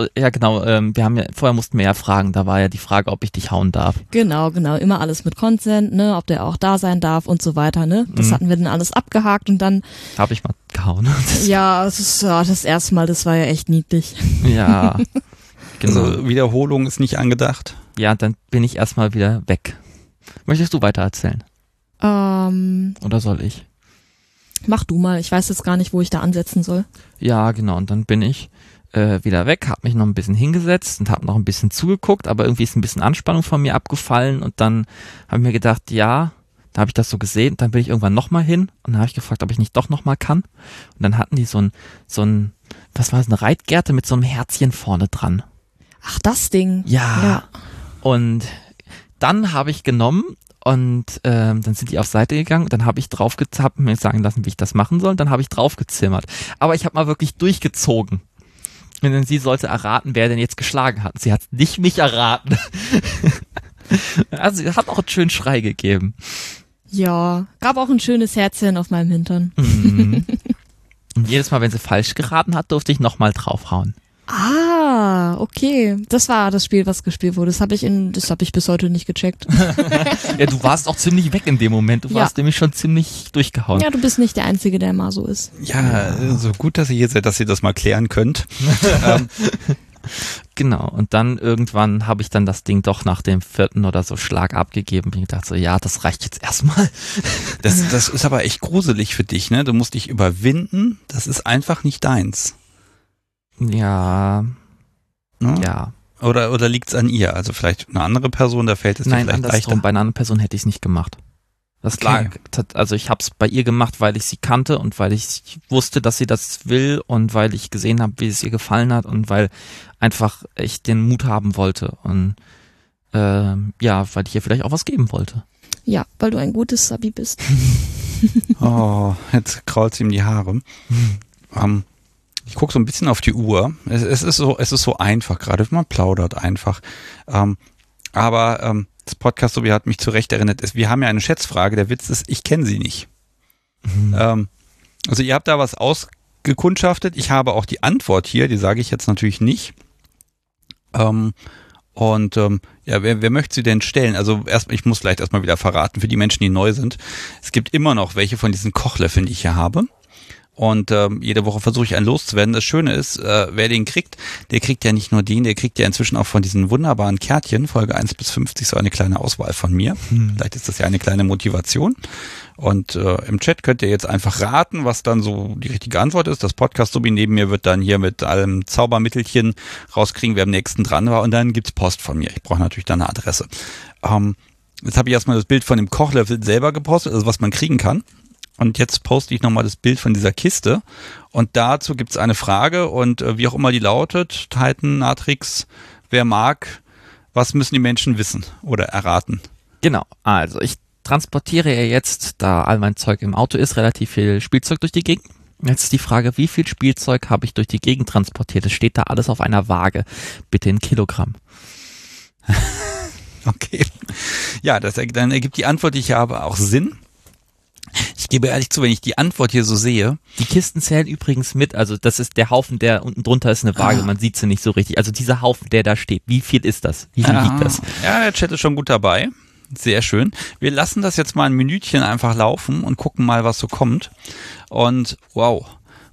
Speaker 2: vorher mussten wir ja fragen, da war ja die Frage, ob ich dich hauen darf.
Speaker 3: Genau, immer alles mit Consent, ne, ob der auch da sein darf und so weiter, ne. Das hatten wir dann alles abgehakt und dann...
Speaker 2: Habe ich mal gehauen.
Speaker 3: Ja, das erste Mal, das war ja echt niedlich.
Speaker 2: Ja, genau.
Speaker 1: Also Wiederholung ist nicht angedacht.
Speaker 2: Ja, dann bin ich erstmal wieder weg. Möchtest du weiter erzählen? Oder soll ich?
Speaker 3: Mach du mal, ich weiß jetzt gar nicht, wo ich da ansetzen soll.
Speaker 2: Ja, genau, und dann bin ich wieder weg, habe mich noch ein bisschen hingesetzt und habe noch ein bisschen zugeguckt, aber irgendwie ist ein bisschen Anspannung von mir abgefallen und dann habe ich mir gedacht, ja, da habe ich das so gesehen, dann bin ich irgendwann nochmal hin und dann habe ich gefragt, ob ich nicht doch nochmal kann und dann hatten die so ein, was war das, eine Reitgerte mit so einem Herzchen vorne dran.
Speaker 3: Ach, das Ding.
Speaker 2: Ja. Und dann habe ich genommen und dann sind die auf Seite gegangen, dann habe ich hab mir sagen lassen, wie ich das machen soll, dann habe ich draufgezimmert. Aber ich habe mal wirklich durchgezogen. Und dann sie sollte erraten, wer denn jetzt geschlagen hat. Sie hat nicht mich erraten. Also sie hat auch einen schönen Schrei gegeben.
Speaker 3: Ja, gab auch ein schönes Herzchen auf meinem Hintern.
Speaker 2: Mhm. Und jedes Mal, wenn sie falsch geraten hat, durfte ich nochmal draufhauen.
Speaker 3: Ah, okay. Das war das Spiel, was gespielt wurde. Das habe ich bis heute nicht gecheckt.
Speaker 2: Ja, du warst auch ziemlich weg in dem Moment. Du warst nämlich schon ziemlich durchgehauen.
Speaker 3: Ja, du bist nicht der Einzige, der mal so ist.
Speaker 1: Ja, so gut, dass ihr hier seid, dass ihr das mal klären könnt.
Speaker 2: Genau, und dann irgendwann habe ich dann das Ding doch nach dem 4. oder so Schlag abgegeben. Ich dachte so, ja, das reicht jetzt erstmal.
Speaker 1: Das ist aber echt gruselig für dich, ne? Du musst dich überwinden. Das ist einfach nicht deins.
Speaker 2: Ja.
Speaker 1: Ne?
Speaker 2: Ja.
Speaker 1: Oder liegt's an ihr? Also vielleicht eine andere Person, da fällt es dir vielleicht leichter.
Speaker 2: Nein, andersrum, bei einer anderen Person hätte ich es nicht gemacht. Das lag, also ich habe es bei ihr gemacht, weil ich sie kannte und weil ich wusste, dass sie das will und weil ich gesehen habe, wie es ihr gefallen hat und weil einfach ich den Mut haben wollte und weil ich ihr vielleicht auch was geben wollte.
Speaker 3: Ja, weil du ein gutes Sabi bist.
Speaker 1: Oh, jetzt krault's ihm die Haare. Ich gucke so ein bisschen auf die Uhr. Es ist so einfach gerade, man plaudert einfach. Aber das Podcast Sobi hat mich zurecht erinnert. Wir haben ja eine Schätzfrage. Der Witz ist, ich kenne sie nicht. Also ihr habt da was ausgekundschaftet. Ich habe auch die Antwort hier. Die sage ich jetzt natürlich nicht. Wer möchte sie denn stellen? Also ich muss vielleicht erstmal wieder verraten für die Menschen, die neu sind. Es gibt immer noch welche von diesen Kochlöffeln, die ich hier habe. Und jede Woche versuche ich einen loszuwerden. Das Schöne ist, wer den kriegt, der kriegt ja nicht nur den, der kriegt ja inzwischen auch von diesen wunderbaren Kärtchen, Folge 1 bis 50, so eine kleine Auswahl von mir. Vielleicht ist das ja eine kleine Motivation. Und im Chat könnt ihr jetzt einfach raten, was dann so die richtige Antwort ist. Das Podcast-Subi neben mir wird dann hier mit allem Zaubermittelchen rauskriegen, wer am nächsten dran war. Und dann gibt's Post von mir. Ich brauche natürlich dann eine Adresse. Jetzt habe ich erstmal das Bild von dem Kochlöffel selber gepostet, also was man kriegen kann. Und jetzt poste ich nochmal das Bild von dieser Kiste. Und dazu gibt's eine Frage und wie auch immer die lautet, Titan, Natrix, wer mag, was müssen die Menschen wissen oder erraten?
Speaker 2: Genau, also ich transportiere ja jetzt, da all mein Zeug im Auto ist, relativ viel Spielzeug durch die Gegend. Jetzt ist die Frage, wie viel Spielzeug habe ich durch die Gegend transportiert? Es steht da alles auf einer Waage. Bitte in Kilogramm.
Speaker 1: Okay. Ja, dann ergibt die Antwort, die ich habe, auch Sinn. Ich gebe ehrlich zu, wenn ich die Antwort hier so sehe.
Speaker 2: Die Kisten zählen übrigens mit, also das ist der Haufen, der unten drunter ist eine Waage, man sieht sie nicht so richtig. Also dieser Haufen, der da steht, wie viel ist das? Wie viel wiegt das?
Speaker 1: Ja, der Chat ist schon gut dabei. Sehr schön. Wir lassen das jetzt mal ein Minütchen einfach laufen und gucken mal, was so kommt. Und wow.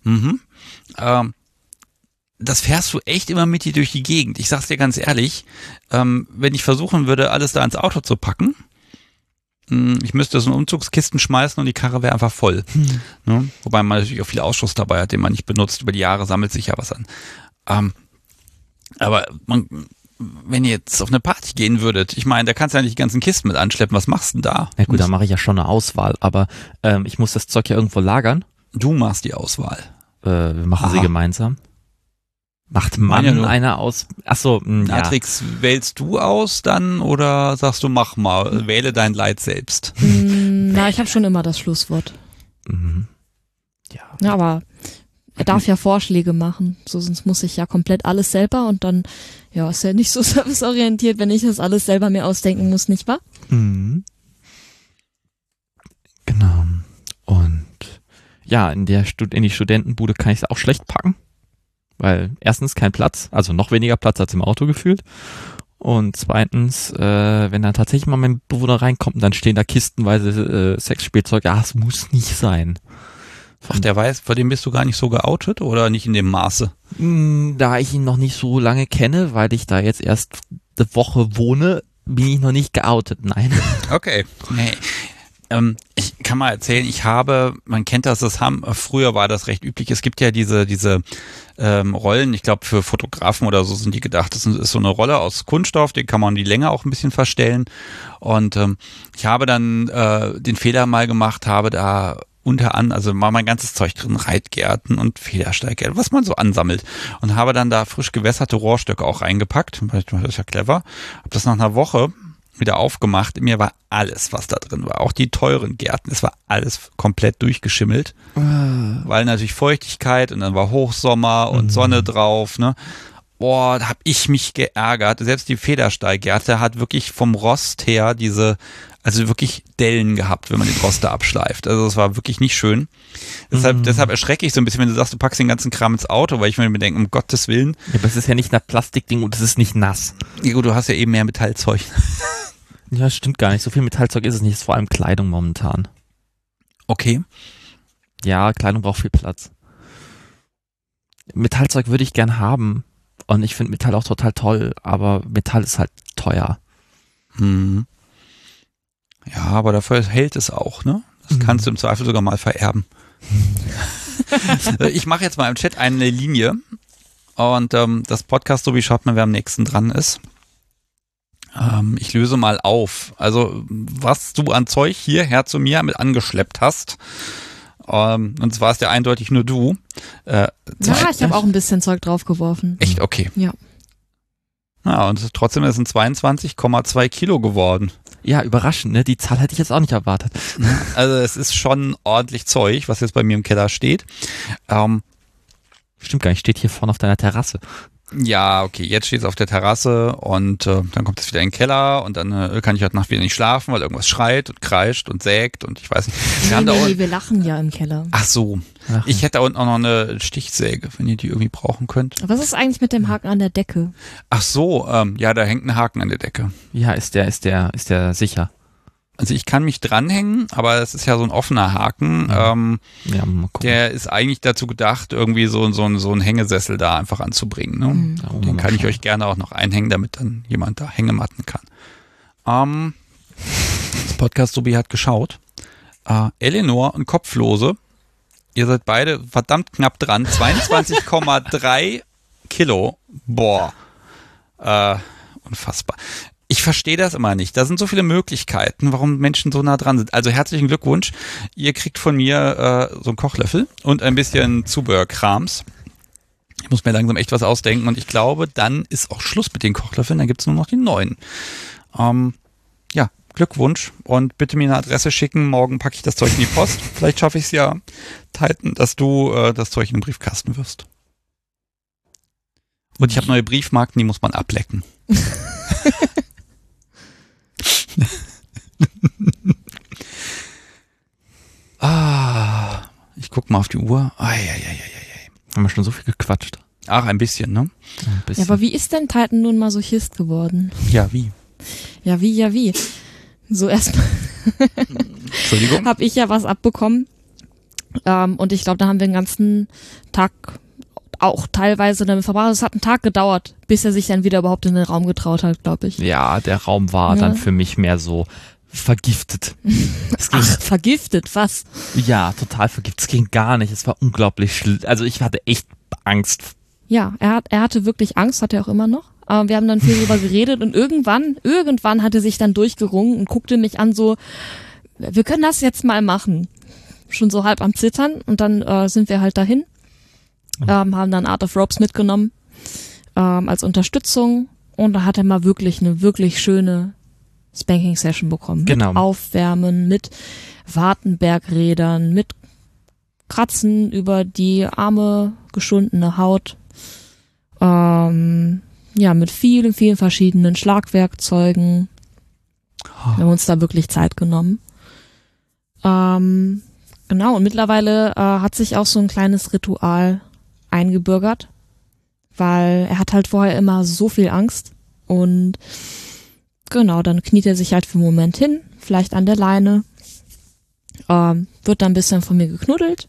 Speaker 1: Das fährst du echt immer mit dir durch die Gegend. Ich sag's dir ganz ehrlich, wenn ich versuchen würde, alles da ins Auto zu packen, ich müsste so einen Umzugskisten schmeißen und die Karre wäre einfach voll. Ne? Wobei man natürlich auch viel Ausschuss dabei hat, den man nicht benutzt. Über die Jahre sammelt sich ja was an. Aber wenn ihr jetzt auf eine Party gehen würdet, ich meine, da kannst du ja nicht die ganzen Kisten mit anschleppen, was machst du denn da?
Speaker 2: Ja gut, da mache ich ja schon eine Auswahl, aber ich muss das Zeug ja irgendwo lagern.
Speaker 1: Du machst die Auswahl.
Speaker 2: Wir machen sie gemeinsam. Macht man eine aus? Achso, ja.
Speaker 1: Matrix, wählst du aus dann oder sagst du, mach mal, wähle dein Leid selbst?
Speaker 3: Na, ich habe schon immer das Schlusswort.
Speaker 2: Mhm.
Speaker 3: Ja, aber er darf ja Vorschläge machen, so sonst muss ich ja komplett alles selber und dann, ja, ist ja nicht so serviceorientiert, wenn ich das alles selber mir ausdenken muss, nicht wahr?
Speaker 2: Mhm. Genau. Und ja, in die Studentenbude kann ich es auch schlecht packen, weil erstens kein Platz, also noch weniger Platz als im Auto gefühlt. Und zweitens, wenn dann tatsächlich mal mein Bewohner reinkommt, dann stehen da kistenweise Sexspielzeug. Ja, es muss nicht sein.
Speaker 1: Ach, der weiß, vor dem bist du gar nicht so geoutet oder nicht in dem Maße?
Speaker 2: Da ich ihn noch nicht so lange kenne, weil ich da jetzt erst eine Woche wohne, bin ich noch nicht geoutet, nein.
Speaker 1: Okay, nee. Ich kann mal erzählen, man kennt das, früher war das recht üblich, es gibt ja diese Rollen, ich glaube für Fotografen oder so sind die gedacht, das ist so eine Rolle aus Kunststoff, die kann man die Länge auch ein bisschen verstellen und ich habe dann den Fehler mal gemacht, habe da also war mein ganzes Zeug drin, Reitgärten und Federsteiggärten, was man so ansammelt und habe dann da frisch gewässerte Rohrstöcke auch reingepackt, das ist ja clever, habe das nach einer Woche wieder aufgemacht. Mir war alles, was da drin war. Auch die teuren Gärten. Es war alles komplett durchgeschimmelt. Weil natürlich Feuchtigkeit und dann war Hochsommer und Sonne drauf. Ne? Boah, da habe ich mich geärgert. Selbst die Federsteiggärte hat wirklich vom Rost her also wirklich Dellen gehabt, wenn man den Rost da abschleift. Also es war wirklich nicht schön. Deshalb erschrecke ich so ein bisschen, wenn du sagst, du packst den ganzen Kram ins Auto, weil ich mir denke, um Gottes Willen.
Speaker 2: Ja, aber es ist ja nicht ein Plastikding und es ist nicht nass.
Speaker 1: Ja, gut, du hast ja eben mehr Metallzeug.
Speaker 2: Ja, stimmt gar nicht. So viel Metallzeug ist es nicht. Es ist vor allem Kleidung momentan.
Speaker 1: Okay.
Speaker 2: Ja, Kleidung braucht viel Platz. Metallzeug würde ich gern haben. Und ich finde Metall auch total toll, aber Metall ist halt teuer.
Speaker 1: Mhm. Ja, aber dafür hält es auch, ne? Das kannst du im Zweifel sogar mal vererben. Ich mache jetzt mal im Chat eine Linie und das Podcast, so wie schaut man, wer am nächsten dran ist. Ich löse mal auf. Also, was du an Zeug hierher zu mir mit angeschleppt hast. Und zwar ist ja eindeutig nur du.
Speaker 3: Ja, ich habe auch ein bisschen Zeug draufgeworfen.
Speaker 1: Echt? Okay.
Speaker 3: Ja.
Speaker 1: Ja, und trotzdem ist es 22,2 Kilo geworden.
Speaker 2: Ja, überraschend, ne? Die Zahl hätte ich jetzt auch nicht erwartet.
Speaker 1: Also es ist schon ordentlich Zeug, was jetzt bei mir im Keller steht.
Speaker 2: Stimmt gar nicht, steht hier vorne auf deiner Terrasse.
Speaker 1: Ja, okay, jetzt steht es auf der Terrasse und dann kommt es wieder in den Keller und dann kann ich heute Nacht wieder nicht schlafen, weil irgendwas schreit und kreischt und sägt und ich weiß nicht.
Speaker 3: Wir lachen ja im Keller.
Speaker 1: Ach so, ich hätte da unten auch noch eine Stichsäge, wenn ihr die irgendwie brauchen könnt.
Speaker 3: Was ist eigentlich mit dem Haken an der Decke?
Speaker 1: Ach so, ja, da hängt ein Haken an der Decke.
Speaker 2: Ja, ist der sicher?
Speaker 1: Also ich kann mich dranhängen, aber es ist ja so ein offener Haken.
Speaker 2: Ja, mal gucken.
Speaker 1: Der ist eigentlich dazu gedacht, irgendwie so einen Hängesessel da einfach anzubringen. Ne?
Speaker 2: Ja,
Speaker 1: Den kann ich euch gerne auch noch einhängen, damit dann jemand da Hängematten kann. Das Podcast-Subi hat geschaut. Eleanor und Kopflose, ihr seid beide verdammt knapp dran. 22,3 Kilo. Boah. Unfassbar. Ich verstehe das immer nicht. Da sind so viele Möglichkeiten, warum Menschen so nah dran sind. Also herzlichen Glückwunsch. Ihr kriegt von mir so einen Kochlöffel und ein bisschen Zubehörkrams. Ich muss mir langsam echt was ausdenken und ich glaube, dann ist auch Schluss mit den Kochlöffeln. Dann gibt es nur noch die neuen. Ja, Glückwunsch und bitte mir eine Adresse schicken. Morgen packe ich das Zeug in die Post. Vielleicht schaffe ich es ja, Titan, dass du das Zeug in den Briefkasten wirst. Und ich habe neue Briefmarken, die muss man ablecken. Ich guck mal auf die Uhr.
Speaker 2: Haben wir schon so viel gequatscht.
Speaker 1: Ach, ein bisschen, ne?
Speaker 2: Ein bisschen.
Speaker 3: Ja, aber wie ist denn Titan nun Masochist geworden?
Speaker 1: Ja, wie?
Speaker 3: Ja, wie? So erstmal
Speaker 1: Entschuldigung.
Speaker 3: habe ich ja was abbekommen. Und ich glaube, da haben wir den ganzen Tag auch teilweise damit verbracht. Es hat einen Tag gedauert, bis er sich dann wieder überhaupt in den Raum getraut hat, glaube ich.
Speaker 2: Ja, der Raum war dann für mich mehr so vergiftet.
Speaker 3: Ach, vergiftet, was?
Speaker 2: Ja, total vergiftet. Es ging gar nicht. Es war unglaublich schlimm. Also ich hatte echt Angst.
Speaker 3: Ja, er hatte wirklich Angst, hat er auch immer noch. Wir haben dann viel drüber geredet und irgendwann hat er sich dann durchgerungen und guckte mich an so, wir können das jetzt mal machen. Schon so halb am Zittern und dann sind wir halt dahin, haben dann Art of Ropes mitgenommen als Unterstützung und da hat er mal eine wirklich schöne Spanking-Session bekommen.
Speaker 2: Genau.
Speaker 3: Mit Aufwärmen, mit Wartenbergrädern, mit Kratzen über die arme, geschundene Haut. Mit vielen, vielen verschiedenen Schlagwerkzeugen. Wir haben uns da wirklich Zeit genommen. Genau, und mittlerweile hat sich auch so ein kleines Ritual eingebürgert, weil er hat halt vorher immer so viel Angst und genau, dann kniet er sich halt für einen Moment hin, vielleicht an der Leine, wird dann ein bisschen von mir geknuddelt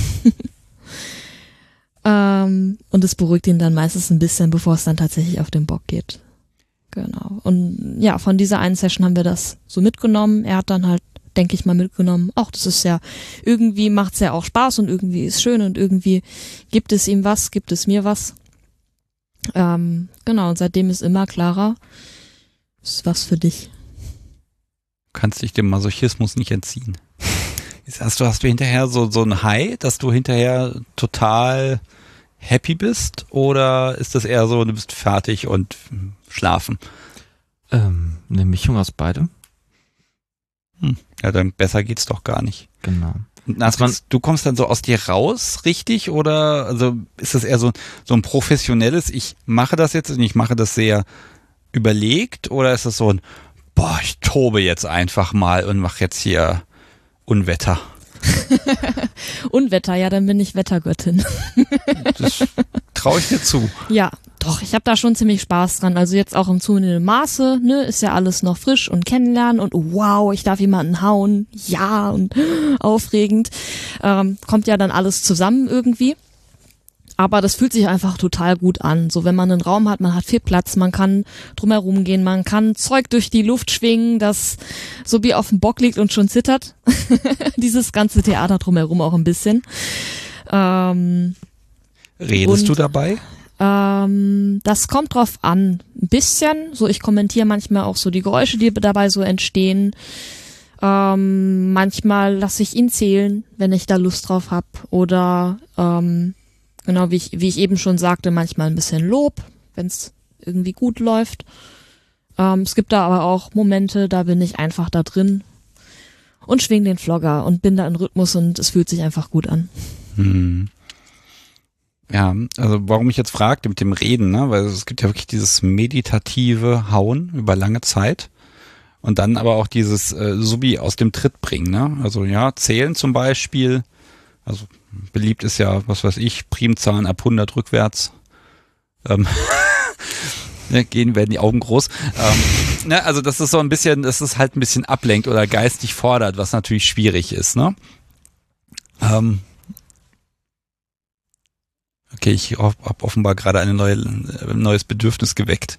Speaker 3: und es beruhigt ihn dann meistens ein bisschen, bevor es dann tatsächlich auf den Bock geht. Genau. Und ja, von dieser einen Session haben wir das so mitgenommen. Er hat dann halt, denke ich mal, mitgenommen, ach, das ist ja, irgendwie macht's ja auch Spaß und irgendwie ist schön und irgendwie gibt es ihm was, gibt es mir was. Genau, und seitdem ist immer klarer, ist was für dich.
Speaker 1: Kannst dich dem Masochismus nicht entziehen. Hast du hinterher so ein High, dass du hinterher total happy bist oder ist das eher so, du bist fertig und schlafen?
Speaker 2: Eine Mischung aus beidem.
Speaker 1: Ja, dann besser geht's doch gar nicht.
Speaker 2: Genau.
Speaker 1: Und du kommst dann so aus dir raus, richtig? Oder also ist das eher so ein professionelles, ich mache das jetzt und ich mache das sehr überlegt? Oder ist das so ein, boah, ich tobe jetzt einfach mal und mache jetzt hier Unwetter?
Speaker 3: Unwetter, ja, dann bin ich Wettergöttin.
Speaker 1: Das traue ich dir zu.
Speaker 3: Ja, doch, ich habe da schon ziemlich Spaß dran. Also jetzt auch im zunehmenden Maße, ne, ist ja alles noch frisch und kennenlernen und wow, ich darf jemanden hauen, ja, und aufregend. Kommt ja dann alles zusammen irgendwie. Aber das fühlt sich einfach total gut an. So, wenn man einen Raum hat, man hat viel Platz, man kann drumherum gehen, man kann Zeug durch die Luft schwingen, das so wie auf dem Bock liegt und schon zittert. Dieses ganze Theater drumherum auch ein bisschen.
Speaker 1: Redest du dabei?
Speaker 3: Das kommt drauf an. Ein bisschen. So, ich kommentiere manchmal auch so die Geräusche, die dabei so entstehen. Manchmal lasse ich ihn zählen, wenn ich da Lust drauf habe. Oder genau, wie ich eben schon sagte, manchmal ein bisschen Lob, wenn es irgendwie gut läuft. Es gibt da aber auch Momente, da bin ich einfach da drin und schwing den Flogger und bin da in Rhythmus und es fühlt sich einfach gut an.
Speaker 1: Ja, also warum ich jetzt fragte mit dem Reden, ne, weil es gibt ja wirklich dieses meditative Hauen über lange Zeit und dann aber auch dieses Subi aus dem Tritt bringen, ne? Also ja, zählen zum Beispiel, also beliebt ist ja, was weiß ich, Primzahlen ab 100 rückwärts. Werden die Augen groß. Ne, also das ist so ein bisschen, das ist halt ein bisschen ablenkt oder geistig fordert, was natürlich schwierig ist, ne? Okay, ich habe offenbar gerade ein neues Bedürfnis geweckt.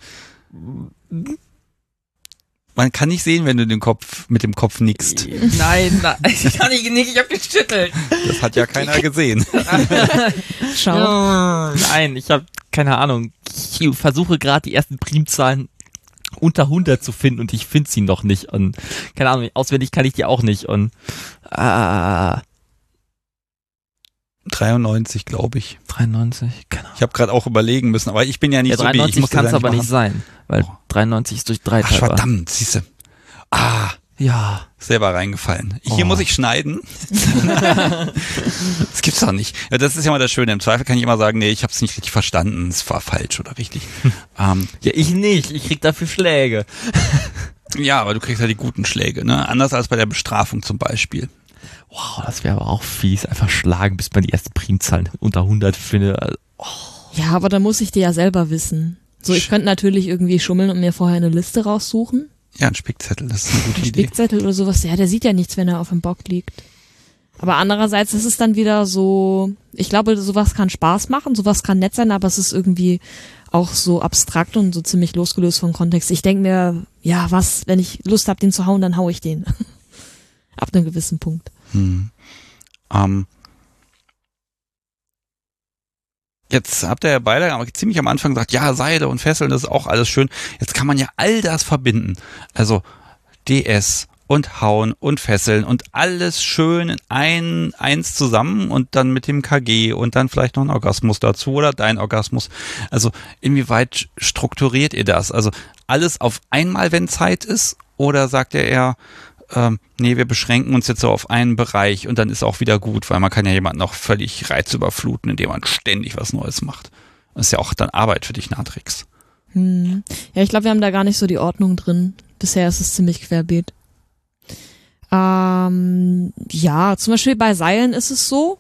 Speaker 1: Man kann nicht sehen, wenn du mit dem Kopf nickst.
Speaker 2: Nein, ich kann nicht, ich hab geschüttelt.
Speaker 1: Das hat ja keiner gesehen.
Speaker 3: Schau.
Speaker 2: Nein, ich habe keine Ahnung. Ich versuche gerade die ersten Primzahlen unter 100 zu finden und ich finde sie noch nicht. Und keine Ahnung, auswendig kann ich die auch nicht. Und
Speaker 1: 93, glaube ich.
Speaker 2: 93, genau.
Speaker 1: Ich habe gerade auch überlegen müssen, aber ich bin ja nicht
Speaker 2: Ja,
Speaker 1: so
Speaker 2: 93 kann es aber nicht sein, weil 93 ist durch 3
Speaker 1: Ach,
Speaker 2: teilbar.
Speaker 1: verdammt, siehste.
Speaker 2: Ja.
Speaker 1: Selber reingefallen. Hier muss ich schneiden. Das gibt's doch nicht. Ja, das ist ja mal das Schöne. Im Zweifel kann ich immer sagen, nee, ich habe es nicht richtig verstanden. Es war falsch oder richtig.
Speaker 2: Ja, ich nicht. Ich krieg dafür Schläge.
Speaker 1: Ja, aber du kriegst ja die guten Schläge, ne? Anders als bei der Bestrafung zum Beispiel.
Speaker 2: Wow, das wäre aber auch fies. Einfach schlagen, bis man die ersten Primzahlen unter 100 findet. Oh.
Speaker 3: Ja, aber da muss ich die ja selber wissen. So, ich könnte natürlich irgendwie schummeln und mir vorher eine Liste raussuchen.
Speaker 1: Ja, ein Spickzettel, das ist eine gute Idee.
Speaker 3: Spickzettel oder sowas, ja, der sieht ja nichts, wenn er auf dem Bock liegt. Aber andererseits ist es dann wieder so, ich glaube, sowas kann Spaß machen, sowas kann nett sein, aber es ist irgendwie auch so abstrakt und so ziemlich losgelöst vom Kontext. Ich denke mir, ja, wenn ich Lust habe, den zu hauen, dann hau ich den. Ab einem gewissen Punkt.
Speaker 1: Jetzt habt ihr ja beide aber ziemlich am Anfang gesagt, ja, Seile und Fesseln, das ist auch alles schön. Jetzt kann man ja all das verbinden. Also DS und Hauen und Fesseln und alles schön in eins zusammen und dann mit dem KG und dann vielleicht noch ein Orgasmus dazu oder dein Orgasmus. Also inwieweit strukturiert ihr das? Also alles auf einmal, wenn Zeit ist? Oder sagt ihr eher, nee, wir beschränken uns jetzt so auf einen Bereich und dann ist auch wieder gut, weil man kann ja jemanden auch völlig reizüberfluten, indem man ständig was Neues macht. Das ist ja auch dann Arbeit für dich, Natrix.
Speaker 3: Ja, ich glaube, wir haben da gar nicht so die Ordnung drin. Bisher ist es ziemlich querbeet. Ja, zum Beispiel bei Seilen ist es so,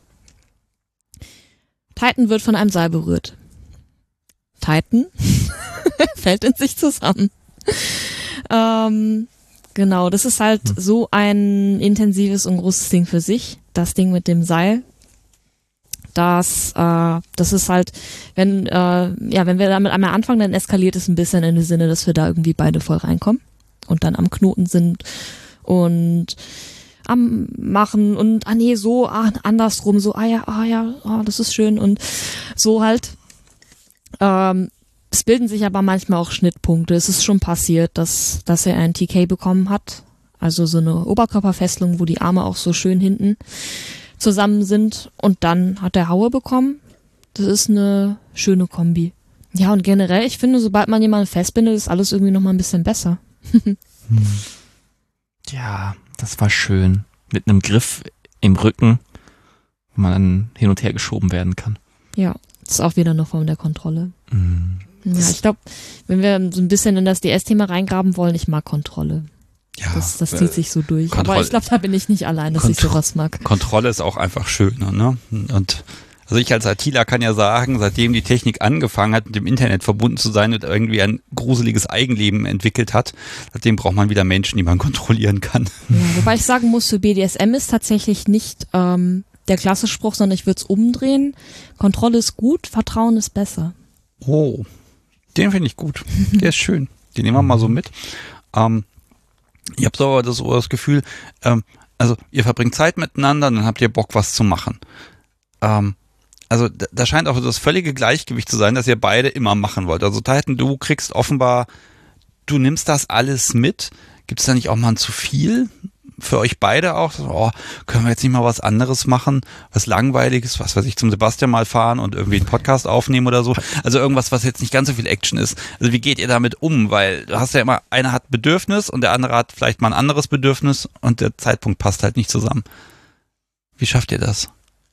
Speaker 3: Titan wird von einem Seil berührt. Titan fällt in sich zusammen. Genau, das ist halt so ein intensives und großes Ding für sich, das Ding mit dem Seil. Das ist halt, wenn wir damit einmal anfangen, dann eskaliert es ein bisschen in dem Sinne, dass wir da irgendwie beide voll reinkommen und dann am Knoten sind und am Machen und andersrum, so, das ist schön und so halt. Es bilden sich aber manchmal auch Schnittpunkte. Es ist schon passiert, dass er einen TK bekommen hat. Also so eine Oberkörperfesselung, wo die Arme auch so schön hinten zusammen sind. Und dann hat er Haue bekommen. Das ist eine schöne Kombi. Ja, und generell, ich finde, sobald man jemanden festbindet, ist alles irgendwie nochmal ein bisschen besser.
Speaker 2: Ja, das war schön. Mit einem Griff im Rücken, wo man dann hin und her geschoben werden kann.
Speaker 3: Ja, das ist auch wieder eine Form der Kontrolle.
Speaker 2: Mhm.
Speaker 3: Ja, ich glaube, wenn wir so ein bisschen in das DS-Thema reingraben wollen, ich mag Kontrolle.
Speaker 1: Ja,
Speaker 3: das zieht sich so durch.
Speaker 1: Kontrolle.
Speaker 3: Aber ich glaube, da bin ich nicht allein, dass ich sowas mag.
Speaker 1: Kontrolle ist auch einfach schöner, ne? Und also ich als ITler kann ja sagen, seitdem die Technik angefangen hat, mit dem Internet verbunden zu sein und irgendwie ein gruseliges Eigenleben entwickelt hat, seitdem braucht man wieder Menschen, die man kontrollieren kann.
Speaker 3: Ja, wobei ich sagen muss, für BDSM ist tatsächlich nicht der Klassenspruch, sondern ich würde es umdrehen. Kontrolle ist gut, Vertrauen ist besser.
Speaker 1: Oh, den finde ich gut. Der ist schön. Den nehmen wir mal so mit. Ich habe so das Gefühl, also ihr verbringt Zeit miteinander, dann habt ihr Bock, was zu machen. Also da scheint auch das völlige Gleichgewicht zu sein, dass ihr beide immer machen wollt. Also Titan, du kriegst offenbar, du nimmst das alles mit. Gibt es da nicht auch mal ein zu viel? Für euch beide auch, können wir jetzt nicht mal was anderes machen, was Langweiliges, was weiß ich, zum Sebastian mal fahren und irgendwie einen Podcast aufnehmen oder so. Also irgendwas, was jetzt nicht ganz so viel Action ist. Also wie geht ihr damit um? Weil du hast ja immer, einer hat Bedürfnis und der andere hat vielleicht mal ein anderes Bedürfnis und der Zeitpunkt passt halt nicht zusammen. Wie schafft ihr das?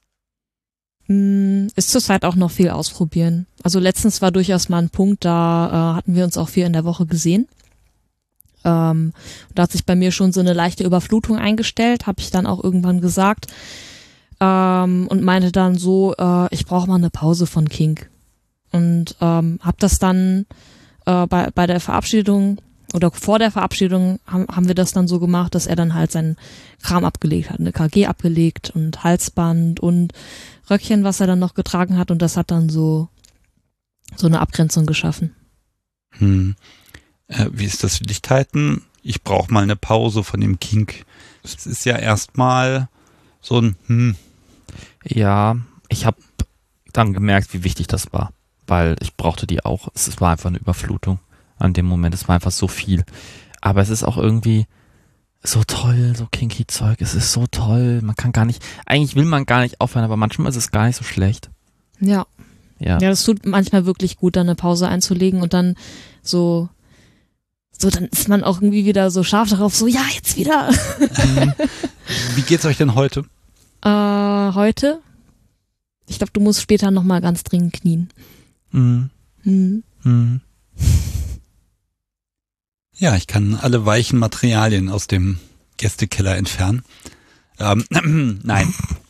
Speaker 3: Ist zurzeit auch noch viel ausprobieren. Also letztens war durchaus mal ein Punkt, da hatten wir uns auch 4 in der Woche gesehen. Da hat sich bei mir schon so eine leichte Überflutung eingestellt, habe ich dann auch irgendwann gesagt und meinte dann so, ich brauche mal eine Pause von Kink. Und habe das dann bei der Verabschiedung oder vor der Verabschiedung haben wir das dann so gemacht, dass er dann halt seinen Kram abgelegt hat, eine KG abgelegt und Halsband und Röckchen, was er dann noch getragen hat und das hat dann so eine Abgrenzung geschaffen.
Speaker 1: Wie ist das für dich, Titan? Ich brauche mal eine Pause von dem Kink. Es ist ja erstmal so ein
Speaker 2: Ja, ich habe dann gemerkt, wie wichtig das war, weil ich brauchte die auch. Es war einfach eine Überflutung an dem Moment. Es war einfach so viel. Aber es ist auch irgendwie so toll, so kinky Zeug. Es ist so toll. Man kann gar nicht, eigentlich will man gar nicht aufhören, aber manchmal ist es gar nicht so schlecht.
Speaker 3: Ja. Ja, das tut manchmal wirklich gut, dann eine Pause einzulegen und dann so dann ist man auch irgendwie wieder so scharf darauf, so, ja, jetzt wieder.
Speaker 1: Wie geht's euch denn heute?
Speaker 3: Heute? Ich glaube, du musst später nochmal ganz dringend knien.
Speaker 1: Ja, ich kann alle weichen Materialien aus dem Gästekeller entfernen. Nein.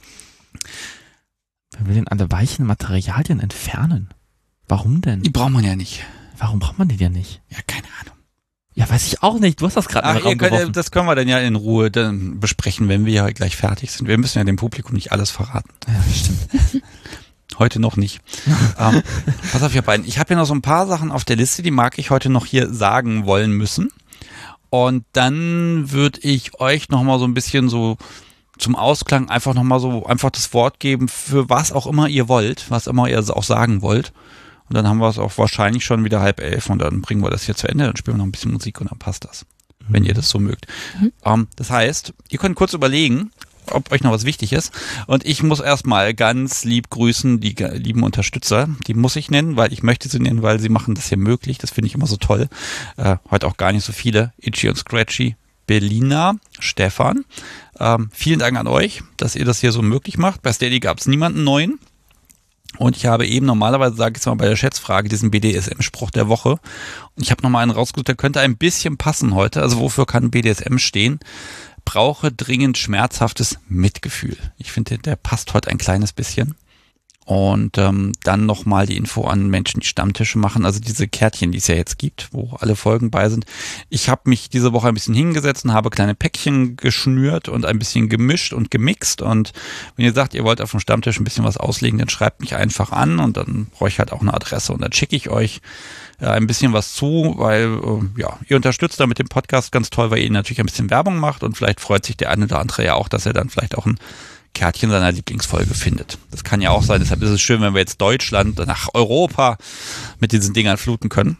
Speaker 2: Wer will denn alle weichen Materialien entfernen? Warum denn?
Speaker 1: Die braucht man ja nicht.
Speaker 2: Warum braucht man die denn nicht?
Speaker 1: Ja, keine Ahnung.
Speaker 2: Ja, weiß ich auch nicht. Du hast das gerade in den Raum geworfen.
Speaker 1: Das können wir dann ja in Ruhe dann besprechen, wenn wir ja gleich fertig sind. Wir müssen ja dem Publikum nicht alles verraten.
Speaker 2: Ja, stimmt.
Speaker 1: Heute noch nicht. Pass auf, ihr beiden. Ich habe ja noch so ein paar Sachen auf der Liste, die mag ich heute noch hier sagen wollen müssen. Und dann würde ich euch noch mal so ein bisschen so zum Ausklang einfach nochmal so einfach das Wort geben für was auch immer ihr wollt, was immer ihr auch sagen wollt. Und dann haben wir es auch wahrscheinlich schon wieder 10:30 und dann bringen wir das hier zu Ende, dann spielen wir noch ein bisschen Musik und dann passt das, wenn ihr das so mögt. Das heißt, ihr könnt kurz überlegen, ob euch noch was wichtig ist. Und ich muss erstmal ganz lieb grüßen, die lieben Unterstützer. Die muss ich nennen, weil ich möchte sie nennen, weil sie machen das hier möglich. Das finde ich immer so toll. Heute auch gar nicht so viele. Itchy und Scratchy, Berlina, Stefan. Vielen Dank an euch, dass ihr das hier so möglich macht. Bei Steady gab es niemanden neuen. Und ich habe eben normalerweise, sage ich es mal bei der Schätzfrage, diesen BDSM-Spruch der Woche. Und ich habe nochmal einen rausgesucht, der könnte ein bisschen passen heute. Also wofür kann BDSM stehen? Brauche dringend schmerzhaftes Mitgefühl. Ich finde, der passt heute ein kleines bisschen. Und dann nochmal die Info an Menschen, die Stammtische machen. Also diese Kärtchen, die es ja jetzt gibt, wo alle Folgen bei sind. Ich habe mich diese Woche ein bisschen hingesetzt und habe kleine Päckchen geschnürt und ein bisschen gemischt und gemixt. Und wenn ihr sagt, ihr wollt auf dem Stammtisch ein bisschen was auslegen, dann schreibt mich einfach an und dann brauche ich halt auch eine Adresse. Und dann schicke ich euch ein bisschen was zu, weil ihr unterstützt da mit dem Podcast ganz toll, weil ihr natürlich ein bisschen Werbung macht und vielleicht freut sich der eine oder andere ja auch, dass er dann vielleicht auch ein Kärtchen seiner Lieblingsfolge findet. Das kann ja auch sein, deshalb ist es schön, wenn wir jetzt Deutschland nach Europa mit diesen Dingern fluten können.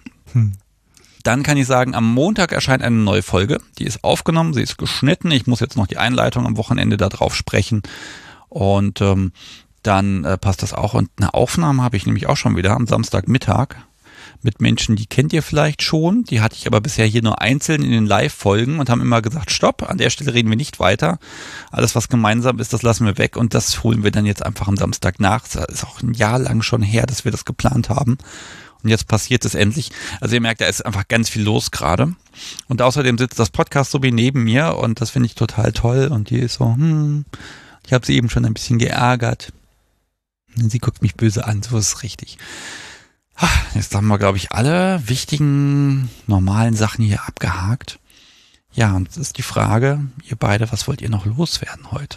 Speaker 1: Dann kann ich sagen, am Montag erscheint eine neue Folge. Die ist aufgenommen, sie ist geschnitten. Ich muss jetzt noch die Einleitung am Wochenende da drauf sprechen und dann passt das auch. Und eine Aufnahme habe ich nämlich auch schon wieder am Samstagmittag mit Menschen, die kennt ihr vielleicht schon. Die hatte ich aber bisher hier nur einzeln in den Live-Folgen und haben immer gesagt, stopp, an der Stelle reden wir nicht weiter. Alles, was gemeinsam ist, das lassen wir weg und das holen wir dann jetzt einfach am Samstag nach. Das ist auch ein Jahr lang schon her, dass wir das geplant haben. Und jetzt passiert es endlich. Also ihr merkt, da ist einfach ganz viel los gerade. Und außerdem sitzt das Podcast so wie neben mir und das finde ich total toll. Und die ist so, ich habe sie eben schon ein bisschen geärgert. Und sie guckt mich böse an, so ist es richtig. Jetzt haben wir, glaube ich, alle wichtigen, normalen Sachen hier abgehakt. Ja, und das ist die Frage, ihr beide, was wollt ihr noch loswerden heute?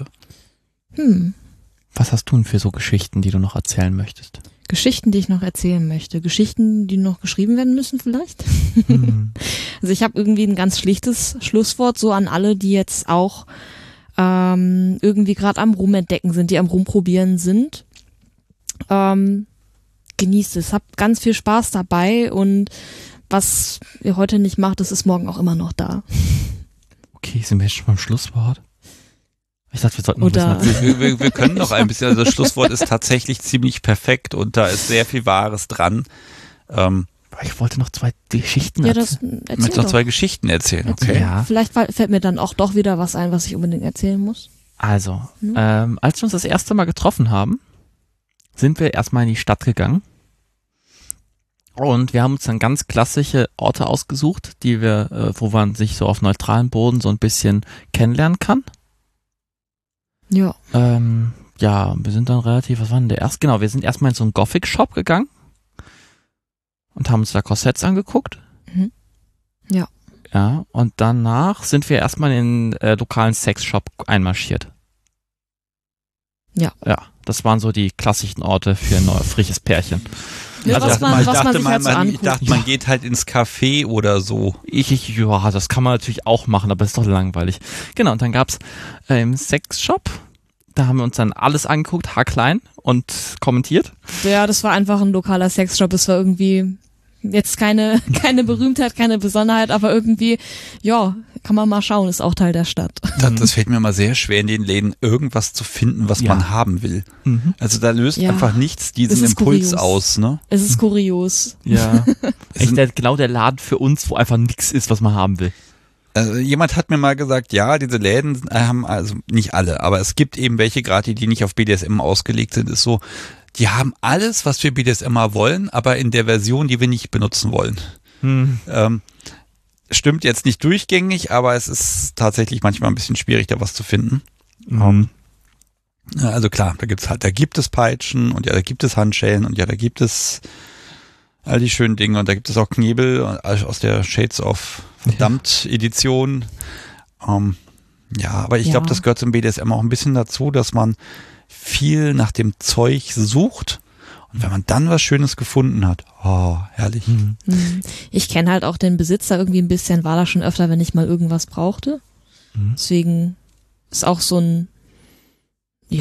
Speaker 2: Was hast du denn für so Geschichten, die du noch erzählen möchtest?
Speaker 3: Geschichten, die ich noch erzählen möchte. Geschichten, die noch geschrieben werden müssen vielleicht. Also ich habe irgendwie ein ganz schlichtes Schlusswort so an alle, die jetzt auch irgendwie gerade am Rumentdecken sind, die am Rumprobieren sind. Genießt es, habt ganz viel Spaß dabei und was ihr heute nicht macht, das ist morgen auch immer noch da.
Speaker 2: Okay, sind wir jetzt schon beim Schlusswort? Ich dachte, wir sollten noch ein bisschen
Speaker 1: wir können noch ein bisschen, also das Schlusswort ist tatsächlich ziemlich perfekt und da ist sehr viel Wahres dran.
Speaker 2: Ich wollte noch 2 Geschichten
Speaker 1: erzählen. Ich möchte noch 2 Geschichten erzählen, okay.
Speaker 3: Ja. Vielleicht fällt mir dann auch doch wieder was ein, was ich unbedingt erzählen muss.
Speaker 2: Also, als wir uns das erste Mal getroffen haben, sind wir erstmal in die Stadt gegangen und wir haben uns dann ganz klassische Orte ausgesucht, die wir, wo man sich so auf neutralem Boden so ein bisschen kennenlernen kann.
Speaker 3: Ja.
Speaker 2: Ja, wir sind dann relativ, was war denn der erste? Genau, wir sind erstmal in so einen Gothic-Shop gegangen und haben uns da Korsetts angeguckt.
Speaker 3: Ja.
Speaker 2: Ja, und danach sind wir erstmal in den lokalen Sex-Shop einmarschiert.
Speaker 3: Ja.
Speaker 2: Ja, das waren so die klassischen Orte für ein frisches Pärchen.
Speaker 3: Ja,
Speaker 1: Also ich dachte, man
Speaker 3: ja.
Speaker 1: geht halt ins Café oder so.
Speaker 2: Ja, das kann man natürlich auch machen, aber ist doch langweilig. Genau, und dann gab's im Sexshop, da haben wir uns dann alles angeguckt, haarklein und kommentiert.
Speaker 3: Ja, das war einfach ein lokaler Sexshop, es war irgendwie jetzt keine Berühmtheit, keine Besonderheit, aber irgendwie, ja, kann man mal schauen, ist auch Teil der Stadt.
Speaker 1: Das fällt mir mal sehr schwer, in den Läden irgendwas zu finden, was man haben will. Also da löst einfach nichts diesen Impuls aus, ne?
Speaker 3: Es ist kurios.
Speaker 2: Ja. Echt genau der Laden für uns, wo einfach nichts ist, was man haben will.
Speaker 1: Also jemand hat mir mal gesagt, ja, diese Läden haben, also nicht alle, aber es gibt eben welche, gerade die nicht auf BDSM ausgelegt sind, ist so, die haben alles, was wir BDSMer wollen, aber in der Version, die wir nicht benutzen wollen. Stimmt jetzt nicht durchgängig, aber es ist tatsächlich manchmal ein bisschen schwierig, da was zu finden. Also klar, da gibt es Peitschen und ja, da gibt es Handschellen und ja, da gibt es all die schönen Dinge und da gibt es auch Knebel aus der Shades of Verdammt Edition. Ja, aber ich glaube, das gehört zum BDSM auch ein bisschen dazu, dass man viel nach dem Zeug sucht und wenn man dann was Schönes gefunden hat, oh, herrlich.
Speaker 3: Ich kenne halt auch den Besitzer irgendwie ein bisschen, war da schon öfter, wenn ich mal irgendwas brauchte. Deswegen ist auch so ein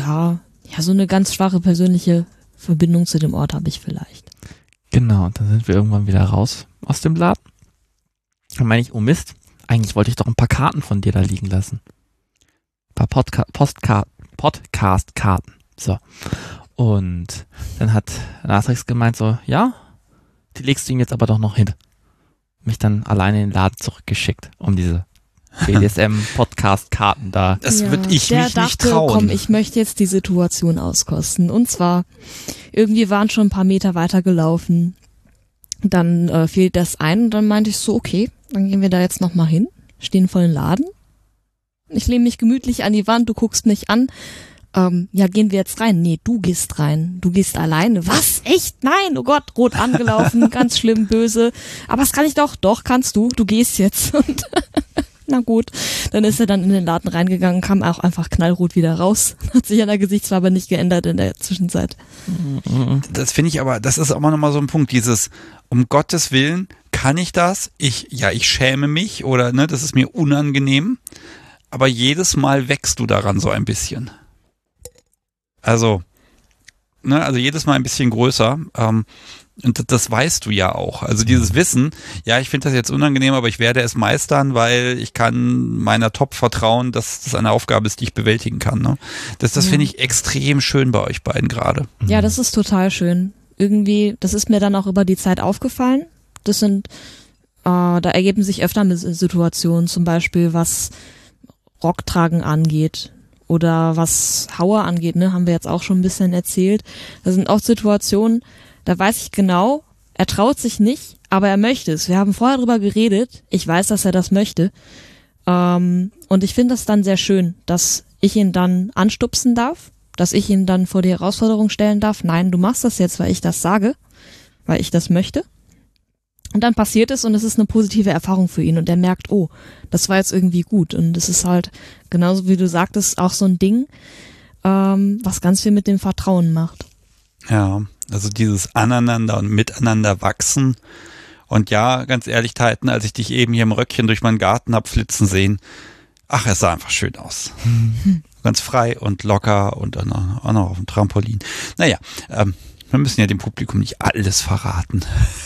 Speaker 3: ja, so eine ganz schwache persönliche Verbindung zu dem Ort habe ich vielleicht.
Speaker 2: Genau, dann sind wir irgendwann wieder raus aus dem Laden. Dann meine ich, oh Mist, eigentlich wollte ich doch ein paar Karten von dir da liegen lassen. Ein paar Podcast-Karten. So. Und dann hat Natrix gemeint so, ja, die legst du ihm jetzt aber doch noch hin. Mich dann alleine in den Laden zurückgeschickt, um diese BDSM-Podcast-Karten da.
Speaker 1: Das würde ich mich
Speaker 3: dachte,
Speaker 1: nicht trauen.
Speaker 3: Komm, ich möchte jetzt die Situation auskosten. Und zwar, irgendwie waren schon ein paar Meter weiter gelaufen. Dann fiel das ein und dann meinte ich so, okay, dann gehen wir da jetzt nochmal hin, stehen vor dem Laden. Ich lehne mich gemütlich an die Wand, du guckst mich an. Ja, gehen wir jetzt rein? Nee, du gehst rein. Du gehst alleine. Was? Echt? Nein, oh Gott, rot angelaufen, ganz schlimm, böse. Aber das kann ich doch. Doch, kannst du. Du gehst jetzt. Und na gut, dann ist er dann in den Laden reingegangen, kam auch einfach knallrot wieder raus. Hat sich an der Gesichtsfarbe nicht geändert in der Zwischenzeit.
Speaker 1: Das finde ich aber, das ist auch nochmal so ein Punkt, dieses, um Gottes Willen, kann ich das? Ich schäme mich oder, ne, das ist mir unangenehm. Aber jedes Mal wächst du daran so ein bisschen. Also jedes Mal ein bisschen größer. Und das weißt du ja auch. Also dieses Wissen, ja, ich finde das jetzt unangenehm, aber ich werde es meistern, weil ich kann meiner Top vertrauen, dass das eine Aufgabe ist, die ich bewältigen kann. Ne? Das finde ich extrem schön bei euch beiden gerade.
Speaker 3: Ja, das ist total schön. Irgendwie, das ist mir dann auch über die Zeit aufgefallen. Das sind, da ergeben sich öfter Situationen, zum Beispiel was Rocktragen angeht. Oder was Hauer angeht, ne, haben wir jetzt auch schon ein bisschen erzählt. Da sind auch Situationen, da weiß ich genau, er traut sich nicht, aber er möchte es. Wir haben vorher drüber geredet. Ich weiß, dass er das möchte. Und ich finde das dann sehr schön, dass ich ihn dann anstupsen darf, dass ich ihn dann vor die Herausforderung stellen darf. Nein, du machst das jetzt, weil ich das sage, weil ich das möchte. Und dann passiert es und es ist eine positive Erfahrung für ihn und er merkt, oh, das war jetzt irgendwie gut. Und es ist halt, genauso wie du sagtest, auch so ein Ding, was ganz viel mit dem Vertrauen macht.
Speaker 1: Ja, also dieses Aneinander und Miteinander wachsen. Und ja, ganz ehrlich, Titan, als ich dich eben hier im Röckchen durch meinen Garten hab flitzen sehen, ach, es sah einfach schön aus. Ganz frei und locker und dann auch noch auf dem Trampolin. Naja, wir müssen ja dem Publikum nicht alles verraten.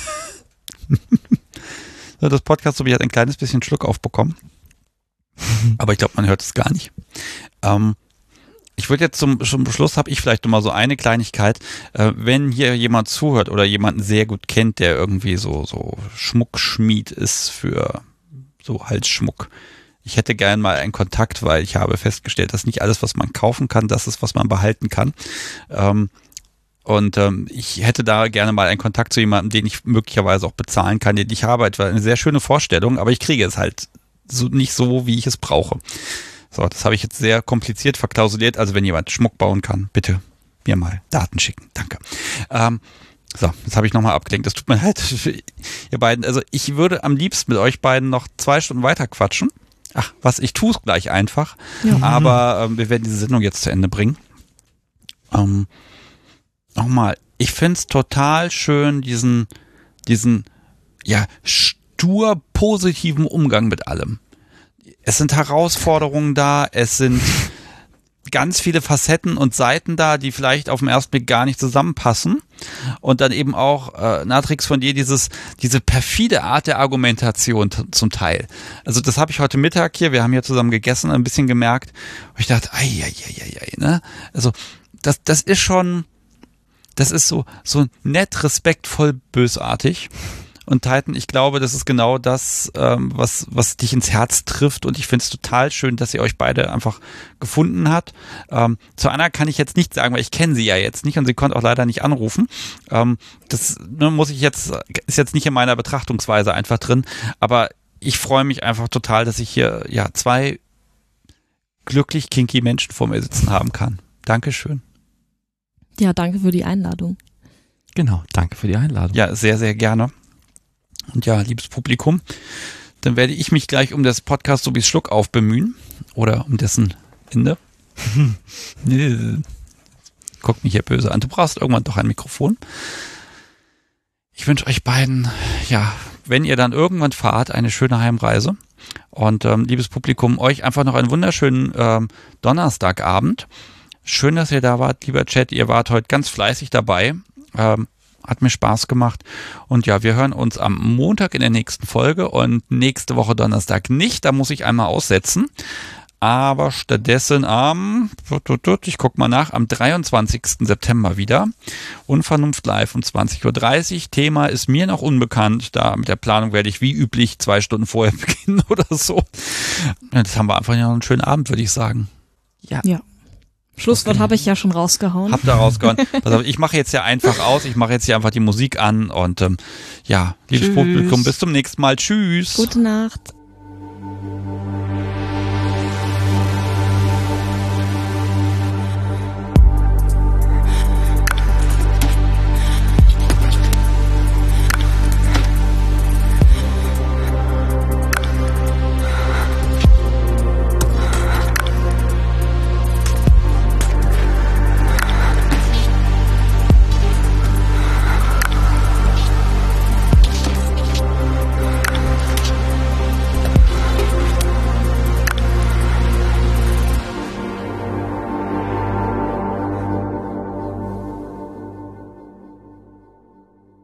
Speaker 1: Das Podcast-Sobi hat ein kleines bisschen Schluck aufbekommen. Aber ich glaube, man hört es gar nicht. Ich würde jetzt zum Schluss, habe ich vielleicht noch mal so eine Kleinigkeit. Wenn hier jemand zuhört oder jemanden sehr gut kennt, der irgendwie so Schmuckschmied ist für so Halsschmuck. Ich hätte gern mal einen Kontakt, weil ich habe festgestellt, dass nicht alles, was man kaufen kann, das ist, was man behalten kann. Und ich hätte da gerne mal einen Kontakt zu jemandem, den ich möglicherweise auch bezahlen kann, den ich habe. Etwa eine sehr schöne Vorstellung, aber ich kriege es halt nicht so, wie ich es brauche. So, das habe ich jetzt sehr kompliziert verklausuliert. Also wenn jemand Schmuck bauen kann, bitte mir mal Daten schicken. Danke. So, jetzt habe ich nochmal abgelenkt. Das tut mir leid, ihr beiden. Also ich würde am liebsten mit euch beiden noch 2 Stunden weiter quatschen. Ach, ich tue es gleich einfach. Ja. Aber wir werden diese Sendung jetzt zu Ende bringen. Nochmal, ich finde es total schön, diesen stur positiven Umgang mit allem. Es sind Herausforderungen da, es sind ganz viele Facetten und Seiten da, die vielleicht auf den ersten Blick gar nicht zusammenpassen. Und dann eben auch, Natrix, von dir diese perfide Art der Argumentation zum Teil. Also das habe ich heute Mittag hier, wir haben hier zusammen gegessen, ein bisschen gemerkt, wo ich dachte, ne? Also das ist schon... Das ist so nett, respektvoll, bösartig. Und Titan, ich glaube, das ist genau das, was dich ins Herz trifft. Und ich finde es total schön, dass ihr euch beide einfach gefunden habt. Zu Anna kann ich jetzt nicht sagen, weil ich kenne sie ja jetzt nicht und sie konnte auch leider nicht anrufen. Das ist jetzt nicht in meiner Betrachtungsweise einfach drin. Aber ich freue mich einfach total, dass ich hier 2 glücklich kinky Menschen vor mir sitzen haben kann. Dankeschön.
Speaker 3: Ja, danke für die Einladung.
Speaker 2: Genau, danke für die Einladung.
Speaker 1: Ja, sehr, sehr gerne. Und ja, liebes Publikum, dann werde ich mich gleich um das Podcast Sobis Schluck auf bemühen. Oder um dessen Ende. Guck mich hier böse an. Du brauchst irgendwann doch ein Mikrofon. Ich wünsche euch beiden, wenn ihr dann irgendwann fahrt, eine schöne Heimreise. Und liebes Publikum, euch einfach noch einen wunderschönen Donnerstagabend. schön, dass ihr da wart, lieber Chat. Ihr wart heute ganz fleißig dabei. Hat mir Spaß gemacht. Und ja, wir hören uns am Montag in der nächsten Folge und nächste Woche Donnerstag nicht. Da muss ich einmal aussetzen. Aber stattdessen ich guck mal nach, am 23. September wieder. Unvernunft live um 20.30 Uhr. Thema ist mir noch unbekannt. Da mit der Planung werde ich wie üblich 2 Stunden vorher beginnen oder so. Jetzt haben wir einfach noch einen schönen Abend, würde ich sagen.
Speaker 3: Ja. Schlusswort habe ich ja schon rausgehauen.
Speaker 1: Hab da rausgehauen. Pass auf, ich mache jetzt ja einfach aus. Ich mache jetzt hier einfach die Musik an und liebes Publikum, bis zum nächsten Mal. Tschüss.
Speaker 3: Gute Nacht.